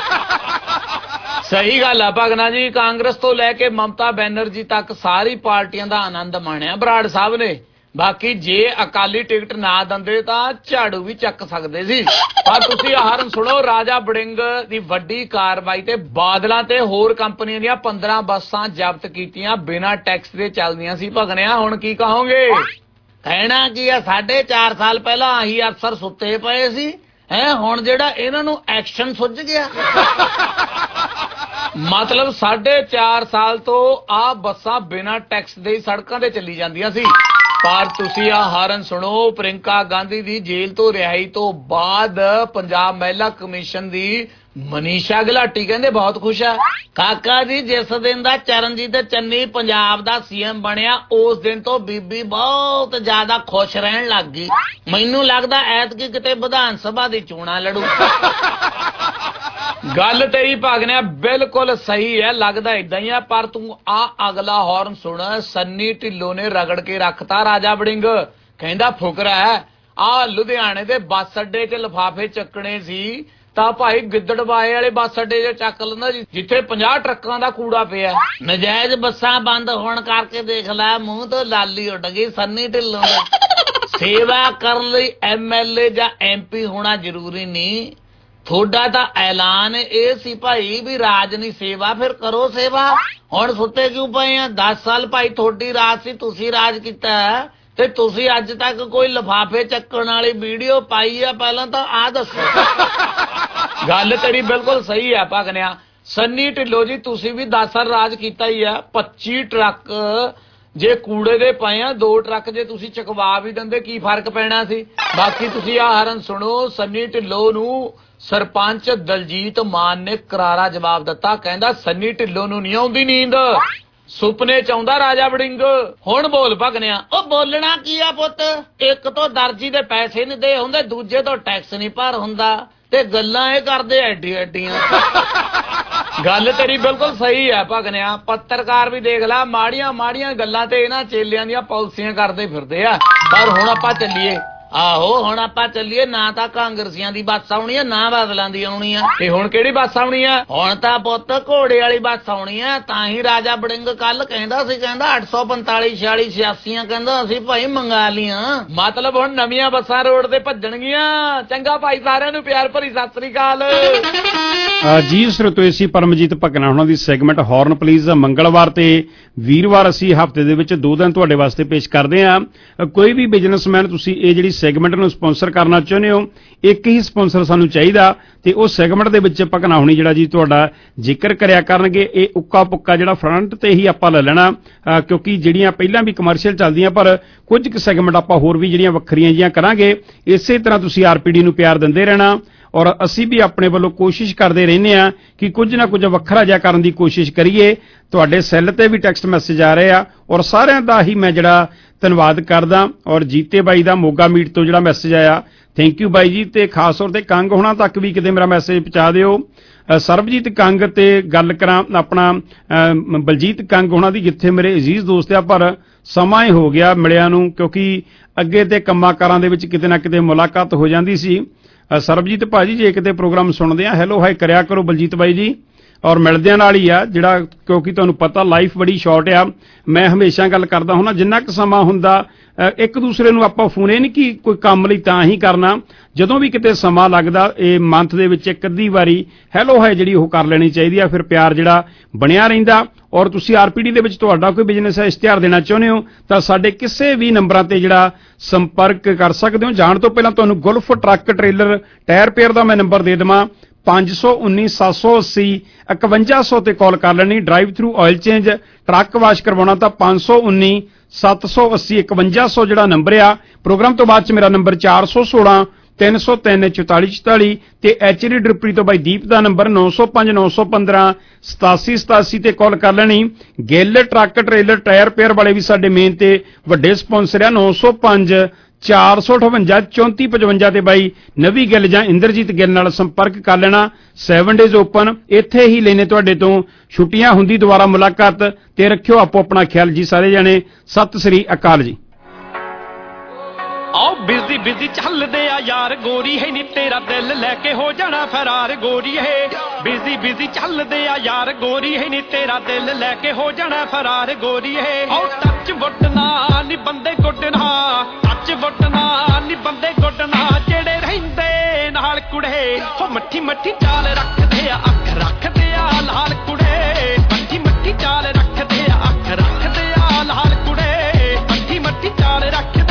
ਸਹੀ ਗੱਲ ਆ ਭਗਨਾ ਜੀ, ਕਾਂਗਰਸ ਤੋਂ ਲੈ ਕੇ ਮਮਤਾ ਬੈਨਰਜੀ ਤੱਕ ਸਾਰੀ ਪਾਰਟੀਆਂ ਦਾ ਆਨੰਦ ਮਾਣਿਆ ਬਰਾੜ ਸਾਹਿਬ ਨੇ। ਬਾਕੀ ਜੇ ਅਕਾਲੀ ਟਿਕਟ ਨਾ ਦਿੰਦੇ ਤਾਂ ਝਾੜੂ ਵੀ ਚੱਕ ਸਕਦੇ ਸੀ। ਪਰ ਤੁਸੀਂ ਹਾਰਨ ਸੁਣੋ, ਰਾਜਾ ਵੜਿੰਗ ਦੀ ਵੱਡੀ ਕਾਰਵਾਈ ਤੇ ਬਾਦਲਾਂ ਤੇ ਹੋਰ ਕੰਪਨੀਆਂ ਦੀਆਂ 15 ਬੱਸਾਂ ਜ਼ਬਤ ਕੀਤੀਆਂ, ਬਿਨਾਂ ਟੈਕਸ ਦੇ ਚੱਲਦੀਆਂ ਸੀ। ਭਗਨਿਆ ਹੁਣ ਕੀ ਕਹੋਗੇ? ਕਹਿਣਾ ਕੀ ਆ, 4.5 ਸਾਲ ਪਹਿਲਾਂ ਆਹੀ ਅਫਸਰ ਸੁੱਤੇ ਪਏ ਸੀ ਹੈ, ਹੁਣ ਜਿਹੜਾ ਇਹਨਾਂ ਨੂੰ ਐਕਸ਼ਨ ਸੁੱਝ ਗਿਆ। ਮਤਲਬ 4.5 ਸਾਲ ਤੋਂ ਆ ਬੱਸਾਂ ਬਿਨਾਂ ਟੈਕਸ ਦੇ ਸੜਕਾਂ ਤੇ ਚੱਲੀ ਜਾਂਦੀਆਂ ਸੀ। ਪਰ ਤੁਸੀਂ ਆ ਹਾਰਨ ਸੁਣੋ, ਪ੍ਰਿੰਕਾ ਗਾਂਧੀ ਦੀ ਜੇਲ੍ਹ ਤੋਂ ਰਿਹਾਈ ਤੋਂ ਬਾਅਦ ਪੰਜਾਬ ਮਹਿਲਾ ਕਮਿਸ਼ਨ ਦੀ ਮਨੀਸ਼ਾ ਗੁਲਾਟੀ ਕਹਿੰਦੇ ਬਹੁਤ ਖੁਸ਼ ਹੈ। ਕਾਕਾ ਜੀ ਜਿਸ ਦਿਨ ਦਾ ਚਰਨਜੀਤ ਚੰਨੀ ਪੰਜਾਬ ਦਾ ਸੀਐਮ ਬਣਿਆ, ਉਸ ਦਿਨ ਤੋਂ ਬੀਬੀ ਬਹੁਤ ਜ਼ਿਆਦਾ ਖੁਸ਼ ਰਹਿਣ ਲੱਗ ਗਈ। ਮੈਨੂੰ ਲੱਗਦਾ ਐਤਕੀ ਕਿਤੇ ਵਿਧਾਨ ਸਭਾ ਦੀ ਚੋਣਾਂ ਲੜੂ। ਗੱਲ ਤੇਰੀ ਭਗਨਿਆ ਬਿਲਕੁਲ ਸਹੀ ਹੈ, ਲੱਗਦਾ ਇਦਾਂ ਹੀ ਆ। ਪਰ ਤੂੰ ਆ ਅਗਲਾ ਹਾਰਨ ਸੁਣ, ਸੰਨੀ ਢਿੱਲੋਂ ਨੇ ਰਗੜ ਕੇ ਰੱਖਤਾ ਰਾਜਾ ਵੜਿੰਗ। ਕਹਿੰਦਾ ਫੁਕਰਾ ਹੈ, ਆ ਲੁਧਿਆਣੇ ਦੇ ਬੱਸ ਅੱਡੇ 'ਚ ਲਿਫਾਫੇ ਚੱਕਣੇ ਸੀ ਤਾਂ ਭਾਈ ਗਿੱਦੜਬਾਏ ਵਾਲੇ ਬੱਸ ਅੱਡੇ 'ਚ ਚੱਕ ਲੈਂਦਾ ਜਿੱਥੇ 50 ਟਰੱਕਾਂ ਦਾ ਕੂੜਾ ਪਿਆ। ਨਜਾਇਜ਼ ਬੱਸਾਂ ਬੰਦ ਹੋਣ ਕਰਕੇ ਦੇਖ ਲੈ ਮੂੰਹ ਤੋਂ ਲਾਲੀ ਉੱਡ ਗਈ ਸੰਨੀ ਢਿੱਲੋਂ ਦੀ। ਸੇਵਾ ਕਰਨ ਲਈ MLA ਜਾਂ MP ਹੋਣਾ ਜ਼ਰੂਰੀ ਨਹੀਂ। ਤੁਹਾਡਾ ਤਾਂ ਐਲਾਨ ਇਹ ਸੀ ਭਾਈ ਵੀ ਰਾਜ ਨਹੀਂ ਸੇਵਾ, ਫਿਰ ਕਰੋ ਸੇਵਾ। ਹੁਣ ਸੁੱਤੇ ਕਿਉਂ ਪਏ ਆ? 10 ਸਾਲ ਭਾਈ ਤੁਹਾਡੀ ਰਾਜ ਸੀ, ਤੁਸੀਂ ਰਾਜ ਕੀਤਾ ਤੇ ਤੁਸੀਂ ਅੱਜ ਤੱਕ ਕੋਈ ਲਿਫਾਫੇ ਚੱਕਣ ਵਾਲੀ ਵੀਡੀਓ ਪਾਈ ਆ? ਪਹਿਲਾਂ ਤਾਂ ਆ ਦੱਸੋ। ਗੱਲ ਤੇਰੀ ਬਿਲਕੁਲ ਸਹੀ ਆ ਭਗਨਿਆ। ਸੰਨੀ ਢਿੱਲੋਂ ਜੀ ਤੁਸੀਂ ਵੀ 10 ਸਾਲ ਰਾਜ ਕੀਤਾ ਹੀ ਆ। 25 ਟਰੱਕ ਜੇ ਕੂੜੇ ਦੇ ਪਏ ਆ, 2 ਟਰੱਕ ਜੇ ਤੁਸੀਂ ਚਕਵਾ ਵੀ ਦਿੰਦੇ ਕੀ ਫਰਕ ਪੈਣਾ ਸੀ? ਬਾਕੀ ਤੁਸੀਂ ਆ ਹਾਰਨ ਸੁਣੋ, ਸੰਨੀ ਢਿੱਲੋਂ ਨੂੰ ਸਰਪੰਚ ਦਲਜੀਤ ਮਾਨ ਨੇ ਕਰਾਰਾ ਜਵਾਬ ਦਿੱਤਾ। ਕਹਿੰਦਾ ਸੰਨੀ ਢਿੱਲੋਂ ਨੂੰ ਨਹੀਂ ਆਉਂਦੀ ਨੀਂਦ, ਸੁਪਨੇ ਚ ਆਉਂਦਾ ਰਾਜਾ ਵੜਿੰਗ। ਹੁਣ ਬੋਲ ਭਗਨਿਆ। ਉਹ ਬੋਲਣਾ ਕੀ ਆ ਪੁੱਤ, ਇੱਕ ਤੋਂ ਦਰਜੀ ਦੇ ਪੈਸੇ ਨਹੀਂ ਦੇ ਹੁੰਦੇ, ਦੂਜੇ ਤੋਂ ਟੈਕਸ ਨਹੀਂ ਭਰ ਹੁੰਦਾ ਤੇ ਗੱਲਾਂ ਇਹ ਕਰਦੇ ਐਡੀ ਐਡੀਆਂ। ਗੱਲ ਤੇਰੀ ਬਿਲਕੁਲ ਸਹੀ ਹੈ ਭਗਨਿਆ। ਪੱਤਰਕਾਰ ਵੀ ਦੇਖ ਲੈ ਮਾੜੀਆਂ ਮਾੜੀਆਂ ਗੱਲਾਂ ਤੇ ਇਹਨਾਂ ਚੇਲਿਆਂ ਦੀਆਂ ਪਾਲਿਸੀਆਂ ਕਰਦੇ ਫਿਰਦੇ ਆ। ਪਰ ਹੁਣ ਆਪਾਂ ਚੱਲੀਏ। ਆਹੋ ਹੁਣ ਆਪਾਂ ਚੱਲੀਏ, ਨਾ ਤਾਂ ਕਾਂਗਰਸੀਆਂ ਦੀ ਬੱਸ ਆਉਣੀ ਆ, ਨਾ ਬਾਦਲਾਂ ਦੀ ਆਉਣੀ ਆ। ਤੇ ਹੁਣ ਕਿਹੜੀ ਬੱਸ ਆਉਣੀ ਆ? ਹੁਣ ਤਾਂ ਪੁੱਤ ਘੋੜੇ ਵਾਲੀ ਬੱਸ ਆਉਣੀ ਆ। ਤਾਂ ਹੀ ਰਾਜਾ ਵੜਿੰਗ ਕੱਲ ਕਹਿੰਦਾ ਸੀ, ਕਹਿੰਦਾ 845 46 86 ਕਹਿੰਦਾ ਅਸੀਂ ਭਾਈ ਮੰਗਾ ਲੀਆਂ। ਮਤਲਬ ਹੁਣ ਨਵੀਆਂ ਬੱਸਾਂ ਰੋਡ ਤੇ ਭੱਜਣਗੀਆਂ। ਚੰਗਾ ਭਾਈ, ਸਾਰਿਆਂ ਨੂੰ ਪਿਆਰ ਭਰੀ ਸਤਿ ਸ੍ਰੀ ਅਕਾਲ ਜੀ। ਸਰਤੋਏ ਸੀ ਪਰਮਜੀਤ ਭਕਨਾ ਉਹਨਾਂ ਦੀ ਸੈਗਮੈਂਟ ਹਾਰਨ ਪਲੀਜ਼। ਮੰਗਲਵਾਰ ਤੇ ਵੀਰਵਾਰ ਅਸੀਂ ਹਫ਼ਤੇ ਦੇ ਵਿੱਚ 2 ਦਿਨ ਤੁਹਾਡੇ ਵਾਸਤੇ ਪੇਸ਼ ਕਰਦੇ ਹਾਂ। ਕੋਈ ਵੀ ਬਿਜ਼ਨਸਮੈਨ ਤੁਸੀਂ ਇਹ ਜਿਹੜੀ ਸੈਗਮੈਂਟ ਨੂੰ ਸਪਾਂਸਰ ਕਰਨਾ ਚਾਹੁੰਦੇ ਹੋ, ਇੱਕ ਹੀ ਸਪਾਂਸਰ ਸਾਨੂੰ ਚਾਹੀਦਾ ਤੇ ਉਹ ਸੈਗਮੈਂਟ ਦੇ ਵਿੱਚ ਭਕਨਾ ਹੋਣੀ ਜਿਹੜਾ ਜੀ ਤੁਹਾਡਾ ਜ਼ਿਕਰ ਕਰਿਆ ਕਰਨਗੇ। ਇਹ ਉੱਕਾ ਪੁੱਕਾ ਜਿਹੜਾ ਫਰੰਟ ਤੇ ਹੀ ਆਪਾਂ ਲੈ ਲੈਣਾ, ਕਿਉਂਕਿ ਜਿਹੜੀਆਂ ਪਹਿਲਾਂ ਵੀ ਕਮਰਸ਼ੀਅਲ ਚੱਲਦੀਆਂ, ਪਰ ਕੁਝ ਕੁ ਸੈਗਮੈਂਟ ਆਪਾਂ ਹੋਰ ਵੀ ਜਿਹੜੀਆਂ ਵੱਖਰੀਆਂ ਜਿਹੀਆਂ ਕਰਾਂਗੇ। ਇਸੇ ਤਰ੍ਹਾਂ ਤੁਸੀਂ RPD ਨੂੰ ਪਿਆਰ ਦਿੰਦੇ ਰਹਿਣਾ ਔਰ ਅਸੀਂ ਵੀ ਆਪਣੇ ਵੱਲੋਂ ਕੋਸ਼ਿਸ਼ ਕਰਦੇ ਰਹਿੰਦੇ ਹਾਂ ਕਿ ਕੁਝ ਨਾ ਕੁਝ ਵੱਖਰਾ ਜਿਹਾ ਕਰਨ ਦੀ ਕੋਸ਼ਿਸ਼ ਕਰੀਏ। ਤੁਹਾਡੇ ਸੈੱਲ ਤੇ ਵੀ ਟੈਕਸਟ ਮੈਸੇਜ ਆ ਰਹੇ ਆ ਔਰ ਸਾਰਿਆਂ ਦਾ ਹੀ ਮੈਂ ਜਿਹੜਾ ਧੰਨਵਾਦ ਕਰਦਾ। ਔਰ ਜੀਤੇ ਬਾਈ ਦਾ ਮੋਗਾ ਮੀਟ ਤੋਂ ਜਿਹੜਾ ਮੈਸੇਜ ਆਇਆ, ਥੈਂਕ ਯੂ ਬਾਈ ਜੀ। ਤੇ ਖਾਸ ਤੌਰ ਤੇ ਕੰਗ ਹੋਣਾ ਤੱਕ ਵੀ ਕਿਤੇ ਮੇਰਾ ਮੈਸੇਜ ਪਹੁੰਚਾ ਦਿਓ। ਸਰਬਜੀਤ ਕੰਗ ਤੇ ਗੱਲ ਕਰਾਂ ਆਪਣਾ ਬਲਜੀਤ ਕੰਗ ਹੋਣਾ ਦੀ, ਜਿੱਥੇ ਮੇਰੇ ਅਜ਼ੀਜ਼ ਦੋਸਤ ਆ, ਪਰ ਸਮਾਂ ਹੀ ਹੋ ਗਿਆ ਮਿਲਿਆਂ ਨੂੰ, ਕਿਉਂਕਿ ਅੱਗੇ ਤੇ ਕੰਮਾਂ ਕਾਰਾਂ ਦੇ ਵਿੱਚ ਕਿਤੇ ਨਾ ਕਿਤੇ ਮੁਲਾਕਾਤ ਹੋ ਜਾਂਦੀ ਸੀ। ਸਰਬਜੀਤ ਭਾਜੀ ਜੇ ਕਿਤੇ ਪ੍ਰੋਗਰਾਮ ਸੁਣਦੇ ਆ, ਹੈਲੋ ਹਾਈ ਕਰਿਆ ਕਰੋ ਬਲਜੀਤ ਬਾਈ ਜੀ। ਔਰ ਮਿਲਦਿਆਂ ਨਾਲ ਹੀ ਆ ਜਿਹੜਾ, ਕਿਉਂਕਿ ਤੁਹਾਨੂੰ ਪਤਾ ਲਾਈਫ ਬੜੀ ਸ਼ਾਰਟ ਆ। ਮੈਂ ਹਮੇਸ਼ਾ ਗੱਲ ਕਰਦਾ ਹੁੰਦਾ, ਜਿੰਨਾ ਕੁ ਸਮਾਂ ਹੁੰਦਾ ਇੱਕ ਦੂਸਰੇ ਨੂੰ ਆਪਾਂ ਫੋਨ ਇਹ ਨਹੀਂ ਕਿ ਕੋਈ ਕੰਮ ਲਈ ਤਾਂ ਹੀ ਕਰਨਾ, ਜਦੋਂ ਵੀ ਕਿਤੇ ਸਮਾਂ ਲੱਗਦਾ ਇਹ ਮੰਥ ਦੇ ਵਿੱਚ ਇੱਕ ਅੱਧੀ ਵਾਰੀ ਹੈਲੋ ਹਾਈ ਜਿਹੜੀ ਉਹ ਕਰ ਲੈਣੀ ਚਾਹੀਦੀ ਆ। ਫਿਰ ਪਿਆਰ ਜਿਹੜਾ ਬਣਿਆ ਰਹਿੰਦਾ। ਔਰ ਤੁਸੀਂ RPD ਦੇ ਵਿੱਚ ਤੁਹਾਡਾ ਕੋਈ ਬਿਜ਼ਨਸ ਹੈ, ਇਸ਼ਤਿਹਾਰ ਦੇਣਾ ਚਾਹੁੰਦੇ ਹੋ ਤਾਂ ਸਾਡੇ ਕਿਸੇ ਵੀ ਨੰਬਰਾਂ ਤੇ ਜਿਹੜਾ ਸੰਪਰਕ ਕਰ ਸਕਦੇ ਹੋ। ਜਾਣ ਤੋਂ ਪਹਿਲਾਂ ਤੁਹਾਨੂੰ Gulf truck trailer tyre repair ਦਾ ਮੈਂ ਨੰਬਰ ਦੇ ਦੇਵਾਂ, 519 780 5100 ਤੇ ਕਾਲ ਕਰ ਲੈਣੀ। Drive through oil change, truck wash ਕਰਵਾਉਣਾ ਤਾਂ 519 780 5100 ਜਿਹੜਾ ਨੰਬਰ ਆ। ਪ੍ਰੋਗਰਾਮ ਤੋਂ ਬਾਅਦ ਚ ਮੇਰਾ ਨੰਬਰ 416 303 4444 ਤੇ ਐਚਡੀ ਡਰਿਪਰੀ ਤੋਂ ਬਾਈ ਦੀਪ ਦਾ ਨੰਬਰ 905 915 8787 ਤੇ ਕਾਲ ਕਰ ਲੈਣੀ। Gill truck trailer tyre repair ਵਾਲੇ ਵੀ ਸਾਡੇ ਮੇਨ ਤੇ ਵੱਡੇ ਸਪਾਂਸਰ ਆ। 905 458 3455 ਤੇ ਬਾਈ ਨਵੀ ਗਿੱਲ ਜਾਂ ਇੰਦਰਜੀਤ ਗਿੱਲ ਨਾਲ ਸੰਪਰਕ ਕਰ ਲੈਣਾ। 7 ਡੇਜ਼ ਓਪਨ ਇੱਥੇ ਹੀ ਲੈਣੇ ਤੁਹਾਡੇ ਤੋਂ। ਛੁੱਟੀਆਂ ਹੁੰਦੀ ਦੁਬਾਰਾ ਮੁਲਾਕਾਤ ਤੇ ਰੱਖਿਓ ਆਪੋ ਆਪਣਾ ਖਿਆਲ ਜੀ ਸਾਰੇ ਜਣੇ। ਸਤਿ ਸ੍ਰੀ ਅਕਾਲ ਜੀ। ਆਓ ਬਿਜ਼ੀ ਬਿਜ਼ੀ ਚੱਲਦੇ ਆ ਯਾਰ ਗੋਰੀ ਹੈ ਨੀ ਤੇਰਾ ਦਿਲ ਲੈ ਕੇ ਹੋ ਜਾਣਾ ਫਰਾਰ ਗੋਰੀ ਹੈ। ਬਿਜ਼ੀ ਬਿਜ਼ੀ ਚੱਲਦੇ ਆ ਯਾਰ ਗੋਰੀ ਹੈ ਨੀ ਤੇਰਾ ਦਿਲ ਲੈ ਕੇ ਹੋ ਜਾਣਾ ਫਰਾਰ ਗੋਰੀ ਹੈ। ਆਓ ਟੱਚ ਵਟਣਾ ਨੀ ਬੰਦੇ ਗੁੱਡਣਾ, ਟੱਚ ਵਟਣਾ ਨੀ ਬੰਦੇ ਗੁੱਡਣਾ, ਜਿਹੜੇ ਰਹਿੰਦੇ ਨਾਲ ਕੁੜੇ ਹੋ ਮੱਠੀ ਮੱਠੀ ਚਾਲ ਰੱਖਦੇ ਆ, ਅੱਖ ਰੱਖਦੇ ਆ ਲਾਲ ਕੁੜੇ, ਮੱਠੀ ਮੱਠੀ ਚਾਲ ਰੱਖਦੇ ਆ, ਅੱਖ ਰੱਖਦੇ ਆ ਲਾਲ ਕੁੜੇ, ਮੱਠੀ ਮੱਠੀ ਚਾਲ ਰੱਖਦੇ।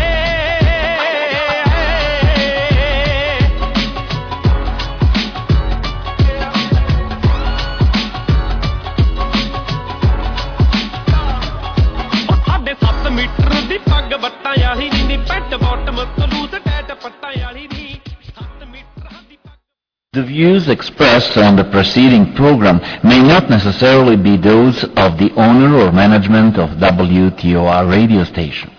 The views expressed on the preceding program may not necessarily be those of the owner or management of WTOR radio station.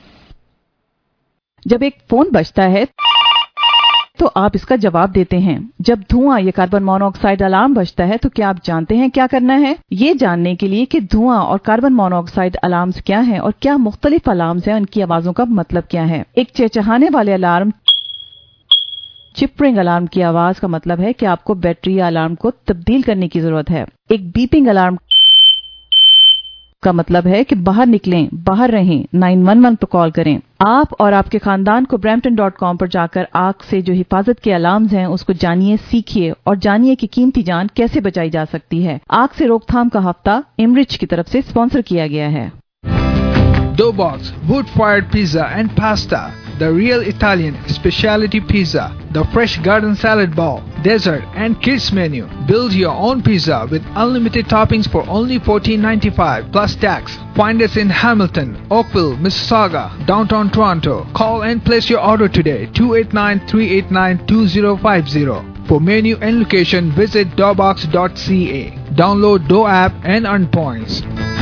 जब एक फोन बजता है तो आप इसका जवाब देते हैं। जब धुआं या कार्बन मोनोऑक्साइड अलार्म बजता है तो क्या आप जानते हैं क्या करना है? ये जानने के लिए कि धुआं और कार्बन मोनोऑक्साइड अलार्म्स क्या हैं और क्या मुख्तलिफ अलार्म्स हैं, उनकी आवाजों का मतलब क्या है। एक चहचहाने वाले अलार्म, चिपरिंग अलार्म की आवाज का मतलब है कि आपको बैटरी या अलार्म को तब्दील करने की जरूरत है। एक बीपिंग अलार्म का मतलब है कि बाहर निकलें, बाहर रहें, 911 पर कॉल करें। आप और आपके खानदान को Brampton.com पर जाकर आग से जो हिफाजत के अलार्म्स हैं उसको जानिए, सीखिए और जानिए कि कीमती जान कैसे बचाई जा सकती है। आग से रोकथाम का हफ्ता इमरिच की तरफ से स्पॉन्सर किया गया है। Doughbox wood-fired pizza and pasta, the real Italian specialty pizza, the fresh garden salad bowl, dessert and kids menu. Build your own pizza with unlimited toppings for only $14.95 plus tax. Find us in Hamilton, Oakville, Mississauga, downtown Toronto. Call and place your order today, 289-389-2050. For menu and location, visit doughbox.ca. Download Dough app and earn points.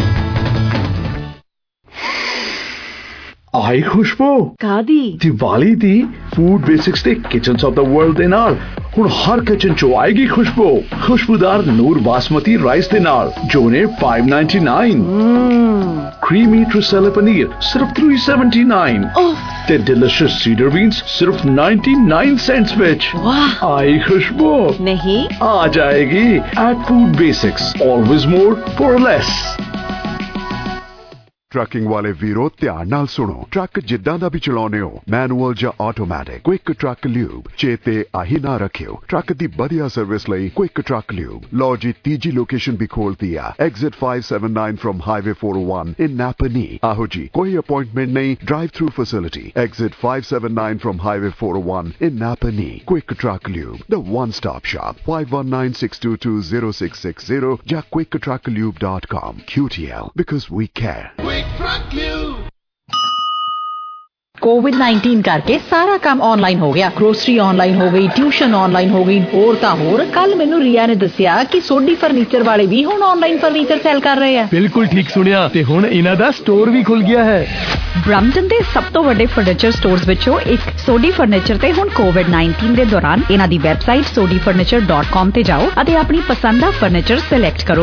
ਆਈ ਖੁਸ਼ਬੂ ਕਾਦੀ ਦੀਵਾਲੀ ਦੀ food basics ਤੇ kitchens of the world ਦੇ ਨਾਲ ਹੁਣ ਹਰ kitchen ਚ ਆਏਗੀ ਖੁਸ਼ਬੂ। ਖੁਸ਼ਬੂਦਾਰ ਨੂਰ ਬਾਸਮਤੀ ਰਾਈਸ ਦੇ ਨਾਲ ਜੋ ਨੇ $5.99, ਕਰੀਮੀ ਟ੍ਰਿਸੈਲਾ ਪਨੀਰ ਸਿਰਫ $3.79 ਤੇ ਡਿਲੀਸ਼ੀਅਸ ਸੀਡਰ ਬੀਨਸ ਸਿਰਫ 99 ਸੈਂਟਸ ਵਿੱਚ। ਵਾਹ ਆਈ ਖੁਸ਼ਬੂ ਨਹੀਂ ਆ ਜਾਏਗੀ at food basics, always more for less. Trucking ਵਾਲੇ ਵੀਰੋ ਧਿਆਨ ਨਾਲ ਸੁਣੋ। ਟਰੱਕ ਜਿੱਦਾਂ ਦਾ ਵੀ ਚਲਾਉਨੇ ਹੋ, ਮੈਨੂਅਲ ਜਾਂ ਆਟੋਮੈਟਿਕ, ਕੁਇਕ ਟਰੱਕ ਲਿਊਬ ਚੇਤੇ ਆਹੀ ਨਾ ਰੱਖਿਓ। ਟਰੱਕ ਦੀ ਵਧੀਆ ਸਰਵਿਸ ਲਈ ਕੁਇਕ ਟਰੱਕ ਲਿਊਬ। ਲਓ ਜੀ ਤੀਜੀ ਲੋਕੇਸ਼ਨ ਵੀ ਖੋਲਤੀ ਆ, exit 579 from highway 401 in Napanee. ਆਹੋ ਜੀ ਕੋਈ ਅਪਾਇੰਟਮੈਂਟ ਨਹੀਂ, drive through facility. Exit 579 from highway 401 in Napanee. Quick truck lube, the one stop shop, 519-622-0660 ਜਾਂ quicktrucklube.com. QTL, because we care. कोविड-19 करके सारा काम ऑनलाइन हो गया। ग्रोसरी ऑनलाइन हो गई, ट्यूशन ऑनलाइन हो गई, होर तां होर। कल मैनू रिया ने दस्सिया कि सोडी फर्नीचर वाले भी हुण ऑनलाइन फर्नीचर सेल कर रहे हैं। बिल्कुल ठीक सुनिया ते हुण इन्हां दा स्टोर भी खुल गया है। ब्रैम्पटन ਦੇ ਸਭ ਤੋਂ ਵੱਡੇ ਫਰਨੀਚਰ ਸਟੋਰਸ ਵਿੱਚੋਂ ਇੱਕ ਸੋਡੀ ਫਰਨੀਚਰ ਤੇ ਹੁਣ ਕੋਵਿਡ-19 ਦੇ ਦੌਰਾਨ ਇਹਨਾਂ ਦੀ ਵੈਬਸਾਈਟ sodifurniture.com ਤੇ ਜਾਓ ਅਤੇ ਆਪਣੀ ਪਸੰਦ ਦਾ ਫਰਨੀਚਰ ਸਿਲੈਕਟ ਕਰੋ।